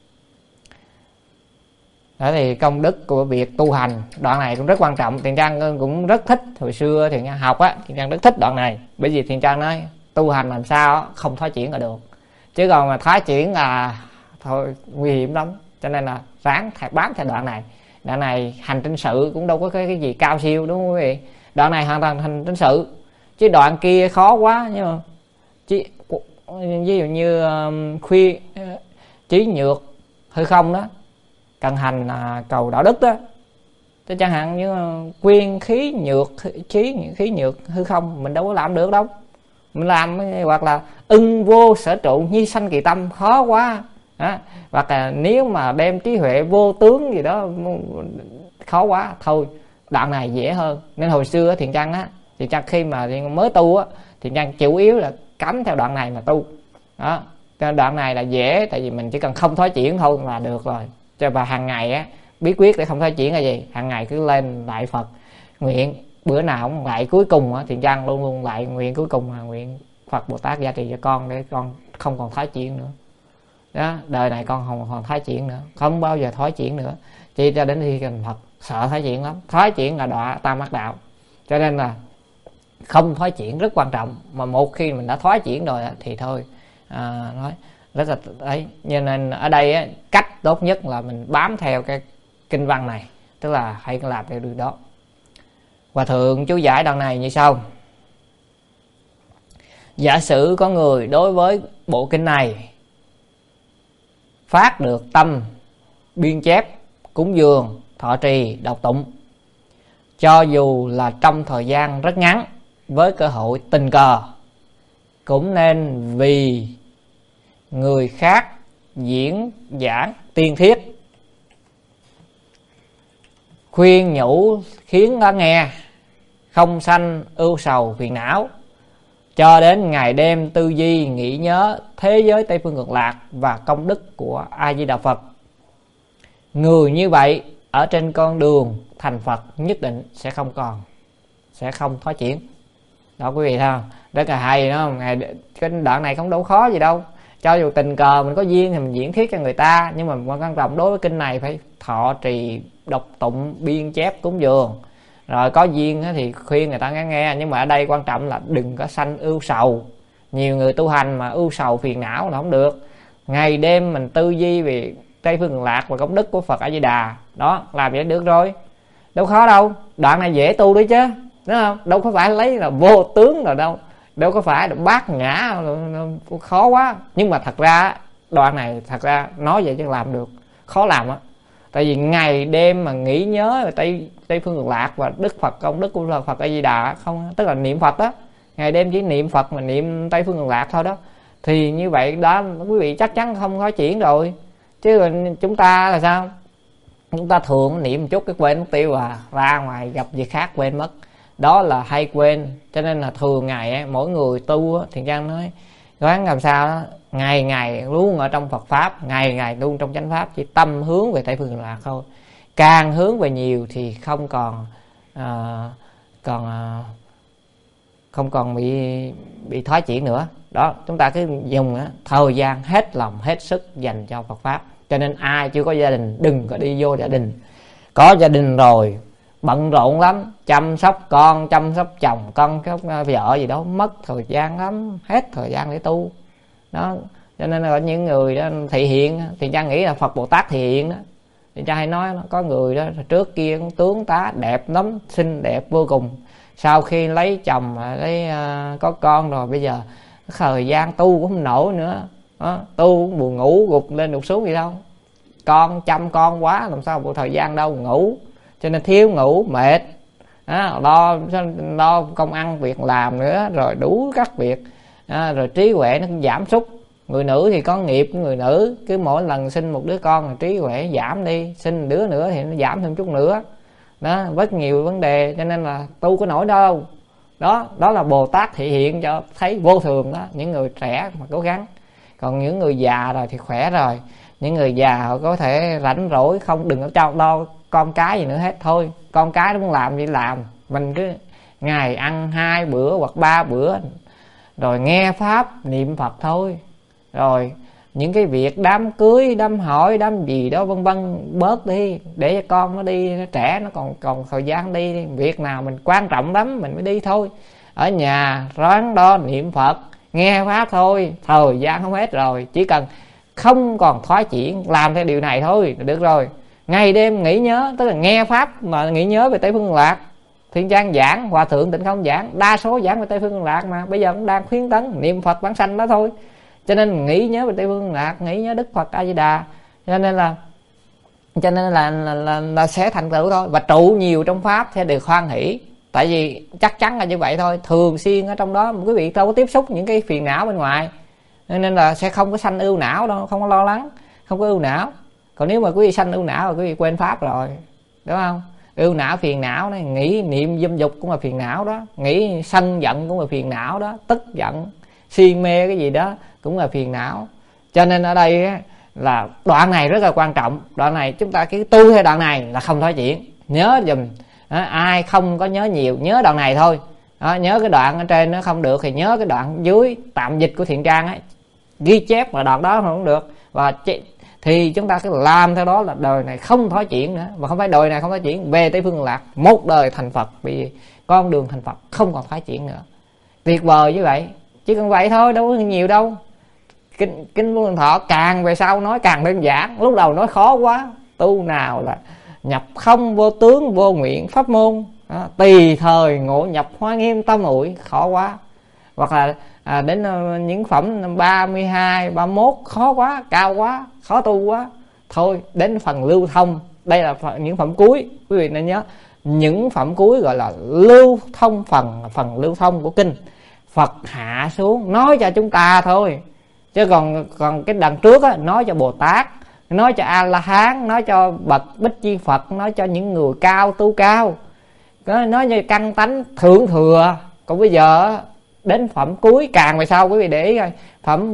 Đó thì công đức của việc tu hành, đoạn này cũng rất quan trọng. Thiện Trang cũng rất thích, hồi xưa Thiện Trang học á, Thiện Trang rất thích đoạn này, bởi vì Thiện Trang nói tu hành làm sao không thoái chuyển là được, chứ còn mà thoái chuyển là thôi nguy hiểm lắm. Cho nên là ráng bám theo đoạn này. Đoạn này hành trình sự cũng đâu có cái gì cao siêu, đúng không quý vị? Đoạn này hoàn toàn hành trình sự, chứ đoạn kia khó quá. Nhưng mà ví dụ như khuyên trí nhược hư không đó, cần hành cầu đạo đức đó, chứ chẳng hạn như khuyên khí nhược khí nhược hư không mình đâu có làm được đâu. Mình làm hoặc là ưng vô sở trụ nhi sanh kỳ tâm, khó quá đó. Hoặc là nếu mà đem trí huệ vô tướng gì đó khó quá, thôi đoạn này dễ hơn. Nên hồi xưa Thiện Trang á, Thiện Trang khi mà mới tu á, Thiện Trang chủ yếu là cắm theo đoạn này mà tu đó. Đoạn này là dễ, tại vì mình chỉ cần không thoái chuyển thôi là được rồi. Và hàng ngày á, bí quyết để không thoái chuyển là gì? Hàng ngày cứ lên lại Phật nguyện, bữa nào cũng lại cuối cùng á, Thiện Trang luôn luôn lại nguyện cuối cùng là nguyện Phật Bồ Tát gia trì cho con để con không còn thoái chuyển nữa đó. Đời này con không còn thoái chuyển nữa, không bao giờ thoái chuyển nữa, chỉ cho đến khi gần Phật. Sợ thoái chuyển lắm, thoái chuyển là đọa tam ác đạo. Cho nên là không thoái chuyển rất quan trọng. Mà một khi mình đã thoái chuyển rồi thì thôi nói rất là đấy. Nên ở đây á, cách tốt nhất là mình bám theo cái kinh văn này, tức là hãy làm theo điều đó. Hòa thượng chú giải đoạn này như sau: giả sử có người đối với bộ kinh này phát được tâm biên chép cúng dường thọ trì đọc tụng, cho dù là trong thời gian rất ngắn, với cơ hội tình cờ, cũng nên vì người khác diễn giảng tiên thiết, khuyên nhủ khiến nó nghe, không sanh ưu sầu phiền não, cho đến ngày đêm tư duy nghĩ nhớ thế giới Tây Phương Cực Lạc và công đức của A Di Đà Phật. Người như vậy ở trên con đường thành Phật nhất định sẽ không thoái chuyển. Đó quý vị thấy không? Rất là hay đó. Cái đoạn này không đâu khó gì đâu. Cho dù tình cờ mình có duyên thì mình diễn thuyết cho người ta, nhưng mà quan trọng đối với kinh này phải thọ trì đọc tụng biên chép cúng dường, rồi có duyên thì khuyên người ta nghe. Nhưng mà ở đây quan trọng là đừng có sanh ưu sầu. Nhiều người tu hành mà ưu sầu phiền não là không được. Ngày đêm mình tư duy về Tây Phương Cực Lạc và công đức của Phật A Di Đà, đó làm vậy được rồi, đâu khó đâu. Đoạn này dễ tu đấy chứ, đúng không? Đâu có phải lấy là vô tướng rồi đâu có phải là bát nhã, khó quá. Nhưng mà thật ra đoạn này thật ra nói vậy chứ làm được, khó làm á. Tại vì ngày đêm mà nghĩ nhớ về Tây Phương Cực Lạc và đức Phật, công đức của Phật A Di Đà, không, tức là niệm Phật đó, ngày đêm chỉ niệm Phật mà niệm Tây Phương Cực Lạc thôi đó, thì như vậy đó quý vị chắc chắn không có chuyển rồi. Chứ chúng ta là sao? Chúng ta thường niệm một chút cái quên mất tiêu ra ngoài gặp việc khác quên mất, đó là hay quên. Cho nên là thường ngày ấy, mỗi người tu Thiện Trang nói gắng làm sao đó, ngày ngày luôn ở trong Phật pháp, ngày ngày luôn trong chánh pháp, chỉ tâm hướng về Tây Phương Cực Lạc thôi. Càng hướng về nhiều thì không còn không còn bị thoái chuyển nữa. Đó, chúng ta cứ dùng thời gian hết lòng hết sức dành cho Phật pháp. Cho nên ai chưa có gia đình đừng có đi vô gia đình. Có gia đình rồi bận rộn lắm, chăm sóc con, chăm sóc chồng, con sóc vợ gì đó, mất thời gian lắm, hết thời gian để tu. Đó, cho nên là những người đó thị hiện thì cha nghĩ là Phật Bồ Tát thị hiện đó. Thì cha hay nói có người đó trước kia tướng tá đẹp lắm, xinh đẹp vô cùng, sau khi lấy chồng lấy có con rồi bây giờ thời gian tu cũng không nổi nữa. Đó, tu cũng buồn ngủ gục lên gục xuống gì đâu, con chăm con quá làm sao bộ thời gian đâu ngủ, cho nên thiếu ngủ mệt. Lo công ăn việc làm nữa, rồi đủ các việc, rồi trí huệ nó cũng giảm sút. Người nữ thì có nghiệp của người nữ, cứ mỗi lần sinh một đứa con là trí huệ giảm đi, sinh đứa nữa thì nó giảm thêm chút nữa. Đó, rất nhiều vấn đề, cho nên là tu có nổi đâu. Đó là Bồ Tát thị hiện cho thấy vô thường đó. Những người trẻ mà cố gắng, còn những người già rồi thì khỏe rồi. Những người già họ có thể rảnh rỗi, không đừng có cho lo con cái gì nữa hết. Thôi con cái nó muốn làm gì làm, mình cứ ngày ăn 2 bữa hoặc 3 bữa, rồi nghe pháp niệm Phật thôi. Rồi những cái việc đám cưới, đám hỏi, đám gì đó vân vân bớt đi, để cho con nó đi, nó trẻ, nó còn thời gian đi. Việc nào mình quan trọng lắm mình mới đi thôi. Ở nhà ráng đó niệm Phật, nghe pháp thôi, thời gian không hết rồi. Chỉ cần không còn thoái chuyển, làm theo điều này thôi là được rồi. Ngày đêm nghĩ nhớ, tức là nghe pháp mà nghĩ nhớ về Tây Phương Cực Lạc. Thiên Trang giảng, Hòa Thượng Tịnh Không giảng, đa số giảng về Tây Phương Cực Lạc mà bây giờ cũng đang khuyến tấn niệm Phật bản sanh đó thôi. Cho nên nghĩ nhớ về Tây Phương Cực Lạc, nghĩ nhớ Đức Phật A Di Đà, cho nên là sẽ thành tựu thôi. Và trụ nhiều trong pháp sẽ được hoan hỷ, tại vì chắc chắn là như vậy thôi. Thường xuyên ở trong đó quý vị đâu có tiếp xúc những cái phiền não bên ngoài, nên là sẽ không có sanh ưu não đâu, không có lo lắng, không có ưu não. Còn nếu mà quý vị sanh ưu não rồi quý vị quên pháp rồi, đúng không? Ưu não phiền não này, nghĩ niệm dâm dục cũng là phiền não đó, nghĩ sân giận cũng là phiền não đó, tức giận si mê cái gì đó cũng là phiền não. Cho nên ở đây là đoạn này rất là quan trọng. Đoạn này chúng ta cứ tu theo đoạn này là không thoái chuyển. Nhớ dùm, ai không có nhớ nhiều nhớ đoạn này thôi. Nhớ cái đoạn ở trên nó không được thì nhớ cái đoạn dưới tạm dịch của Thiện Trang ấy, ghi chép là đoạn đó không được. Và thì chúng ta cứ làm theo đó là đời này không thoái chuyển nữa. Và không phải đời này không thoái chuyển, về Tây Phương Cực Lạc một đời thành Phật, vì con đường thành Phật không còn thoái chuyển nữa. Tuyệt vời như vậy, chỉ cần vậy thôi, đâu có nhiều đâu. Kinh Vô Lượng Thọ càng về sau nói càng đơn giản, lúc đầu nói khó quá. Tu nào là nhập không vô tướng vô nguyện pháp môn, tùy thời ngộ nhập Hoa Nghiêm tâm ủi, khó quá. Hoặc là đến những phẩm 32, 31 khó quá, cao quá, khó tu quá. Thôi đến phần lưu thông, đây là những phẩm cuối, quý vị nên nhớ. Những phẩm cuối gọi là lưu thông, phần lưu thông của kinh. Phật hạ xuống nói cho chúng ta thôi, chứ còn cái đằng trước á, nói cho Bồ Tát, nói cho A La Hán, nói cho bậc Bích Chi Phật, nói cho những người cao tu cao, nói như căn tánh thượng thừa. Còn bây giờ đến phẩm cuối càng về sau quý vị để ý coi, phẩm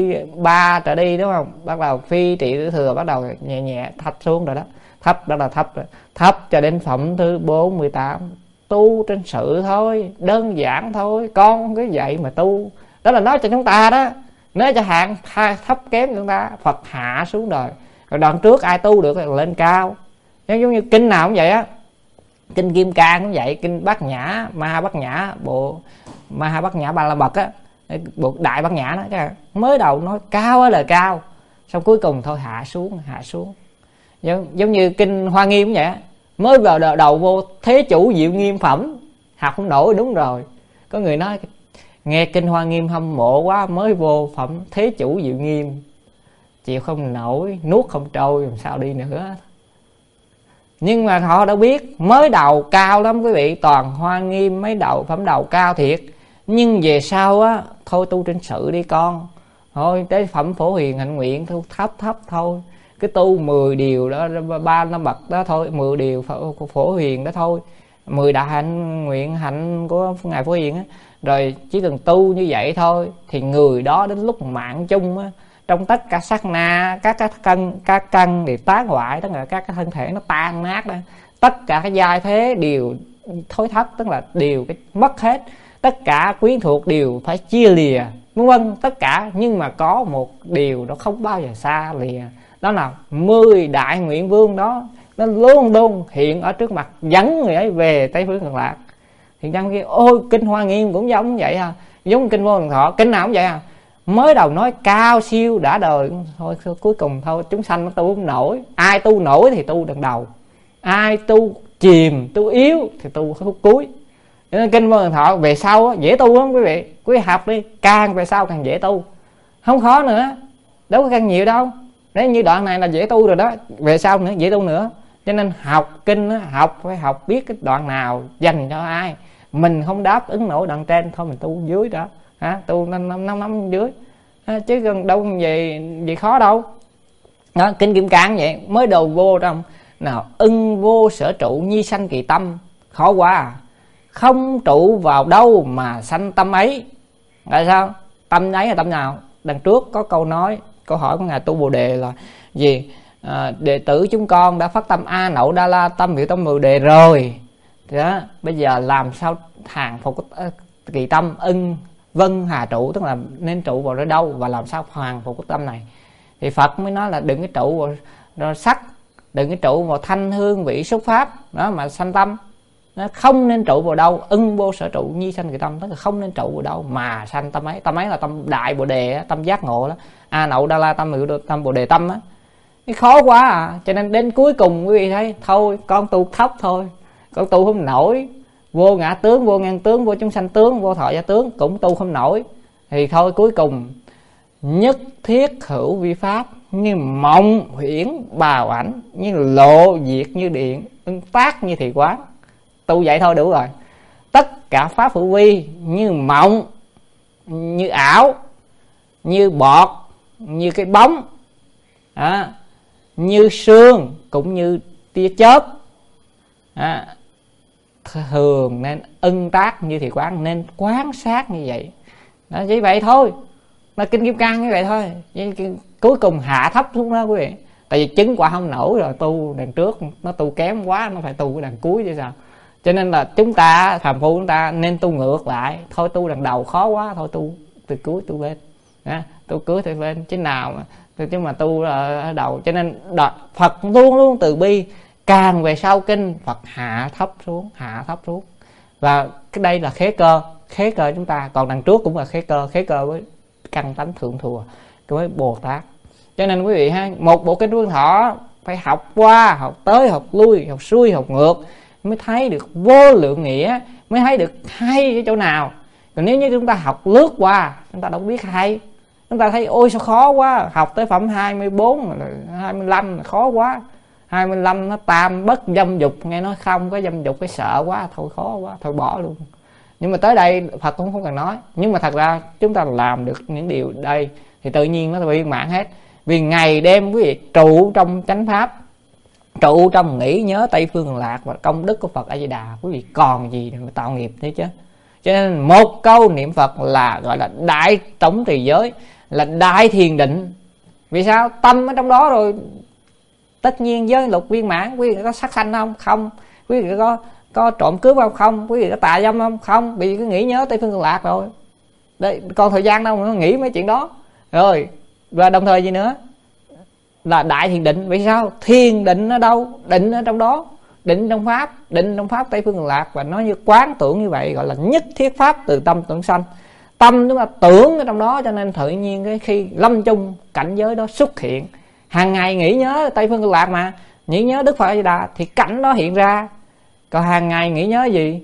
43 trở đi đúng không, bắt đầu phi trị tử thừa, bắt đầu nhẹ nhẹ thấp xuống rồi đó, thấp đó là thấp rồi, thấp cho đến phẩm thứ 48. Tu trên sự thôi, đơn giản thôi, con cứ vậy mà tu. Đó là nói cho chúng ta đó, nói cho hạng thấp kém chúng ta. Phật hạ xuống đời, rồi đoạn trước ai tu được là lên cao. Giống như kinh nào cũng vậy á, kinh Kim Cang cũng vậy, kinh Bát Nhã, Ma Bát Nhã, bộ Ma Bát Nhã Ba La Mật á, bộ Đại Bát Nhã đó, mới đầu nói cao á là cao, xong cuối cùng thôi hạ xuống. Giống như kinh Hoa Nghiêm cũng vậy á, mới vào đầu vô thế chủ diệu nghiêm phẩm, học không nổi. Đúng rồi, có người nói nghe kinh Hoa Nghiêm hâm mộ quá, mới vô phẩm thế chủ diệu nghiêm chịu không nổi, nuốt không trôi, làm sao đi nữa. Nhưng mà họ đã biết mới đầu cao lắm quý vị, toàn Hoa Nghiêm mấy phẩm đầu cao thiệt. Nhưng về sau á, thôi tu trên sự đi con, thôi tới phẩm Phổ Hiền Hạnh Nguyện thôi, thấp thôi, cái tu 10 điều đó, 3 năm bậc đó thôi, 10 điều Phổ Hiền đó thôi, 10 đại hạnh nguyện hạnh của ngài Phổ Hiền á, rồi chỉ cần tu như vậy thôi thì người đó đến lúc mạng chung á, trong tất cả sát na các căn đều tán hoại, tức là các cái thân thể nó tan nát đó, tất cả cái giai thế đều thối thất, tức là đều cái mất hết. tất cả quyến thuộc đều phải chia lìa, vân vân, tất cả. Nhưng mà có một điều nó không bao giờ xa lìa, đó là 10 đại nguyện vương đó, nó luôn luôn hiện ở trước mặt, dẫn người ấy về Tây Phương Cực Lạc. Thì trong kia ôi kinh Hoa Nghiêm cũng giống vậy à, giống kinh Vô Lượng Thọ, kinh nào cũng vậy à. Mới đầu nói cao siêu đã đời, thôi cuối cùng thôi chúng sanh nó tu không nổi. Ai tu nổi thì tu đằng đầu, ai tu chìm tu yếu thì tu khúc cuối. Cho nên kinh Vô Lượng Thọ về sau dễ tu lắm quý vị, quý vị học đi, càng về sau càng dễ tu, không khó nữa, đâu có càng nhiều đâu. Nếu như đoạn này là dễ tu rồi đó, về sau nữa dễ tu nữa. Cho nên học kinh học phải học biết cái đoạn nào dành cho ai. Mình không đáp ứng nổi đoạn trên thôi mình tu dưới đó, tu năm dưới, chứ còn đâu gì khó đâu. Đó, kinh Kim Cang vậy, mới đầu vô trong nào ưng vô sở trụ nhi sanh kỳ tâm, khó quá à. Không trụ vào đâu mà sanh tâm ấy. Tại sao? Tâm ấy là tâm nào? Đằng trước có câu nói, câu hỏi của ngài Tu Bồ Đề là gì? Đệ tử chúng con đã phát tâm A Nậu Đa La Tâm Hiệu Tâm Bồ Đề rồi. Thì đó, bây giờ làm sao hàng phục kỳ tâm ưng vân hà trụ, tức là nên trụ vào đâu và làm sao hoàn phục cái tâm này. Thì Phật mới nói là đừng cái trụ vào sắc, đừng cái trụ vào thanh hương vị xúc pháp đó mà sanh tâm. Nó không nên trụ vào đâu, ưng vô sở trụ nhi sanh kỳ tâm, tức là không nên trụ vào đâu mà sanh tâm ấy. Tâm ấy là tâm đại bồ đề, tâm giác ngộ đó. A Nậu Đa La Tâm Hiệu Tâm Bồ Đề tâm á. Cái khó quá à. Cho nên đến cuối cùng quý vị thấy thôi con tu thấp thôi, con tu không nổi, vô ngã tướng, vô ngang tướng, vô chúng sanh tướng, vô thọ gia tướng cũng tu không nổi. Thì thôi cuối cùng nhất thiết hữu vi pháp, như mộng huyễn bào ảnh, như lộ diệt như điện, ứng tác như thị quán. Tu vậy thôi đủ rồi. Tất cả pháp hữu vi như mộng, như ảo, như bọt, như cái bóng, như sương, cũng như tia chớp, thường nên ưng tác như thị quán, nên quán sát như vậy. Đó, chỉ vậy thôi. Nó kinh Kim Cang như vậy thôi. Cuối cùng hạ thấp xuống đó quý vị. Tại vì chứng quả không nổi rồi, tu đằng trước nó tu kém quá, nó phải tu cái đằng cuối chứ sao. Cho nên là chúng ta phàm phu chúng ta nên tu ngược lại. Thôi tu đằng đầu khó quá, thôi tu từ cuối tu lên, tu cuối tu lên chứ nào mà tu ở đầu. Cho nên Phật luôn luôn từ bi, càng về sau kinh Phật hạ thấp xuống, hạ thấp xuống. Và cái đây là khế cơ chúng ta. Còn đằng trước cũng là khế cơ với căn tánh thượng thừa với Bồ Tát. Cho nên quý vị ha, một bộ kinh Vương Thọ phải học qua, học tới, học lui, học xuôi, học ngược mới thấy được vô lượng nghĩa, mới thấy được hay ở chỗ nào. Còn nếu như chúng ta học lướt qua, chúng ta đâu biết hay. Chúng ta thấy ôi sao khó quá, học tới phẩm 24, 25 là khó quá. 25 nó tam bất dâm dục, nghe nói không có dâm dục cái sợ quá, thôi khó quá, thôi bỏ luôn. Nhưng mà tới đây Phật cũng không cần nói. Nhưng mà thật ra chúng ta làm được những điều đây thì tự nhiên nó viên mãn hết. Vì ngày đêm quý vị trụ trong chánh pháp, trụ trong nghĩ nhớ Tây Phương Cực Lạc và công đức của Phật A Di Đà, quý vị còn gì để mà tạo nghiệp thế chứ. Cho nên một câu niệm Phật là gọi là đại tổng trì giới, là đại thiền định. Vì sao? Tâm ở trong đó rồi. Tất nhiên giới lục viên mãn. Quý vị có sát sanh không? Không. Quý vị có trộm cướp không? Không. Quý vị có tà dâm không? Không. Vì cứ nghĩ nhớ Tây Phương Cực Lạc rồi. Đây, còn thời gian đâu mà nó nghĩ mấy chuyện đó. Rồi, và đồng thời gì nữa? Là đại thiền định. Vì sao? Thiền định ở đâu? Định ở trong đó. Định trong pháp. Định trong pháp Tây Phương Cực Lạc. Và nó như quán tưởng như vậy, gọi là nhất thiết pháp từ tâm tưởng sanh. Tâm chúng ta tưởng ở trong đó, cho nên tự nhiên cái khi lâm chung cảnh giới đó xuất hiện. Hàng ngày nghĩ nhớ Tây Phương Cực Lạc mà, nghĩ nhớ Đức Phật A Di Đà thì cảnh đó hiện ra. Còn hàng ngày nghĩ nhớ gì?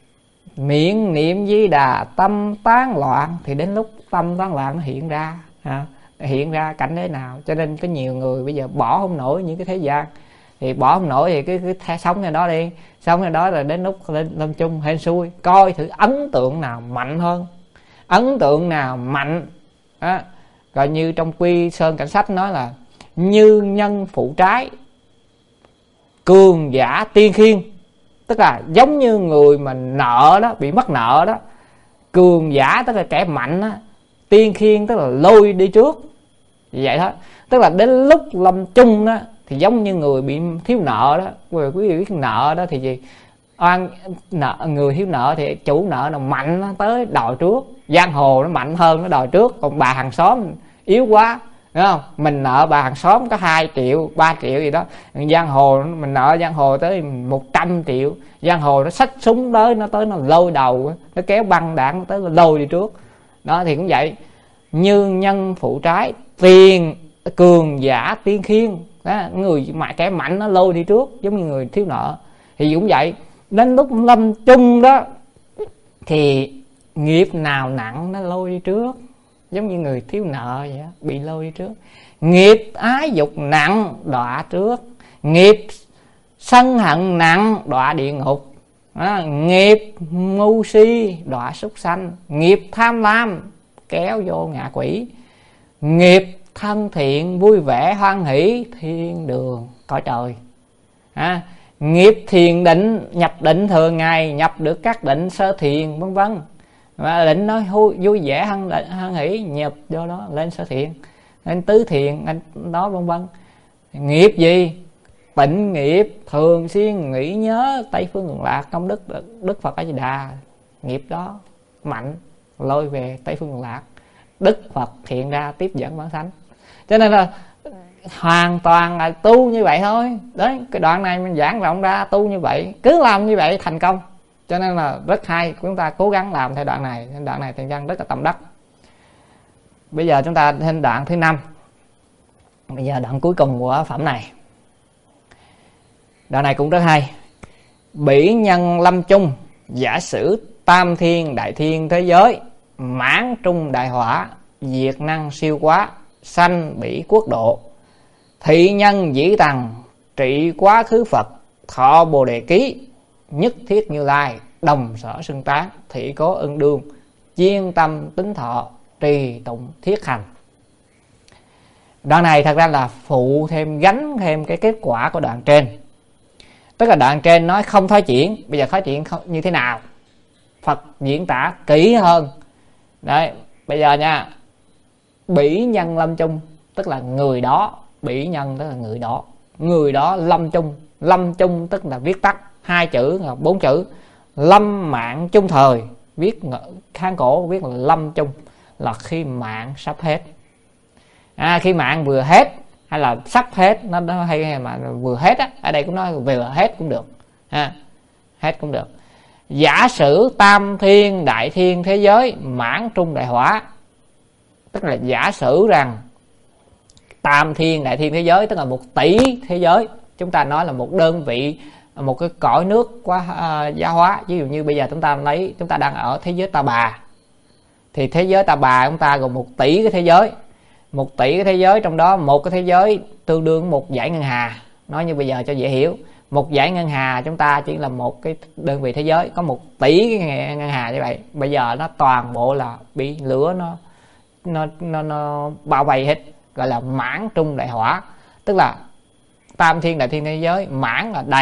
Miệng niệm Di Đà tâm tán loạn, thì đến lúc tâm tán loạn nó hiện ra, hiện ra cảnh thế nào. Cho nên có nhiều người bây giờ bỏ không nổi những cái thế gian, thì bỏ không nổi thì cứ sống ở đó đi, sống ở đó là đến lúc lên lâm chung hên xui, coi thử ấn tượng nào mạnh hơn, ấn tượng nào mạnh đó. Rồi như trong Quy Sơn Cảnh Sách nói là như nhân phụ trái, cường giả tiên khiên, tức là giống như người mà nợ đó, bị mất nợ đó. Cường giả tức là kẻ mạnh đó, tiên khiên tức là lôi đi trước, vậy đó. Tức là đến lúc lâm chung đó thì giống như người bị thiếu nợ đó. Quý vị biết nợ đó thì gì? oan nợ, người thiếu nợ thì chủ nợ nào mạnh nó tới đòi trước, giang hồ nó mạnh hơn nó đòi trước, còn bà hàng xóm yếu quá, đúng không? Mình nợ bà hàng xóm có 2 triệu 3 triệu gì đó, giang hồ mình nợ giang hồ tới 100 triệu, giang hồ nó xách súng tới, nó lôi đầu, nó kéo băng đạn nó tới nó lôi đi trước. Đó thì cũng vậy, như nhân phụ trái, tiền cường giả tiên khiên đó, người mà kẻ mạnh nó lôi đi trước, giống như người thiếu nợ. Thì cũng vậy, đến lúc lâm chung đó thì nghiệp nào nặng nó lôi đi trước, giống như người thiếu nợ vậy đó, bị lôi đi trước. Nghiệp ái dục nặng đọa trước, nghiệp sân hận nặng đọa địa ngục, nghiệp ngu si đọa súc sanh, nghiệp tham lam kéo vô ngạ quỷ, nghiệp thân thiện vui vẻ hoan hỷ thiên đường cõi trời. Nghiệp thiền định, nhập định thường ngày, nhập được các định sơ thiền vân vân, và định nói vui vẻ hoan hỷ, nhập vô đó lên sơ thiền, lên tứ thiền, lên đó vân vân. Nghiệp gì? Tịnh nghiệp, thường xuyên nghĩ nhớ Tây phương cực lạc công đức Đức Phật A Di Đà, nghiệp đó mạnh lôi về Tây phương cực lạc. Đức Phật hiện ra tiếp dẫn bản thánh, cho nên là hoàn toàn là tu như vậy thôi. Đấy, cái đoạn này mình giảng rộng ra tu như vậy, cứ làm như vậy thành công. Cho nên là rất hay, chúng ta cố gắng làm theo đoạn này. Đoạn này thành ra rất là tâm đắc. Bây giờ chúng ta lên đoạn thứ 5. Bây giờ đoạn cuối cùng của phẩm này. Đoạn này cũng rất hay. Bỉ nhân lâm chung, giả sử tam thiên đại thiên thế giới, mãn trung đại hỏa, diệt năng siêu quá, sanh bỉ quốc độ. Thị nhân dĩ tằng, trị quá khứ Phật, thọ bồ đề ký, nhất thiết Như Lai, đồng sở xưng tán, thị cố ưng đương, chuyên tâm tính thọ, trì tụng thiết hành. Đoạn này thật ra là phụ thêm, gánh thêm cái kết quả của đoạn trên. Tức là đoạn trên nói không thoái chuyển, bây giờ thoái chuyển như thế nào? Phật diễn tả kỹ hơn. Đấy, bây giờ nha, bỉ nhân lâm chung, tức là người đó, bỉ nhân tức là người đó lâm chung. Lâm chung tức là viết tắt 2 chữ, 4 chữ. Lâm mạng chung thời, viết khang cổ viết là lâm chung, là khi mạng sắp hết. Khi mạng vừa hết hay là sắp hết, nó hay mà vừa hết á, ở đây cũng nói vừa hết cũng được, hết cũng được. Giả sử tam thiên đại thiên thế giới, mãn trung đại hỏa, tức là giả sử rằng tam thiên đại thiên thế giới, tức là 1 tỷ thế giới. Chúng ta nói là một đơn vị, một cái cõi nước quá gia hóa. Ví dụ như bây giờ chúng ta đang ở thế giới Ta Bà, thì thế giới Ta Bà chúng ta gồm 1 tỷ cái thế giới. 1 tỷ cái thế giới, trong đó một cái thế giới tương đương một dải ngân hà. Nói như bây giờ cho dễ hiểu, một dải ngân hà chúng ta chỉ là một cái đơn vị thế giới, có 1 tỷ cái ngân hà như vậy. Bây giờ nó toàn bộ là bị lửa nó bao vây hết, gọi là mãn trung đại hỏa. Tức là tam thiên đại thiên thế giới, mãn là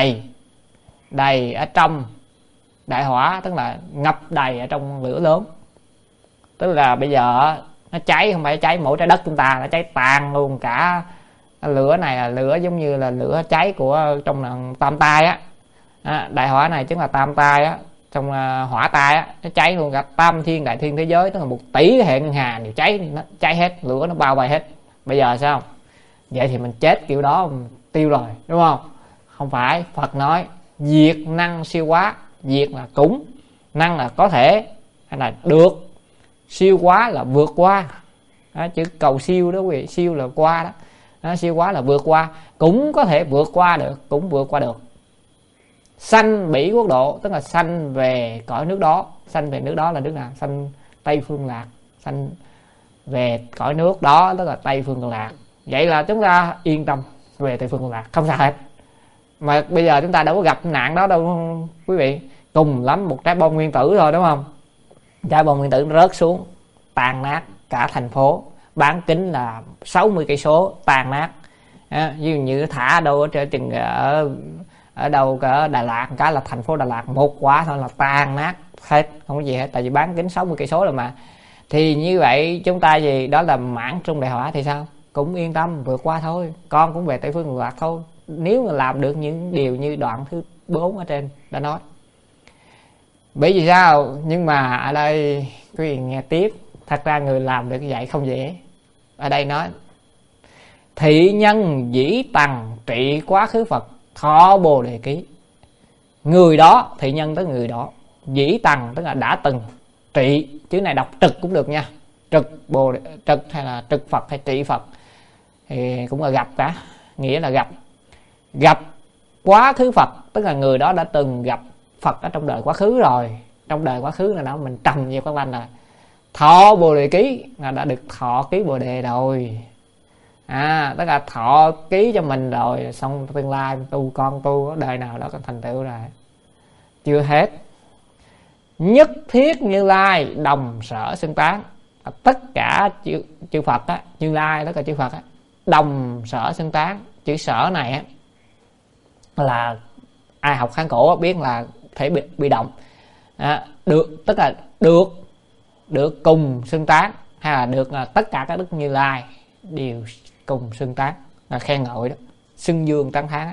đầy ở trong, đại hỏa tức là ngập đầy ở trong lửa lớn. Tức là bây giờ nó cháy, không phải cháy mỗi trái đất chúng ta, nó cháy tàn luôn cả. Lửa này là lửa giống như là lửa cháy của trong tam tai á. Đại hỏa này chính là tam tai á, trong hỏa tai á, nó cháy luôn cả tam thiên đại thiên thế giới, tức là 1 tỷ hệ ngân hà đều cháy, nó cháy hết, lửa nó bao vây hết. Bây giờ sao? Vậy thì mình chết kiểu đó mình tiêu rồi, đúng không? Không phải, Phật nói diệt năng siêu quá. Diệt là cúng, năng là có thể hay là được, siêu quá là vượt qua. Chữ cầu siêu đó quý vị, siêu là qua đó. Siêu quá là vượt qua, cũng có thể vượt qua được, cũng vượt qua được. Sanh bỉ quốc độ, tức là sanh về cõi nước đó. Sanh về nước đó là nước nào? Sanh Tây phương lạc, sanh về cõi nước đó tức là Tây phương cực lạc. Vậy là chúng ta yên tâm về Tây phương cực lạc, không sao hết. Mà bây giờ chúng ta đâu có gặp nạn đó đâu quý vị. Cùng lắm một trái bom nguyên tử thôi, đúng không? Trái bom nguyên tử rớt xuống tàn nát cả thành phố, bán kính là 60 cây số, tàn nát. Ví dụ như thả đâu ở chừng ở đâu cả Đà Lạt cái là thành phố Đà Lạt một quả thôi là tàn nát hết, không có gì hết, tại vì bán kính 60 cây số rồi mà. Thì như vậy chúng ta gì đó là mãn trung đại hỏa thì sao? Cũng yên tâm vượt qua thôi, con cũng về Tây phương cực lạc thôi, nếu mà làm được những điều như đoạn thứ 4 ở trên đã nói. Bởi vì sao? Nhưng mà ở đây quý vị nghe tiếp, thật ra người làm được như vậy không dễ. Ở đây nói thị nhân dĩ tằng trị quá khứ Phật thọ Bồ Đề ký. Người đó, thị nhân tức người đó, dĩ tằng tức là đã từng trị, chữ này đọc trực cũng được nha, trực Bồ Đề, trực hay là trực Phật hay trị Phật thì cũng là gặp cả, nghĩa là gặp quá khứ Phật, tức là người đó đã từng gặp Phật ở trong đời quá khứ rồi. Trong đời quá khứ là đó mình trầm vào các anh là thọ Bồ Đề ký, là đã được thọ ký Bồ Đề rồi. Tức là thọ ký cho mình rồi, xong tương lai tu con tu đời nào đó có thành tựu rồi. Chưa hết, nhất thiết Như Lai đồng sở xưng tán. Tất cả chư Phật á, Như Lai tất cả chư Phật á, đồng sở xưng tán. Chữ sở này á là ai học Hán cổ biết là thể bị động. Được tức là được cùng xưng tán, hay là được tất cả các đức Như Lai đều cùng xưng tán, là khen ngợi đó, xưng dương tán thán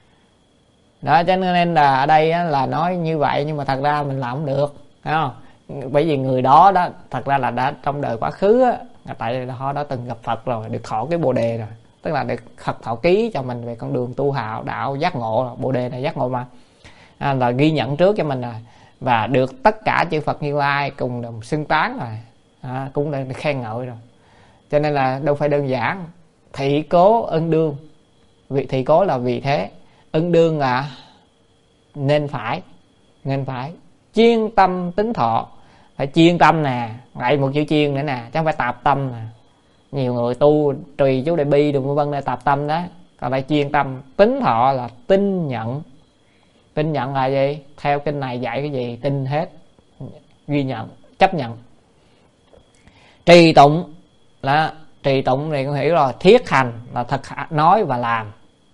đó. Cho nên là ở đây là nói như vậy, nhưng mà thật ra mình làm không được, thấy không? Bởi vì người đó đó thật ra là đã trong đời quá khứ á, tại họ đã từng gặp Phật rồi, được thọ cái Bồ Đề rồi, tức là được Phật thọ ký cho mình về con đường tu hào đạo giác ngộ rồi. Bồ Đề này giác ngộ mà, là ghi nhận trước cho mình rồi, và được tất cả chư Phật Như Lai cùng đồng xưng tán rồi, cũng được khen ngợi rồi. Cho nên là đâu phải đơn giản. Thị cố ân đương, vị thị cố là vì thế, ân đương là nên phải chuyên tâm tính thọ, phải chuyên tâm nè, lại một chữ chuyên nữa nè, chứ không phải tạp tâm nè. Nhiều người tu trì chú đại bi đừng vân là tạp tâm đó, còn phải chuyên tâm. Tính thọ là tin nhận. Tin nhận là gì? Theo kinh này dạy cái gì tin hết, ghi nhận, chấp nhận. Trì tụng là trì tụng này cũng hiểu rồi, thiết hành là thực nói và làm.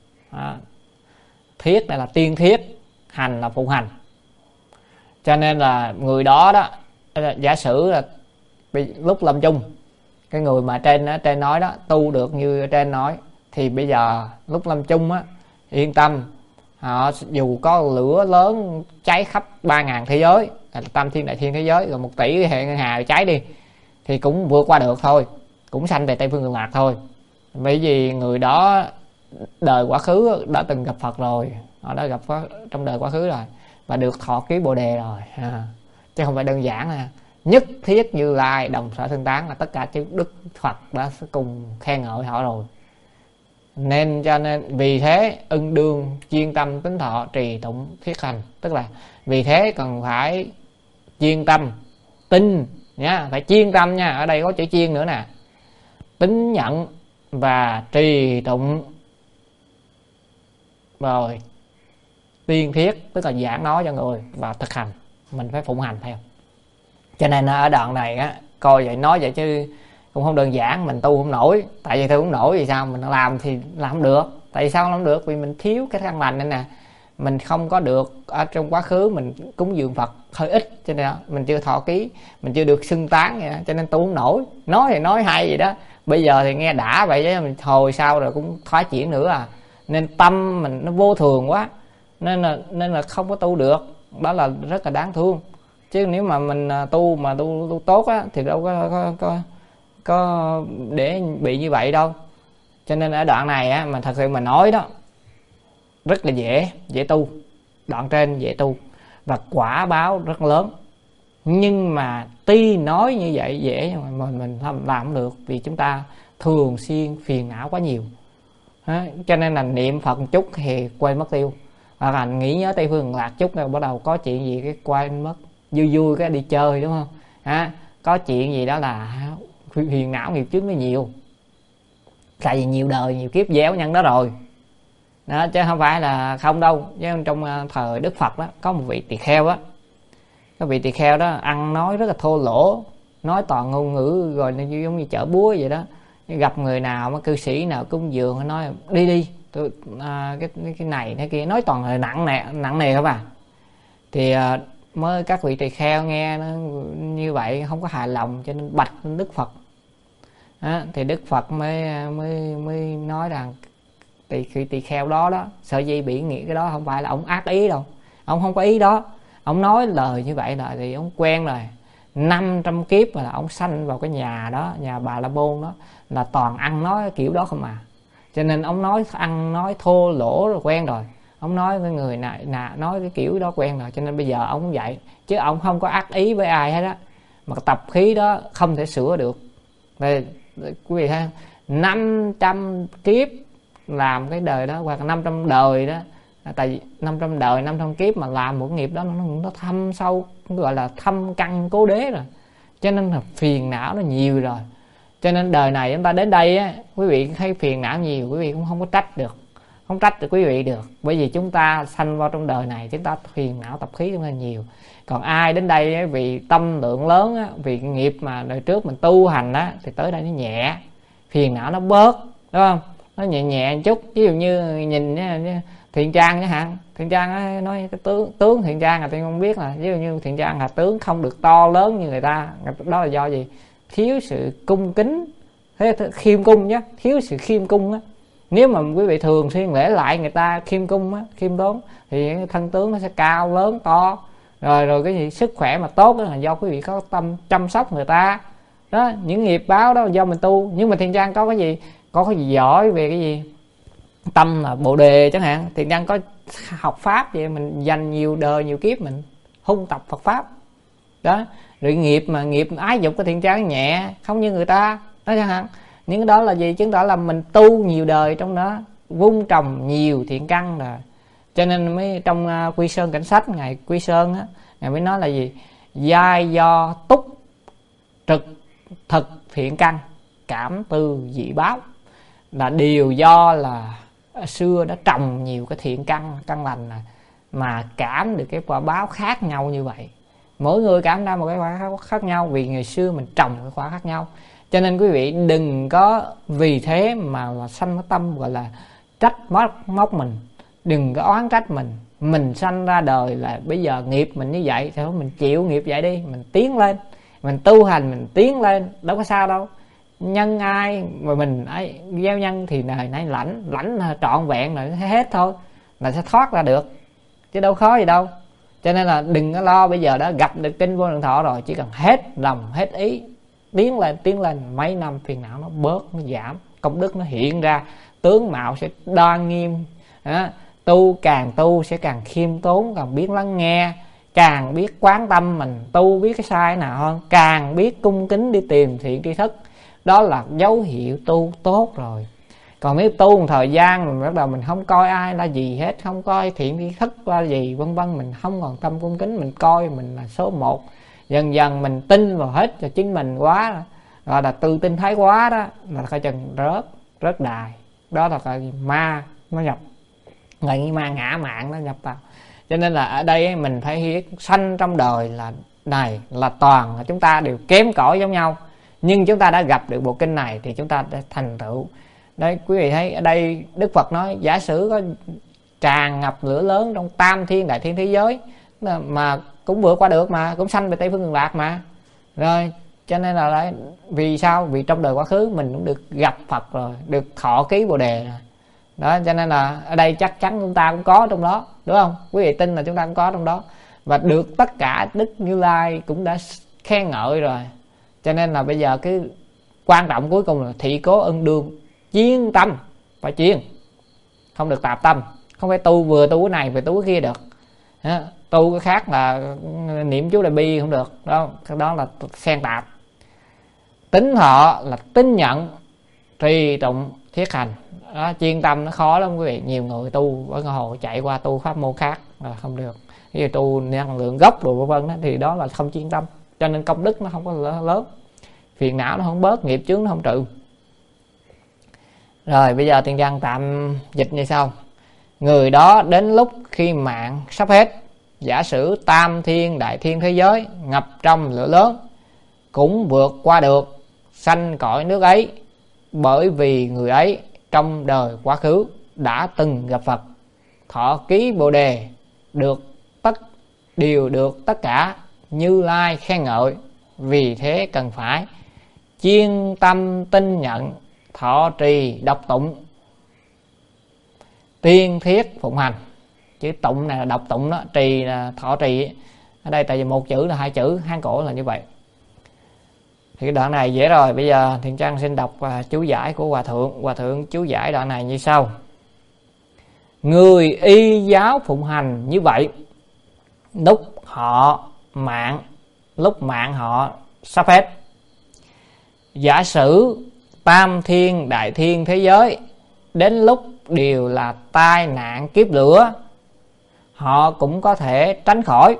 Thiết này là tiên thiết, hành là phụng hành. Cho nên là người đó đó, giả sử là lúc lâm chung, cái người mà trên nói đó tu được như trên nói, thì bây giờ lúc lâm chung á, yên tâm, họ dù có lửa lớn cháy khắp 3.000 thế giới, tam thiên đại thiên thế giới, rồi 1 tỷ hệ ngân hà cháy đi, thì cũng vượt qua được thôi, cũng sanh về Tây Phương Cực Lạc thôi. Bởi vì người đó đời quá khứ đã từng gặp Phật rồi, họ đã gặp Phật trong đời quá khứ rồi, và được thọ ký Bồ Đề rồi, chứ không phải đơn giản là nhất thiết Như Lai đồng sở xưng tán, là tất cả chư đức Phật đã cùng khen ngợi họ rồi. Nên cho nên vì thế ưng đương chuyên tâm tính thọ trì tụng thiết hành, tức là vì thế cần phải chuyên tâm tin nha, phải chuyên tâm nha. Ở đây có chữ chuyên nữa nè, tín nhận và trì tụng rồi tiên thiết, tức là giảng nói cho người và thực hành, mình phải phụng hành theo. Cho nên ở đoạn này á, coi vậy nói vậy chứ cũng không đơn giản. Mình tu không nổi, tại vì tu không nổi vì sao? Mình làm thì làm không được. Tại vì sao không được? Vì mình thiếu cái căn lành này nè, mình không có được ở trong quá khứ mình cúng dường Phật hơi ít, cho nên mình chưa thọ ký, mình chưa được xưng tán vậy đó. Cho nên tu không nổi. Nói thì nói hay vậy đó, bây giờ thì nghe đã vậy chứ mình hồi sau rồi cũng thoái chuyển nữa à. Nên tâm mình nó vô thường quá, nên là không có tu được. Đó là rất là đáng thương. Chứ nếu mà mình tu mà tu tốt á, thì đâu có để bị như vậy đâu. Cho nên ở đoạn này á, mà thật sự mà nói đó, rất là dễ tu. Đoạn trên dễ tu và quả báo rất lớn. Nhưng mà tuy nói như vậy dễ, mà mình làm không được, vì chúng ta thường xuyên phiền não quá nhiều. Cho nên là niệm Phật một chút thì quên mất tiêu, hoặc là nghĩ nhớ Tây Phương Cực Lạc chút rồi bắt đầu có chuyện gì cái quên mất, vui vui cái đi chơi, đúng không? Có chuyện gì đó là phiền não nghiệp chướng nó nhiều, tại vì nhiều đời nhiều kiếp gieo nhân đó rồi đó, chứ không phải là không đâu. Chứ trong thời Đức Phật đó có một vị tỳ kheo á, cái vị tỳ kheo đó ăn nói rất là thô lỗ, nói toàn ngôn ngữ rồi giống như chở búa vậy đó. Gặp người nào mà cư sĩ nào cúng dường nói đi tôi cái này cái kia, nói toàn là nặng nề không à. Thì mới các vị tỳ kheo nghe nó như vậy không có hài lòng, cho nên bạch Đức Phật. Thì Đức Phật mới nói rằng tỳ kheo đó sở dĩ bị nghĩ cái đó không phải là ông ác ý đâu, ông không có ý đó. Ông nói lời như vậy là thì ông quen rồi. 500 kiếp mà là ông sanh vào cái nhà đó, nhà Bà La Môn đó, là toàn ăn nói kiểu đó không à. Cho nên ông nói ăn nói thô lỗ rồi quen rồi. Ông nói với người này nói cái kiểu đó quen rồi. Cho nên bây giờ ông cũng vậy, chứ ông không có ác ý với ai hết á. Mà tập khí đó không thể sửa được. Đây, quý vị thấy không? 500 kiếp làm cái đời đó, hoặc 500 đời đó. Tại vì 500 đời, 500 kiếp mà làm một nghiệp đó nó thâm sâu, gọi là thâm căn cố đế rồi. Cho nên là phiền não nó nhiều rồi. Cho nên đời này chúng ta đến đây á, quý vị thấy phiền não nhiều, quý vị cũng không có trách được. Không trách được quý vị được. Bởi vì chúng ta sanh vào trong đời này, chúng ta phiền não tập khí chúng ta nhiều. Còn ai đến đây á, vì tâm lượng lớn á, vì nghiệp mà đời trước mình tu hành á, thì tới đây nó nhẹ, phiền não nó bớt, đúng không? Nó nhẹ nhẹ một chút. Ví dụ như nhìn Thiện Trang chẳng hạn, Thiện Trang nói cái tướng Thiện Trang là tôi không biết, là ví dụ như Thiện Trang là tướng không được to lớn như người ta, đó là do gì? Thiếu sự cung kính, thế khiêm cung nhé, thiếu sự khiêm cung á. Nếu mà quý vị thường xuyên lễ lại người ta khiêm cung á, khiêm tốn, thì thân tướng nó sẽ cao lớn to, rồi cái gì sức khỏe mà tốt đó là do quý vị có tâm chăm sóc người ta đó. Những nghiệp báo đó là do mình tu. Nhưng mà Thiện Trang có cái gì, có cái gì giỏi về cái gì tâm là Bồ Đề chẳng hạn, Thiện Trang có học pháp vậy, mình dành nhiều đời nhiều kiếp mình hung tập Phật pháp đó. Rồi nghiệp mà nghiệp ái dục của Thiện Trang nhẹ, không như người ta đó chẳng hạn. Những cái đó là gì? Chứng tỏ là mình tu nhiều đời trong đó, vun trồng nhiều thiện căn rồi. Cho nên mới trong Quy Sơn Cảnh Sách, ngài Quy Sơn á, ngài mới nói là gì? Giai do túc trực thực thiện căn, cảm tư dị báo. Là điều do là xưa đã trồng nhiều cái thiện căn lành này, mà cảm được cái quả báo khác nhau như vậy. Mỗi người cảm ra một cái quả khác nhau, vì ngày xưa mình trồng cái quả khác nhau. Cho nên quý vị đừng có vì thế mà là sanh cái tâm gọi là trách móc mình, đừng có oán trách mình. Mình sanh ra đời là bây giờ nghiệp mình như vậy thì mình chịu nghiệp vậy đi, mình tiến lên, mình tu hành, mình tiến lên, đâu có sao đâu. Nhân ai mà mình ấy gieo nhân thì đời nay lãnh trọn vẹn là hết thôi, là sẽ thoát ra được, chứ đâu khó gì đâu. Cho nên là đừng có lo, bây giờ đã gặp được kinh Vô Lượng Thọ rồi, chỉ cần hết lòng hết ý tiến lên, mấy năm phiền não nó bớt, nó giảm, công đức nó hiện ra, tướng mạo sẽ đoan nghiêm đó. Càng tu sẽ càng khiêm tốn, càng biết lắng nghe, càng biết quán tâm mình tu, biết cái sai nào hơn, càng biết cung kính đi tìm thiện tri thức. Đó là dấu hiệu tu tốt rồi. Còn nếu tu một thời gian mình bắt đầu mình không coi ai là gì hết, không coi thiện tri thức là gì vân vân, mình không còn tâm cung kính, mình coi mình là số một, dần dần mình tin vào hết cho chính mình quá, rồi là tự tin thái quá đó, là coi chừng rớt đài. Đó là cái ma nó nhập, người ma ngã mạn nó nhập vào. Cho nên là ở đây mình phải hiểu sanh trong đời là này là toàn là chúng ta đều kém cỏi giống nhau, nhưng chúng ta đã gặp được bộ kinh này thì chúng ta đã thành tựu. Đấy, quý vị thấy ở đây Đức Phật nói giả sử có tràn ngập lửa lớn trong tam thiên đại thiên thế giới mà cũng vượt qua được, mà cũng sanh về Tây Phương Cực Lạc mà. Rồi cho nên là đấy, vì sao? Vì trong đời quá khứ mình cũng được gặp Phật rồi, được thọ ký Bồ Đề rồi đó. Cho nên là ở đây chắc chắn chúng ta cũng có trong đó, đúng không? Quý vị tin là chúng ta cũng có trong đó, và được tất cả Đức Như Lai cũng đã khen ngợi rồi. Cho nên là bây giờ cái quan trọng cuối cùng là thị cố ân đương, chuyên tâm, phải chuyên, không được tạp tâm, không phải tu vừa tu cái này vừa tu cái kia được. Tu cái khác là niệm chú đại bi không được, đó là xen tạp. Tính họ là tín nhận, trì tụng, thiết hành đó. Chuyên tâm nó khó lắm quý vị, nhiều người tu với hồ chạy qua tu pháp môn khác là không được. Ví tu năng lượng gốc rồi vân vân đó, thì đó là không chuyên tâm, cho nên công đức nó không có lớn, phiền não nó không bớt, nghiệp chướng nó không trừ. Rồi bây giờ Tiền Giang tạm dịch như sau: người đó đến lúc khi mạng sắp hết, giả sử tam thiên đại thiên thế giới ngập trong lửa lớn, cũng vượt qua được, sanh cõi nước ấy, bởi vì người ấy trong đời quá khứ đã từng gặp Phật, thọ ký Bồ Đề, đều được tất cả Như Lai khen ngợi. Vì thế cần phải chuyên tâm tin nhận, thọ trì đọc tụng, tiên thiết phụng hành. chữ tụng này là đọc tụng đó, trì là thọ trì. Ở đây tại vì một chữ là hai chữ, Hán cổ là như vậy. Thì cái đoạn này dễ rồi. Bây giờ Thiện Trang xin đọc chú giải của Hòa Thượng. Hòa Thượng chú giải đoạn này như sau: người y giáo phụng hành như vậy, lúc mạng họ sắp hết, giả sử tam thiên đại thiên thế giới đến lúc đều là tai nạn kiếp lửa, họ cũng có thể tránh khỏi,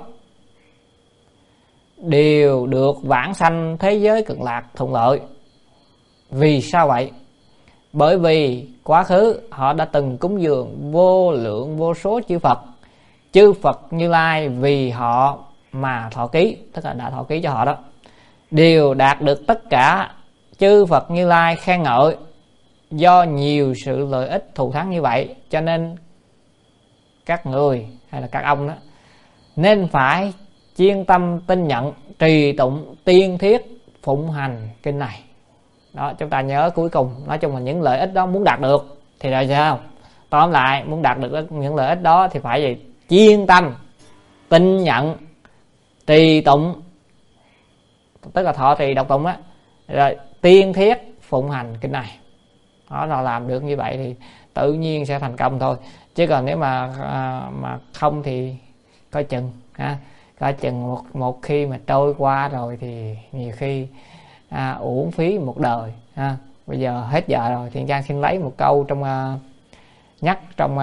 đều được vãng sanh thế giới cực lạc thuận lợi. Vì sao vậy? Bởi vì quá khứ họ đã từng cúng dường vô lượng vô số chư Phật. Chư Phật Như Lai vì họ mà thọ ký, tức là đã thọ ký cho họ đó, đều đạt được tất cả chư Phật Như Lai khen ngợi. Do nhiều sự lợi ích thù thắng như vậy, cho nên các người hay là các ông đó nên phải chuyên tâm tin nhận, trì tụng tiên thiết phụng hành kinh này. Đó, chúng ta nhớ cuối cùng, nói chung là những lợi ích đó muốn đạt được thì rồi sao? Tóm lại, muốn đạt được những lợi ích đó thì phải gì? Chuyên tâm tin nhận, trì tụng, tức là thọ trì đọc tụng á, rồi tiên thiết phụng hành kinh này. Đó, là làm được như vậy thì tự nhiên sẽ thành công thôi. Chứ còn nếu mà không thì coi chừng ha, coi chừng một khi mà trôi qua rồi thì nhiều khi uổng phí một đời ha. Bây giờ hết giờ rồi, Thiện Trang xin lấy một câu trong nhắc trong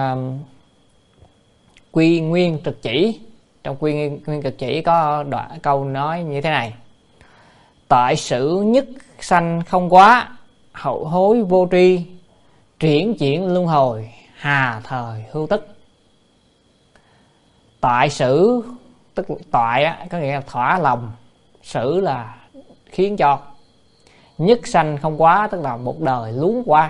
Quy Nguyên Trực Chỉ. Trong Quy Nguyên Trực Chỉ có câu nói như thế này: tại sự nhất sanh không quá, hậu hối vô tri, triển chuyển luân hồi, hà thời hưu tức. Tại sự, tức toại á, có nghĩa là thỏa lòng, xử là khiến cho, nhất sanh không quá tức là một đời luống qua,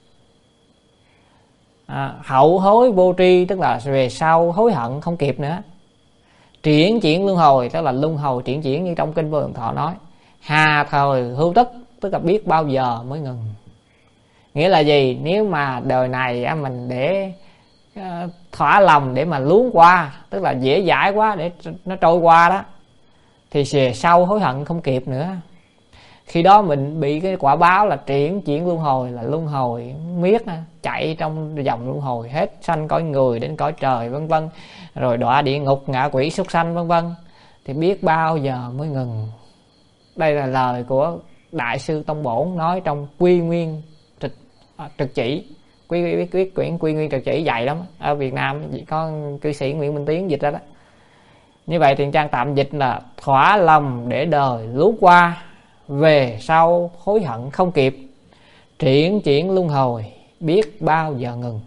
hậu hối vô tri tức là về sau hối hận không kịp nữa, triển chuyển luân hồi tức là luân hồi triển chuyển như trong kinh Vô Lượng Thọ nói, hà thời hưu tức tức là biết bao giờ mới ngừng. Nghĩa là gì? Nếu mà đời này mình để thỏa lòng để mà luống qua, tức là dễ dãi quá để nó trôi qua đó, thì về sau hối hận không kịp nữa. Khi đó mình bị cái quả báo là triển chuyển luân hồi, là luân hồi miết chạy trong dòng luân hồi hết sanh cõi người đến cõi trời vân vân, rồi đọa địa ngục, ngạ quỷ, súc sanh vân vân, thì biết bao giờ mới ngừng. Đây là lời của Đại sư Tông Bổn nói trong Quy Nguyên Trực Chỉ. Quyển Quy Nguyên Trực Chỉ dạy lắm, ở Việt Nam có cư sĩ Nguyễn Minh Tiến dịch ra đó. Như vậy Thiện Trang tạm dịch là thỏa lòng để đời lú qua, về sau hối hận không kịp, triển chuyển luân hồi biết bao giờ ngừng.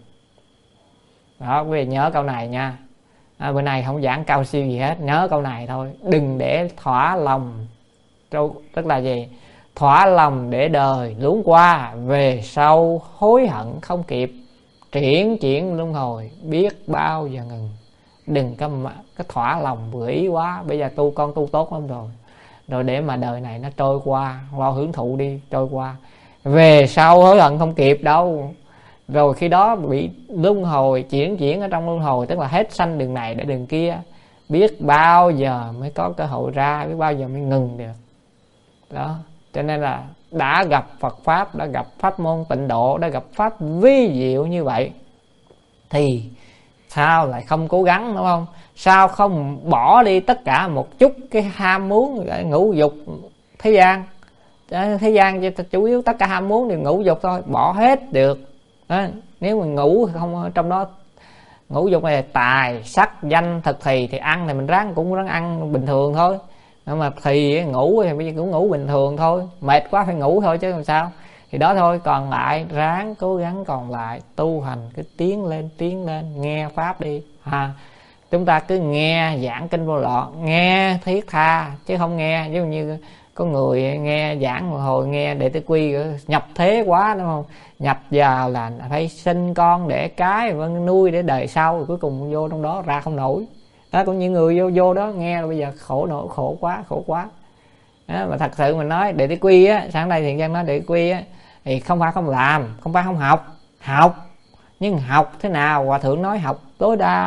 Đó, quý vị nhớ câu này nha. Bữa nay không giảng cao siêu gì hết, nhớ câu này thôi. Đừng để thỏa lòng, tức là gì? Thỏa lòng để đời luống qua, về sau hối hận không kịp, triển chuyển luân hồi biết bao giờ ngừng. Đừng có thỏa lòng vừa ý quá. Bây giờ con tu tốt lắm rồi để mà đời này nó trôi qua, lo hưởng thụ đi, trôi qua, về sau hối hận không kịp đâu. Rồi khi đó bị luân hồi, chuyển ở trong luân hồi, tức là hết sanh đường này để đường kia, biết bao giờ mới có cơ hội ra, biết bao giờ mới ngừng được. Đó, cho nên là đã gặp Phật Pháp, đã gặp pháp môn tịnh độ, đã gặp Pháp vi diệu như vậy, thì sao lại không cố gắng, đúng không? Sao không bỏ đi tất cả một chút cái ham muốn ngũ dục thế gian? Thế gian chủ yếu tất cả ham muốn đều ngũ dục thôi, bỏ hết được. Đó, nếu mình ngủ không, trong đó ngũ dục này tài sắc danh thực thì ăn thì mình cũng ráng ăn bình thường thôi. Mà thì ngủ thì bây giờ cũng ngủ bình thường thôi, mệt quá phải ngủ thôi chứ làm sao. Thì đó thôi, còn lại ráng cố gắng, còn lại tu hành cứ tiến lên nghe pháp đi ha. Chúng ta cứ nghe giảng kinh Vô Lượng, nghe thiết tha chứ không nghe giống như có người nghe giảng một hồi nghe Đệ Tử Quy nhập thế quá, đúng không? Nhập vào là phải sinh con đẻ cái nuôi để đời sau, rồi cuối cùng vô trong đó ra không nổi. Đó, cũng những người vô đó nghe rồi bây giờ khổ quá. Đó, mà thật sự mình nói Đệ Tử Quy á, sáng nay Thiện Trang nói Đệ Tử Quy á, thì không phải không làm, không phải không học, nhưng học thế nào? Hòa Thượng nói học tối đa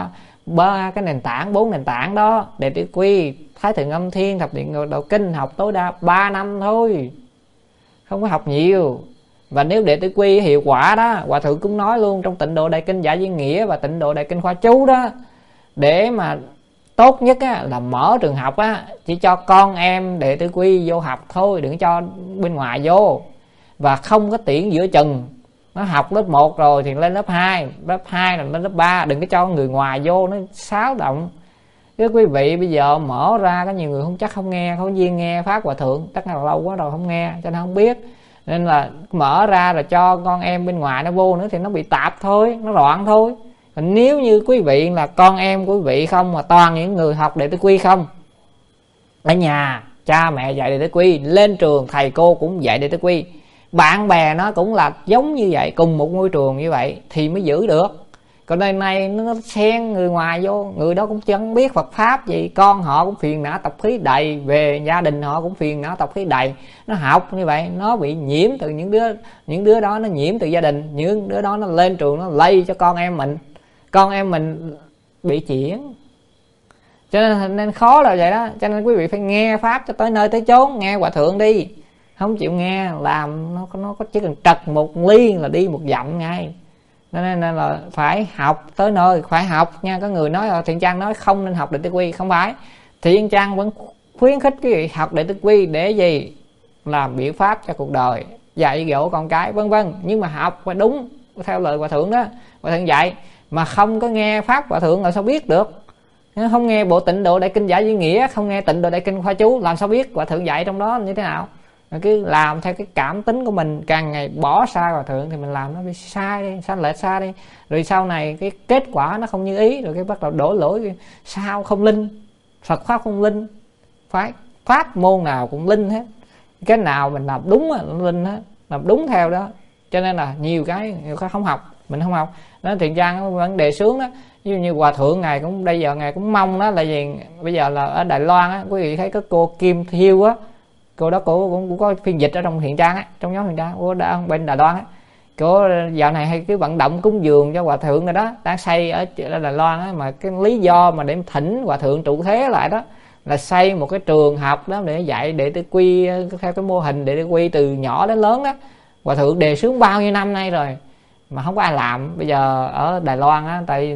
ba cái nền tảng, 4 nền tảng đó, Đệ Tử Quy, Thái Thượng Âm Thiên, Thập Điện Ngộ Đạo Kinh, học tối đa 3 năm thôi, không có học nhiều. Và nếu Đệ Tử Quy hiệu quả đó, Hòa Thượng cũng nói luôn trong Tịnh Độ Đại Kinh Giải Viên Nghĩa và Tịnh Độ Đại Kinh Khoa Chú đó, để mà tốt nhất á, là mở trường học á, chỉ cho con em Đệ Tử Quy vô học thôi, đừng cho bên ngoài vô. Và không có tuyển giữa chừng, nó học lớp 1 rồi thì lên lớp 2, lớp 2 là lên lớp 3, đừng có cho người ngoài vô nó xáo động. Chứ quý vị bây giờ mở ra, có nhiều người không chắc không nghe, không duyên nghe Pháp Hòa Thượng, chắc là lâu quá rồi không nghe cho nên không biết. Nên là mở ra rồi cho con em bên ngoài nó vô nữa thì nó bị tạp thôi, nó loạn thôi. Còn nếu như quý vị là con em quý vị không, mà toàn những người học Đệ Tử Quy không, ở nhà cha mẹ dạy Đệ Tử Quy, lên trường thầy cô cũng dạy Đệ Tử Quy, bạn bè nó cũng là giống như vậy, cùng một ngôi trường như vậy thì mới giữ được. Còn đây này nó xen người ngoài vô, người đó cũng chẳng biết Phật Pháp gì, con họ cũng phiền não tập khí đầy, về gia đình họ cũng phiền não tập khí đầy. Nó học như vậy, nó bị nhiễm từ những đứa đó, nó nhiễm từ gia đình, những đứa đó nó lên trường nó lây cho con em mình bị chuyển. Cho nên khó là vậy đó. Cho nên quý vị phải nghe Pháp cho tới nơi tới chốn, nghe Hòa Thượng đi. Không chịu nghe làm nó có chỉ cần trật một ly là đi một dặm ngay. Nên là phải học tới nơi, phải học nha. Có người nói Thiện Trang nói không nên học Đệ Tử Quy, không phải. Thiện Trang vẫn khuyến khích quý vị học Đệ Tử Quy để gì? Làm biện pháp cho cuộc đời, dạy dỗ con cái vân vân. Nhưng mà học phải đúng theo lời Hòa Thượng đó, Hòa Thượng dạy. Mà không có nghe Pháp Hòa Thượng là sao biết được? Không nghe bộ Tịnh Độ Đại Kinh Giải Viên Nghĩa, không nghe Tịnh Độ Đại Kinh Khoa Chú, làm sao biết Hòa Thượng dạy trong đó như thế nào? Rồi cứ làm theo cái cảm tính của mình, càng ngày bỏ xa Hòa Thượng thì mình làm nó bị sai đi, sai lệch xa đi. Rồi sau này cái kết quả nó không như ý, rồi cái bắt đầu đổ lỗi sao không linh, Phật Pháp không linh. Phải, Pháp môn nào cũng linh hết, cái nào mình làm đúng là linh hết, làm đúng theo đó. Cho nên là nhiều cái không học, mình không học. Nó Thiện Trang vẫn đề xướng đó. Ví dụ như Hòa Thượng ngài cũng bây giờ ngài cũng mong đó là gì, bây giờ là ở Đài Loan á, quý vị thấy cái cô Kim Thiêu á, cô đó cô cũng có phiên dịch ở trong Thiện Trang á, trong nhóm Thiện Trang cô đã bên Đài Loan á. Cô dạo này hay cái vận động cúng dường cho Hòa Thượng rồi đó, đang xây ở Đài Loan á, mà cái lý do mà để thỉnh Hòa Thượng trụ thế lại đó là xây một cái trường học đó để dạy Đệ Tử Quy theo cái mô hình Đệ Tử Quy từ nhỏ đến lớn đó. Hòa Thượng đề xướng bao nhiêu năm nay rồi mà không có ai làm. Bây giờ ở Đài Loan á, tại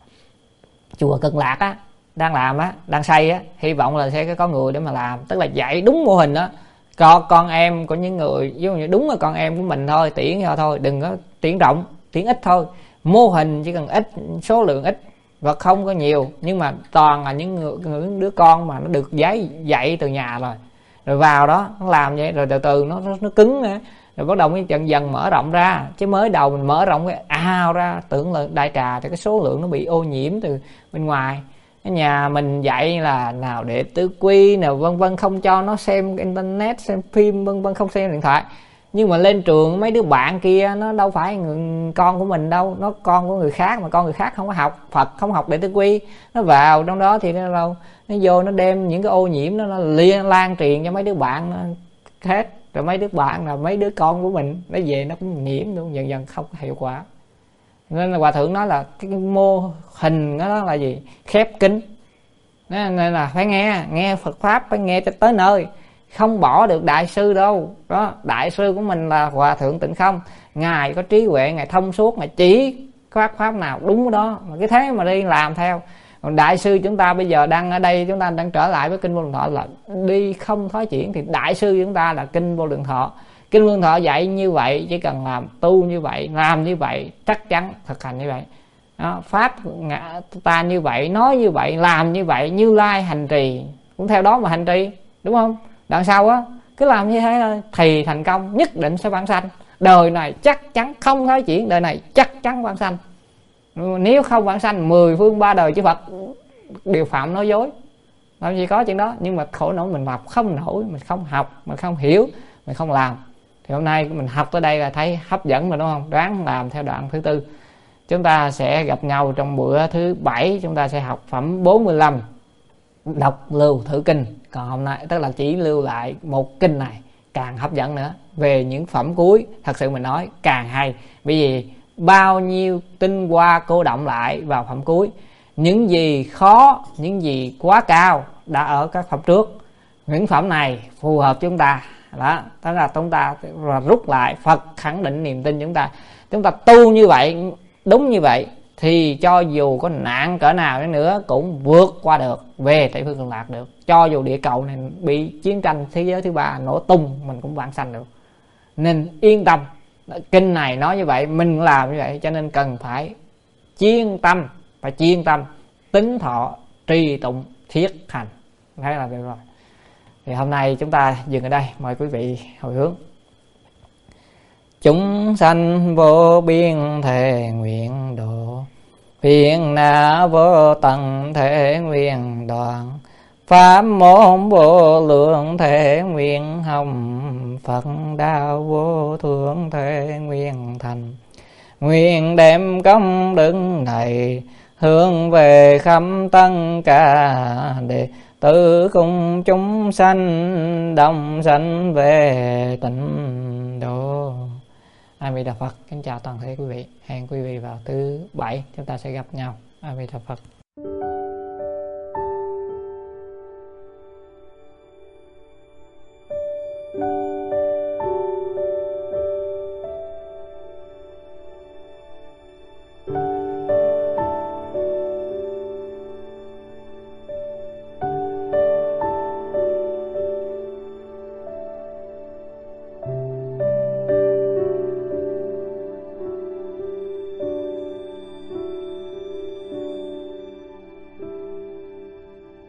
chùa Cực Lạc á đang làm á, đang xây á, hy vọng là sẽ có người để mà làm, tức là dạy đúng mô hình đó. Con em của những người, ví dụ như đúng là con em của mình thôi, tiễn cho thôi, đừng có tiễn rộng, tiễn ít thôi. Mô hình chỉ cần ít, số lượng ít và không có nhiều, nhưng mà toàn là những đứa con mà nó được dạy từ nhà rồi vào đó nó làm vậy, rồi từ từ nó cứng nữa, rồi bắt đầu mới dần dần mở rộng ra. Chứ mới đầu mình mở rộng cái ao ra tưởng là đại trà thì cái số lượng nó bị ô nhiễm từ bên ngoài. Cái nhà mình dạy là nào Đệ Tử Quy nào vân vân, không cho nó xem internet, xem phim vân vân, không xem điện thoại. Nhưng mà lên trường mấy đứa bạn kia nó đâu phải con của mình đâu, nó con của người khác, mà con người khác không có học Phật, không học Đệ Tử Quy, nó vào trong đó thì nó vô nó đem những cái ô nhiễm nó lan truyền cho mấy đứa bạn nó hết. Rồi mấy đứa bạn là mấy đứa con của mình nó về nó cũng nhiễm luôn, dần dần không có hiệu quả. Nên là Hòa Thượng nói là cái mô hình đó là gì? Khép kín. Nên là phải nghe Phật Pháp, phải nghe cho tới nơi, không bỏ được đại sư đâu đó. Đại sư của mình là Hòa Thượng Tịnh Không, ngài có trí huệ, ngài thông suốt, ngài chỉ pháp nào đúng đó, mà cái thế mà đi làm theo. Còn đại sư chúng ta bây giờ đang ở đây, chúng ta đang trở lại với kinh Vô Lượng Thọ là đi không thoái chuyển, thì đại sư chúng ta là kinh Vô Lượng Thọ. Kinh Vô Lượng Thọ dạy như vậy, chỉ cần làm tu như vậy, làm như vậy, chắc chắn thực hành như vậy đó. Pháp ta như vậy, nói như vậy, làm như vậy, Như Lai hành trì cũng theo đó mà hành trì, đúng không? Đằng sau á cứ làm như thế thôi thì thành công, nhất định sẽ vãng sanh. Đời này chắc chắn không thoái chuyển, đời này chắc chắn vãng sanh. Nếu không vãng sanh 10 phương 3 đời chư Phật đều phạm nói dối, làm gì có chuyện đó. Nhưng mà khổ nổi mình học không nổi, mình không học, mình không hiểu, mình không làm. Thì hôm nay mình học tới đây là thấy hấp dẫn rồi đúng không? Đoán làm theo đoạn thứ 4. Chúng ta sẽ gặp nhau trong bữa thứ 7, chúng ta sẽ học phẩm 45, đọc lưu thử kinh. Còn hôm nay tức là chỉ lưu lại một kinh này, càng hấp dẫn nữa. Về những phẩm cuối thật sự mình nói càng hay, bởi vì bao nhiêu tinh hoa cô động lại vào phẩm cuối. Những gì khó, những gì quá cao đã ở các phẩm trước, những phẩm này phù hợp chúng ta. Đó, tức là chúng ta rút lại, Phật khẳng định niềm tin chúng ta tu như vậy, đúng như vậy, thì cho dù có nạn cỡ nào đi nữa cũng vượt qua được, về Tây Phương Cực Lạc được. Cho dù địa cầu này bị chiến tranh thế giới thứ ba nổ tung, mình cũng vãng sanh được. Nên yên tâm, kinh này nói như vậy, mình làm như vậy, cho nên cần phải chuyên tâm tín thọ trì tụng thiết hành, thế là được rồi. Thì hôm nay chúng ta dừng ở đây, mời quý vị hồi hướng. Chúng sanh vô biên thể nguyện độ, phiền não vô tận thể nguyện đoạn, pháp môn vô lượng thể nguyện hồng, Phật đạo vô thượng thể nguyện thành. Nguyện đem công đức này hướng về khắp tất cả đệ tử cùng chúng sanh, đồng sanh về tịnh độ. A Di Đà Phật. Kính chào toàn thể quý vị. Hẹn quý vị vào thứ Bảy chúng ta sẽ gặp nhau. A Di Đà Phật.